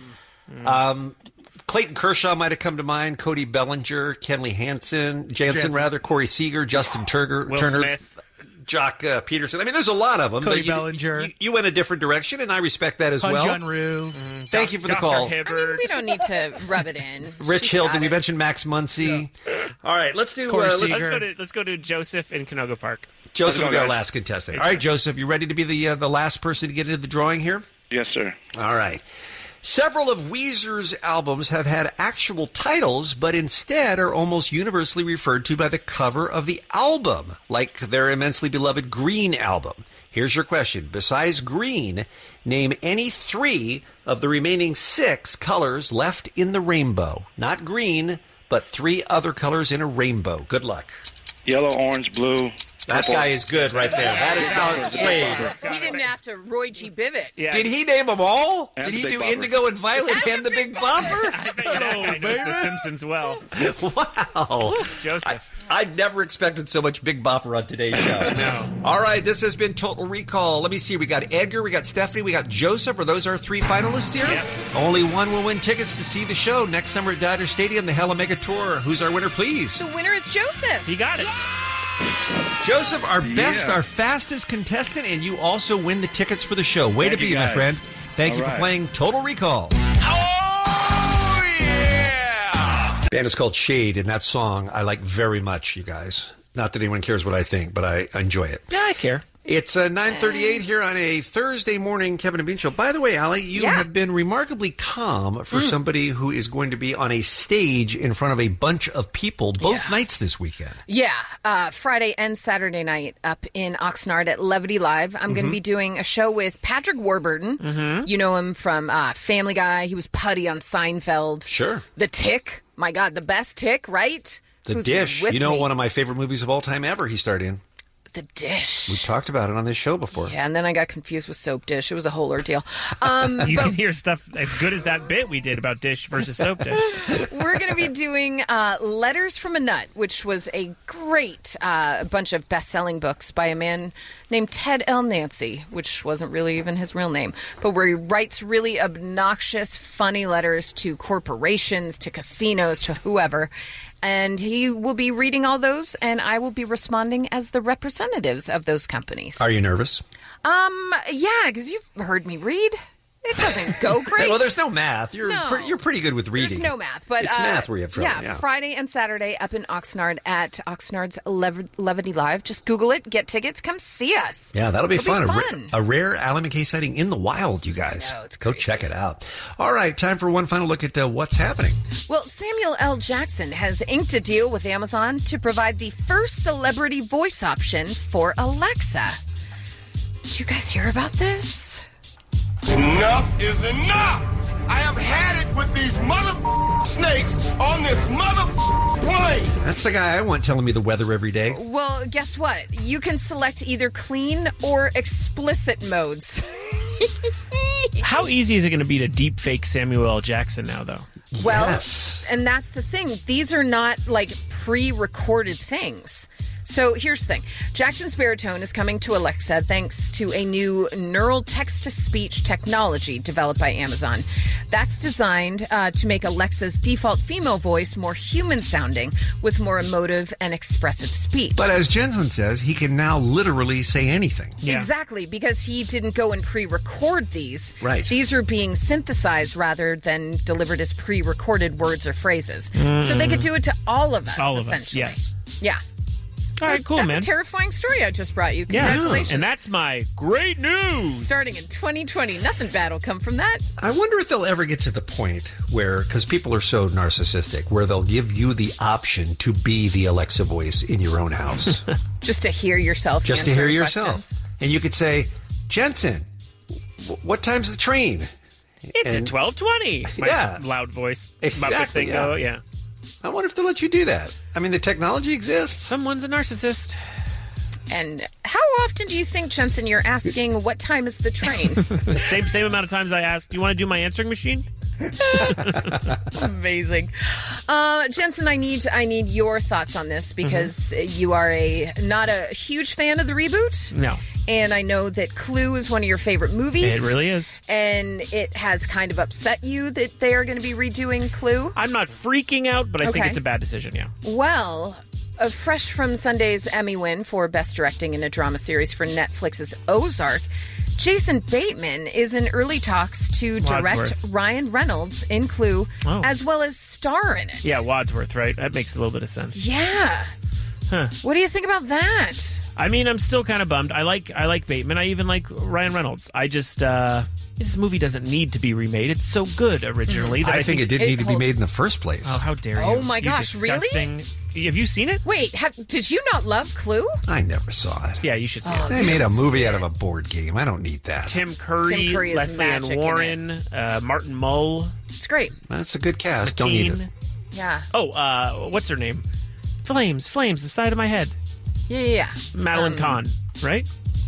Um, Clayton Kershaw might have come to mind. Cody Bellinger, Kenley Hansen, Jansen, Jansen. rather, Corey Seager, Justin Turner, Will Turner, Smith. Jock uh, Peterson. I mean, there's a lot of them. Cody but you, Bellinger. You, you went a different direction, and I respect that as Hun well. Jun-Ryu. Thank you for the Doctor call. Hibbert. We don't need to rub it in. Rich She's Hill. got Did we it. mention Max Muncy? All right, let's do. Corey Uh, Seager. let's, Let's go to let's go to Joseph in Canoga Park. Joseph will Let's be go, our guys. last contestant. All right, Joseph, you ready to be the uh, the last person to get into the drawing here? Yes, sir. All right. Several of Weezer's albums have had actual titles, but instead are almost universally referred to by the cover of the album, like their immensely beloved Green album. Here's your question. Besides green, name any three of the remaining six colors left in the rainbow. Not green, but three other colors in a rainbow. Good luck. Yellow, orange, blue. That guy is good right there. That is how it's played. He didn't have to Roy G. Bivet. Yeah. Did he name them all? And Did the he Big do Bopper. Indigo and Violet and the Big Bopper? I bet you that guy knows The Simpsons well. Wow. Joseph. I, I never expected so much Big Bopper on today's show. No. All right, this has been Total Recall. Let me see. We got Edgar, we got Stephanie, we got Joseph. Are those our three finalists here? Yep. Only one will win tickets to see the show next summer at Dodger Stadium, the Hella Mega Tour. Who's our winner, please? The winner is Joseph. He got it. Joseph, our best, Yeah. our fastest contestant, and you also win the tickets for the show. Way Thank to you, be, my guys. friend. Thank All you for right. playing Total Recall. Oh, yeah! The band is called Shade, and that song I like very much, you guys. Not that anyone cares what I think, but I enjoy it. Yeah, I care. It's uh, nine thirty-eight here on a Thursday morning Kevin and Bean show. By the way, Allie, you Yeah. have been remarkably calm for Mm. somebody who is going to be on a stage in front of a bunch of people both Yeah. nights this weekend. Yeah, uh, Friday and Saturday night up in Oxnard at Levity Live. I'm going to Mhm. be doing a show with Patrick Warburton. Mhm. You know him from uh, Family Guy. He was Putty on Seinfeld. Sure. The Tick. My God, the best Tick, right? The Who's Dish. with You know, me. one of my favorite movies of all time ever he starred in. The Dish. We talked about it on this show before. Yeah, and then I got confused with Soap Dish. It was a whole ordeal. Um, You but can hear stuff as good as that bit we did about Dish versus Soap Dish. we're going to be doing uh, Letters from a Nut, which was a great uh, bunch of best-selling books by a man named Ted L. Nancy, which wasn't really even his real name, but where he writes really obnoxious, funny letters to corporations, to casinos, to whoever. And he will be reading all those, and I will be responding as the representatives of those companies. Are you nervous? Um, yeah, because you've heard me read. It doesn't go great. Well, there's no math. You're No. pretty, you're pretty good with reading. There's no math, but it's uh, math where you have trouble. yeah, Yeah, Friday and Saturday up in Oxnard at Oxnard's Lev- Levity Live. Just Google it, get tickets, come see us. Yeah, that'll be It'll fun. Be A, fun. ra- a rare Alan McKay sighting in the wild, you guys. I know, it's Go check it out. All right, time for one final look at uh, what's happening. Well, Samuel L. Jackson has inked a deal with Amazon to provide the first celebrity voice option for Alexa. Did you guys hear about this? Enough is enough! I have had it with these mother snakes on this mother plane! That's the guy I want telling me the weather every day. Well, guess what? You can select either clean or explicit modes. How easy is it going to be to deep fake Samuel L. Jackson now, though? Well, and that's the thing. These are not like pre-recorded things. So here's the thing. Jackson's baritone is coming to Alexa thanks to a new neural text-to-speech technology developed by Amazon. That's designed uh, to make Alexa's default female voice more human-sounding with more emotive and expressive speech. But as Jensen says, he can now literally say anything. Exactly, because he didn't go and pre-record these. Right. These are being synthesized rather than delivered as pre-recorded words or phrases. Mm. So they could do it to all of us, All of us, essentially. yes. Yeah. All So right, cool, that's man. a terrifying story I just brought you. Yeah, Congratulations. and that's my great news. Starting in twenty twenty, nothing bad will come from that. I wonder if they'll ever get to the point where, because people are so narcissistic, where they'll give you the option to be the Alexa voice in your own house. Just to hear yourself Just to answer hear yourself. questions. And you could say, Jensen, w- what time's the train? It's And- at twelve twenty. My Yeah. loud voice. Exactly, Muppet thing, yeah. though, yeah. I wonder if they'll let you do that. I mean, the technology exists. Someone's a narcissist. And how often do you think, Jensen, you're asking what time is the train? same same amount of times I asked, do you want to do my answering machine? Amazing. Uh, Jensen, I need I need your thoughts on this because you are a not a huge fan of the reboot. No. And I know that Clue is one of your favorite movies. It really is. And it has kind of upset you that they are going to be redoing Clue. I'm not freaking out, but I think Okay. it's a bad decision, yeah. Well, uh, fresh from Sunday's Emmy win for Best Directing in a Drama Series for Netflix's Ozark, Jason Bateman is in early talks to direct Wadsworth. Ryan Reynolds in Clue, Oh. as well as star in it. Yeah, Wadsworth, right? That makes a little bit of sense. Yeah. Huh. What do you think about that? I mean, I'm still kind of bummed. I like I like Bateman. I even like Ryan Reynolds. I just uh, this movie doesn't need to be remade. It's so good originally. That I, think, it didn't need to be made in the first place. Oh, how dare you! Oh my You gosh, really? disgusting- Have you seen it? Wait, have, did you not love Clue? I never saw it. Yeah, you should see Oh, it. They made a movie out of a board game. I don't need that. Tim Curry, Tim Curry is Leslie Ann magic in Warren, uh, Martin Mull. It's great. That's a good cast. Don't need it. McKean. Yeah. Oh, uh, what's her name? Flames, Flames, the side of my head. Yeah, yeah, yeah. Madeline Um, Kahn, right?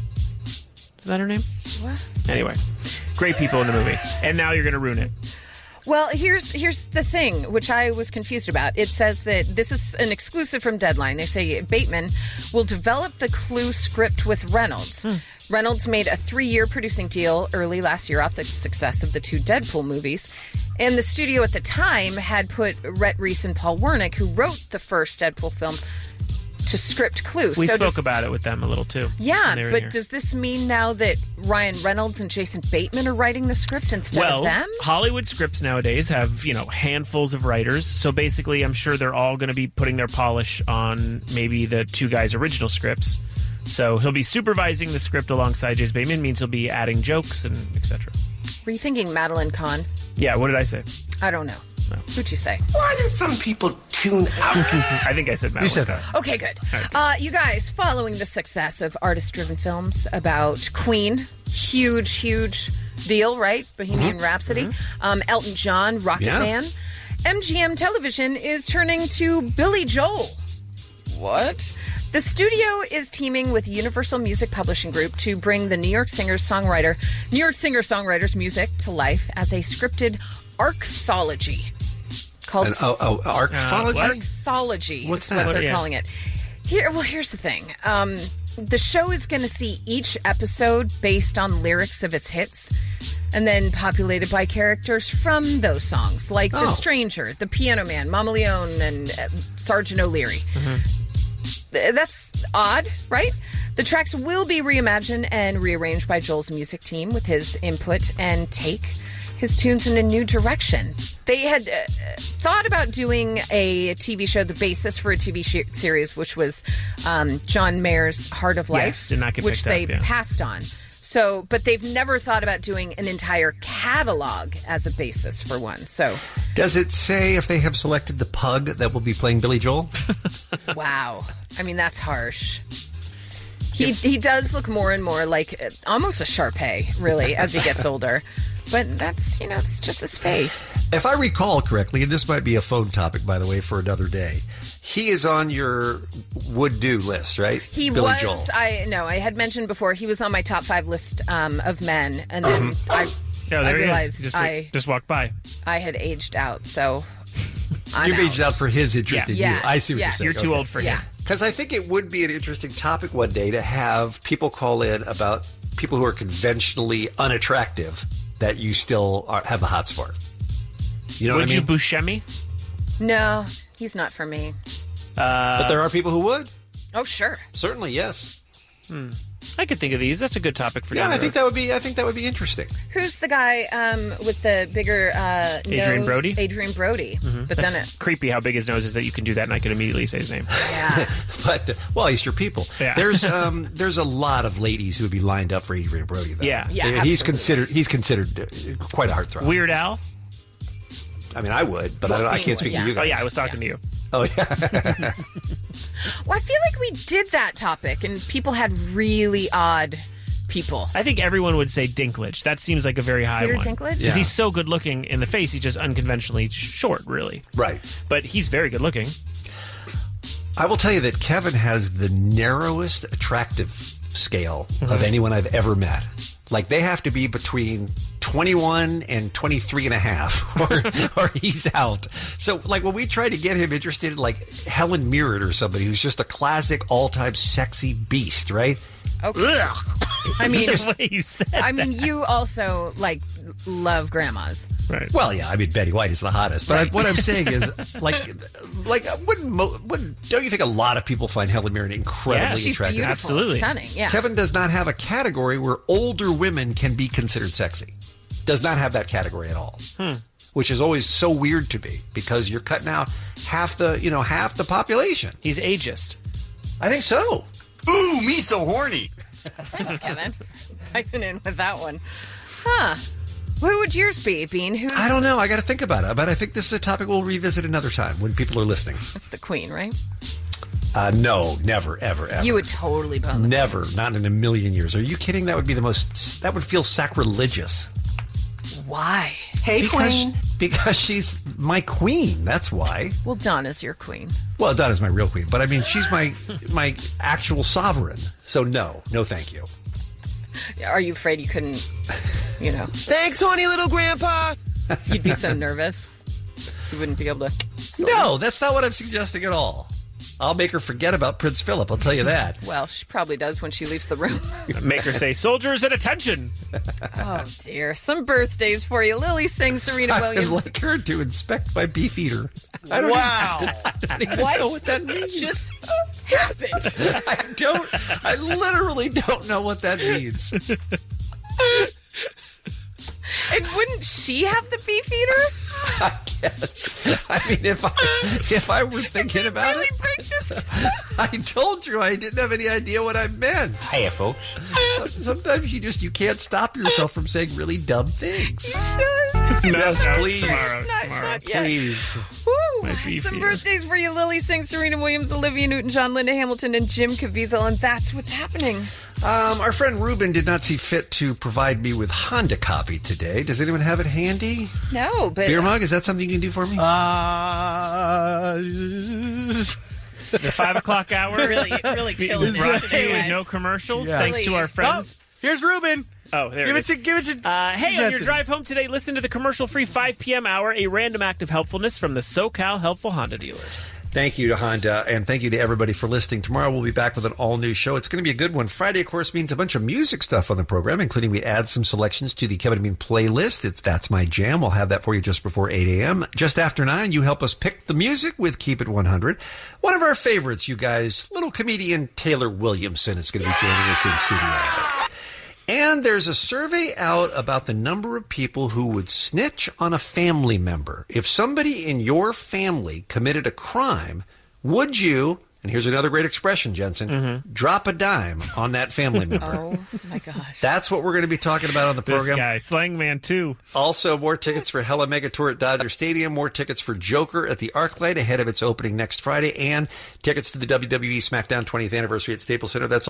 Is that her name? What? Anyway, great people in the movie, and now you're going to ruin it. Well, here's here's the thing, which I was confused about. It says that this is an exclusive from Deadline. They say Bateman will develop the Clue script with Reynolds. Hmm. Reynolds made a three-year producing deal early last year off the success of the two Deadpool movies. And the studio at the time had put Rhett Reese and Paul Wernick, who wrote the first Deadpool film, to script Clue. We so spoke does, about it with them a little too. Yeah, when they were but here. does this mean now that Ryan Reynolds and Jason Bateman are writing the script instead well, of them? Hollywood scripts nowadays have, you know, handfuls of writers. So basically, I'm sure they're all going to be putting their polish on maybe the two guys' original scripts. So he'll be supervising the script alongside Jason Bateman, means he'll be adding jokes and et cetera. Were you thinking Madeline Kahn? Yeah, what did I say? I don't know. No. Who'd you say? Why do some people tune out? I think I said Madeline. You said that. Okay, good. Uh, you guys, following the success of artist-driven films about Queen, huge, huge deal, right? Bohemian Rhapsody. Um, Elton John, Rocket Yeah. Man. M G M Television is turning to Billy Joel. What? The studio is teaming with Universal Music Publishing Group to bring the New York Singer-Songwriter, New York Singer-Songwriter's music to life as a scripted arcthology called An, oh, oh, arcthology? Uh, what? Arcthology What's is that? what they're Yeah. calling it. Here, well, here's the thing. Um, the show is going to see each episode based on lyrics of its hits, and then populated by characters from those songs, like Oh. The Stranger, The Piano Man, Mama Leone, and uh, Sergeant O'Leary. Th- That's odd, right? The tracks will be reimagined and rearranged by Joel's music team with his input and take his tunes in a new direction. They had uh, thought about doing a T V show, the basis for a T V sh- series, which was um, John Mayer's Heart of Life, Yes, did not get which picked they up, yeah. passed on. So, but they've never thought about doing an entire catalog as a basis for one. So, Does it say if they have selected the pug that will be playing Billy Joel? wow. I mean, that's harsh. He he does look more and more like uh, almost a Shar-Pei, really, as he gets older. But that's, you know, it's just his face. If I recall correctly, and this might be a phone topic, by the way, for another day, he is on your would-do list, right? He Billy was, Joel. I know, I had mentioned before, he was on my top five list um, of men. And then Mhm. I, Yeah, I there he is. realized Just, I, just walked by. I had aged out, so I'm You've out. aged out for his interest in Yeah. you. I see what Yes. you're saying. You're too old for him. Because I think it would be an interesting topic one day to have people call in about people who are conventionally unattractive that you still are, have the hots for. You know Would what I mean? you Buscemi? No, he's not for me. Uh, but there are people who would. Oh, sure. Certainly, yes. Hmm. I could think of these. That's a good topic for Yeah, down and I the think road. that would be. I think that would be interesting. Who's the guy um, with the bigger uh, Adrian nose? Brody? Adrian Brody. Mhm. But That's then it, creepy how big his nose is that you can do that and I can immediately say his name. yeah. But uh, well, he's your people. Yeah. There's um, there's a lot of ladies who would be lined up for Adrian Brody. Though. Yeah. Yeah, he's absolutely. considered. He's considered uh, quite a heartthrob. Weird Al? I mean, I would, but I, don't, I can't speak Yeah. to you guys. Oh, yeah, I was talking to you. Oh yeah. Well, I feel like we did that topic, and people had really odd people. I think everyone would say Dinklage. That seems like a very high Peter one. Dinklage? Because Yeah. he's so good looking in the face, he's just unconventionally short, really. Right. But he's very good looking. I will tell you that Kevin has the narrowest attractive scale Mm-hmm. of anyone I've ever met. Like, they have to be between twenty-one and twenty-three and a half, or, or he's out. So, like, when we try to get him interested in, like, Helen Mirren or somebody who's just a classic all-time sexy beast, right? Okay. I mean, the way you said I mean, you also like love grandmas. Right. Well, yeah, I mean, Betty White is the hottest. But I, what I'm saying is, like, like wouldn't, mo- wouldn't, don't you think a lot of people find Helen Mirren incredibly She's attractive? beautiful, Absolutely. stunning. Yeah. Kevin does not have a category where older women can be considered sexy. Does not have that category at all. Hmm. Which is always so weird to me because you're cutting out half the, you know, half the population. He's ageist. I think so. Ooh, me so horny. Thanks, Kevin. Piping in with that one. Huh. Who would yours be, Bean? Who's I don't know. I got to think about it. But I think this is a topic we'll revisit another time when people are listening. It's the Queen, right? Uh, no, never, ever, ever. You would totally bone the Never, not in a million years. Are you kidding? That would be the most. That would feel sacrilegious. Why? Hey, because, Queen. Because she's my queen. That's why. Well, Donna's your queen. Well, Donna's my real queen, but I mean, she's my my actual sovereign. So no, no, thank you. Are you afraid you couldn't, you know? Thanks, horny little grandpa. You'd be so nervous. You wouldn't be able to. No, that's not what I'm suggesting at all. I'll make her forget about Prince Philip. I'll tell you that. Well, she probably does when she leaves the room. Make her say, soldiers at attention. Oh, dear. Some birthdays for you. Lily sings Serena I Williams. would like her to inspect my beef eater. I don't Wow. Even, I don't even What know what that means. just happened? I don't. I literally don't know what that means. And wouldn't she have the beef eater? I guess. I mean, if I if I were thinking about really it, break this I told you I didn't have any idea what I meant. Hiya, folks. Sometimes you just you can't stop yourself from saying really dumb things. No, Yes, no, please. tomorrow, Not- tomorrow. not yet. Please. Woo! My beef Some eater. birthdays for you. Lily sings Serena Williams, Olivia Newton-John, Linda Hamilton, and Jim Caviezel, and that's what's happening. Um, our friend Ruben did not see fit to provide me with Honda copy today. Does anyone have it handy? No, but Beer mug, is that something you can do for me? Uh, The five o'clock hour. really, really killing it Brought to you today, with no guys. commercials. Yeah. Thanks to our friends. Oh, here's Ruben. Oh, there Give it it is. to give it to. Uh, hey, on your Jensen. drive home today, listen to the commercial-free five p.m. hour, a random act of helpfulness from the SoCal Helpful Honda Dealers. Thank you to Honda, and thank you to everybody for listening. Tomorrow we'll be back with an all-new show. It's going to be a good one. Friday, of course, means a bunch of music stuff on the program, including we add some selections to the Kevin and Bean playlist. It's That's My Jam. We'll have that for you just before eight a.m. Just after nine, you help us pick the music with Keep It one hundred. One of our favorites, you guys, little comedian Taylor Williamson is going to be joining us in studio. And there's a survey out about the number of people who would snitch on a family member. If somebody in your family committed a crime, would you, and here's another great expression, Jensen, mm-hmm. drop a dime on that family member? Oh, my gosh. That's what we're going to be talking about on the program. This guy, Slang Man two. Also, more tickets for Hella Mega Tour at Dodger Stadium, more tickets for Joker at the ArcLight ahead of its opening next Friday, and tickets to the W W E SmackDown twentieth anniversary at Staples Center. That's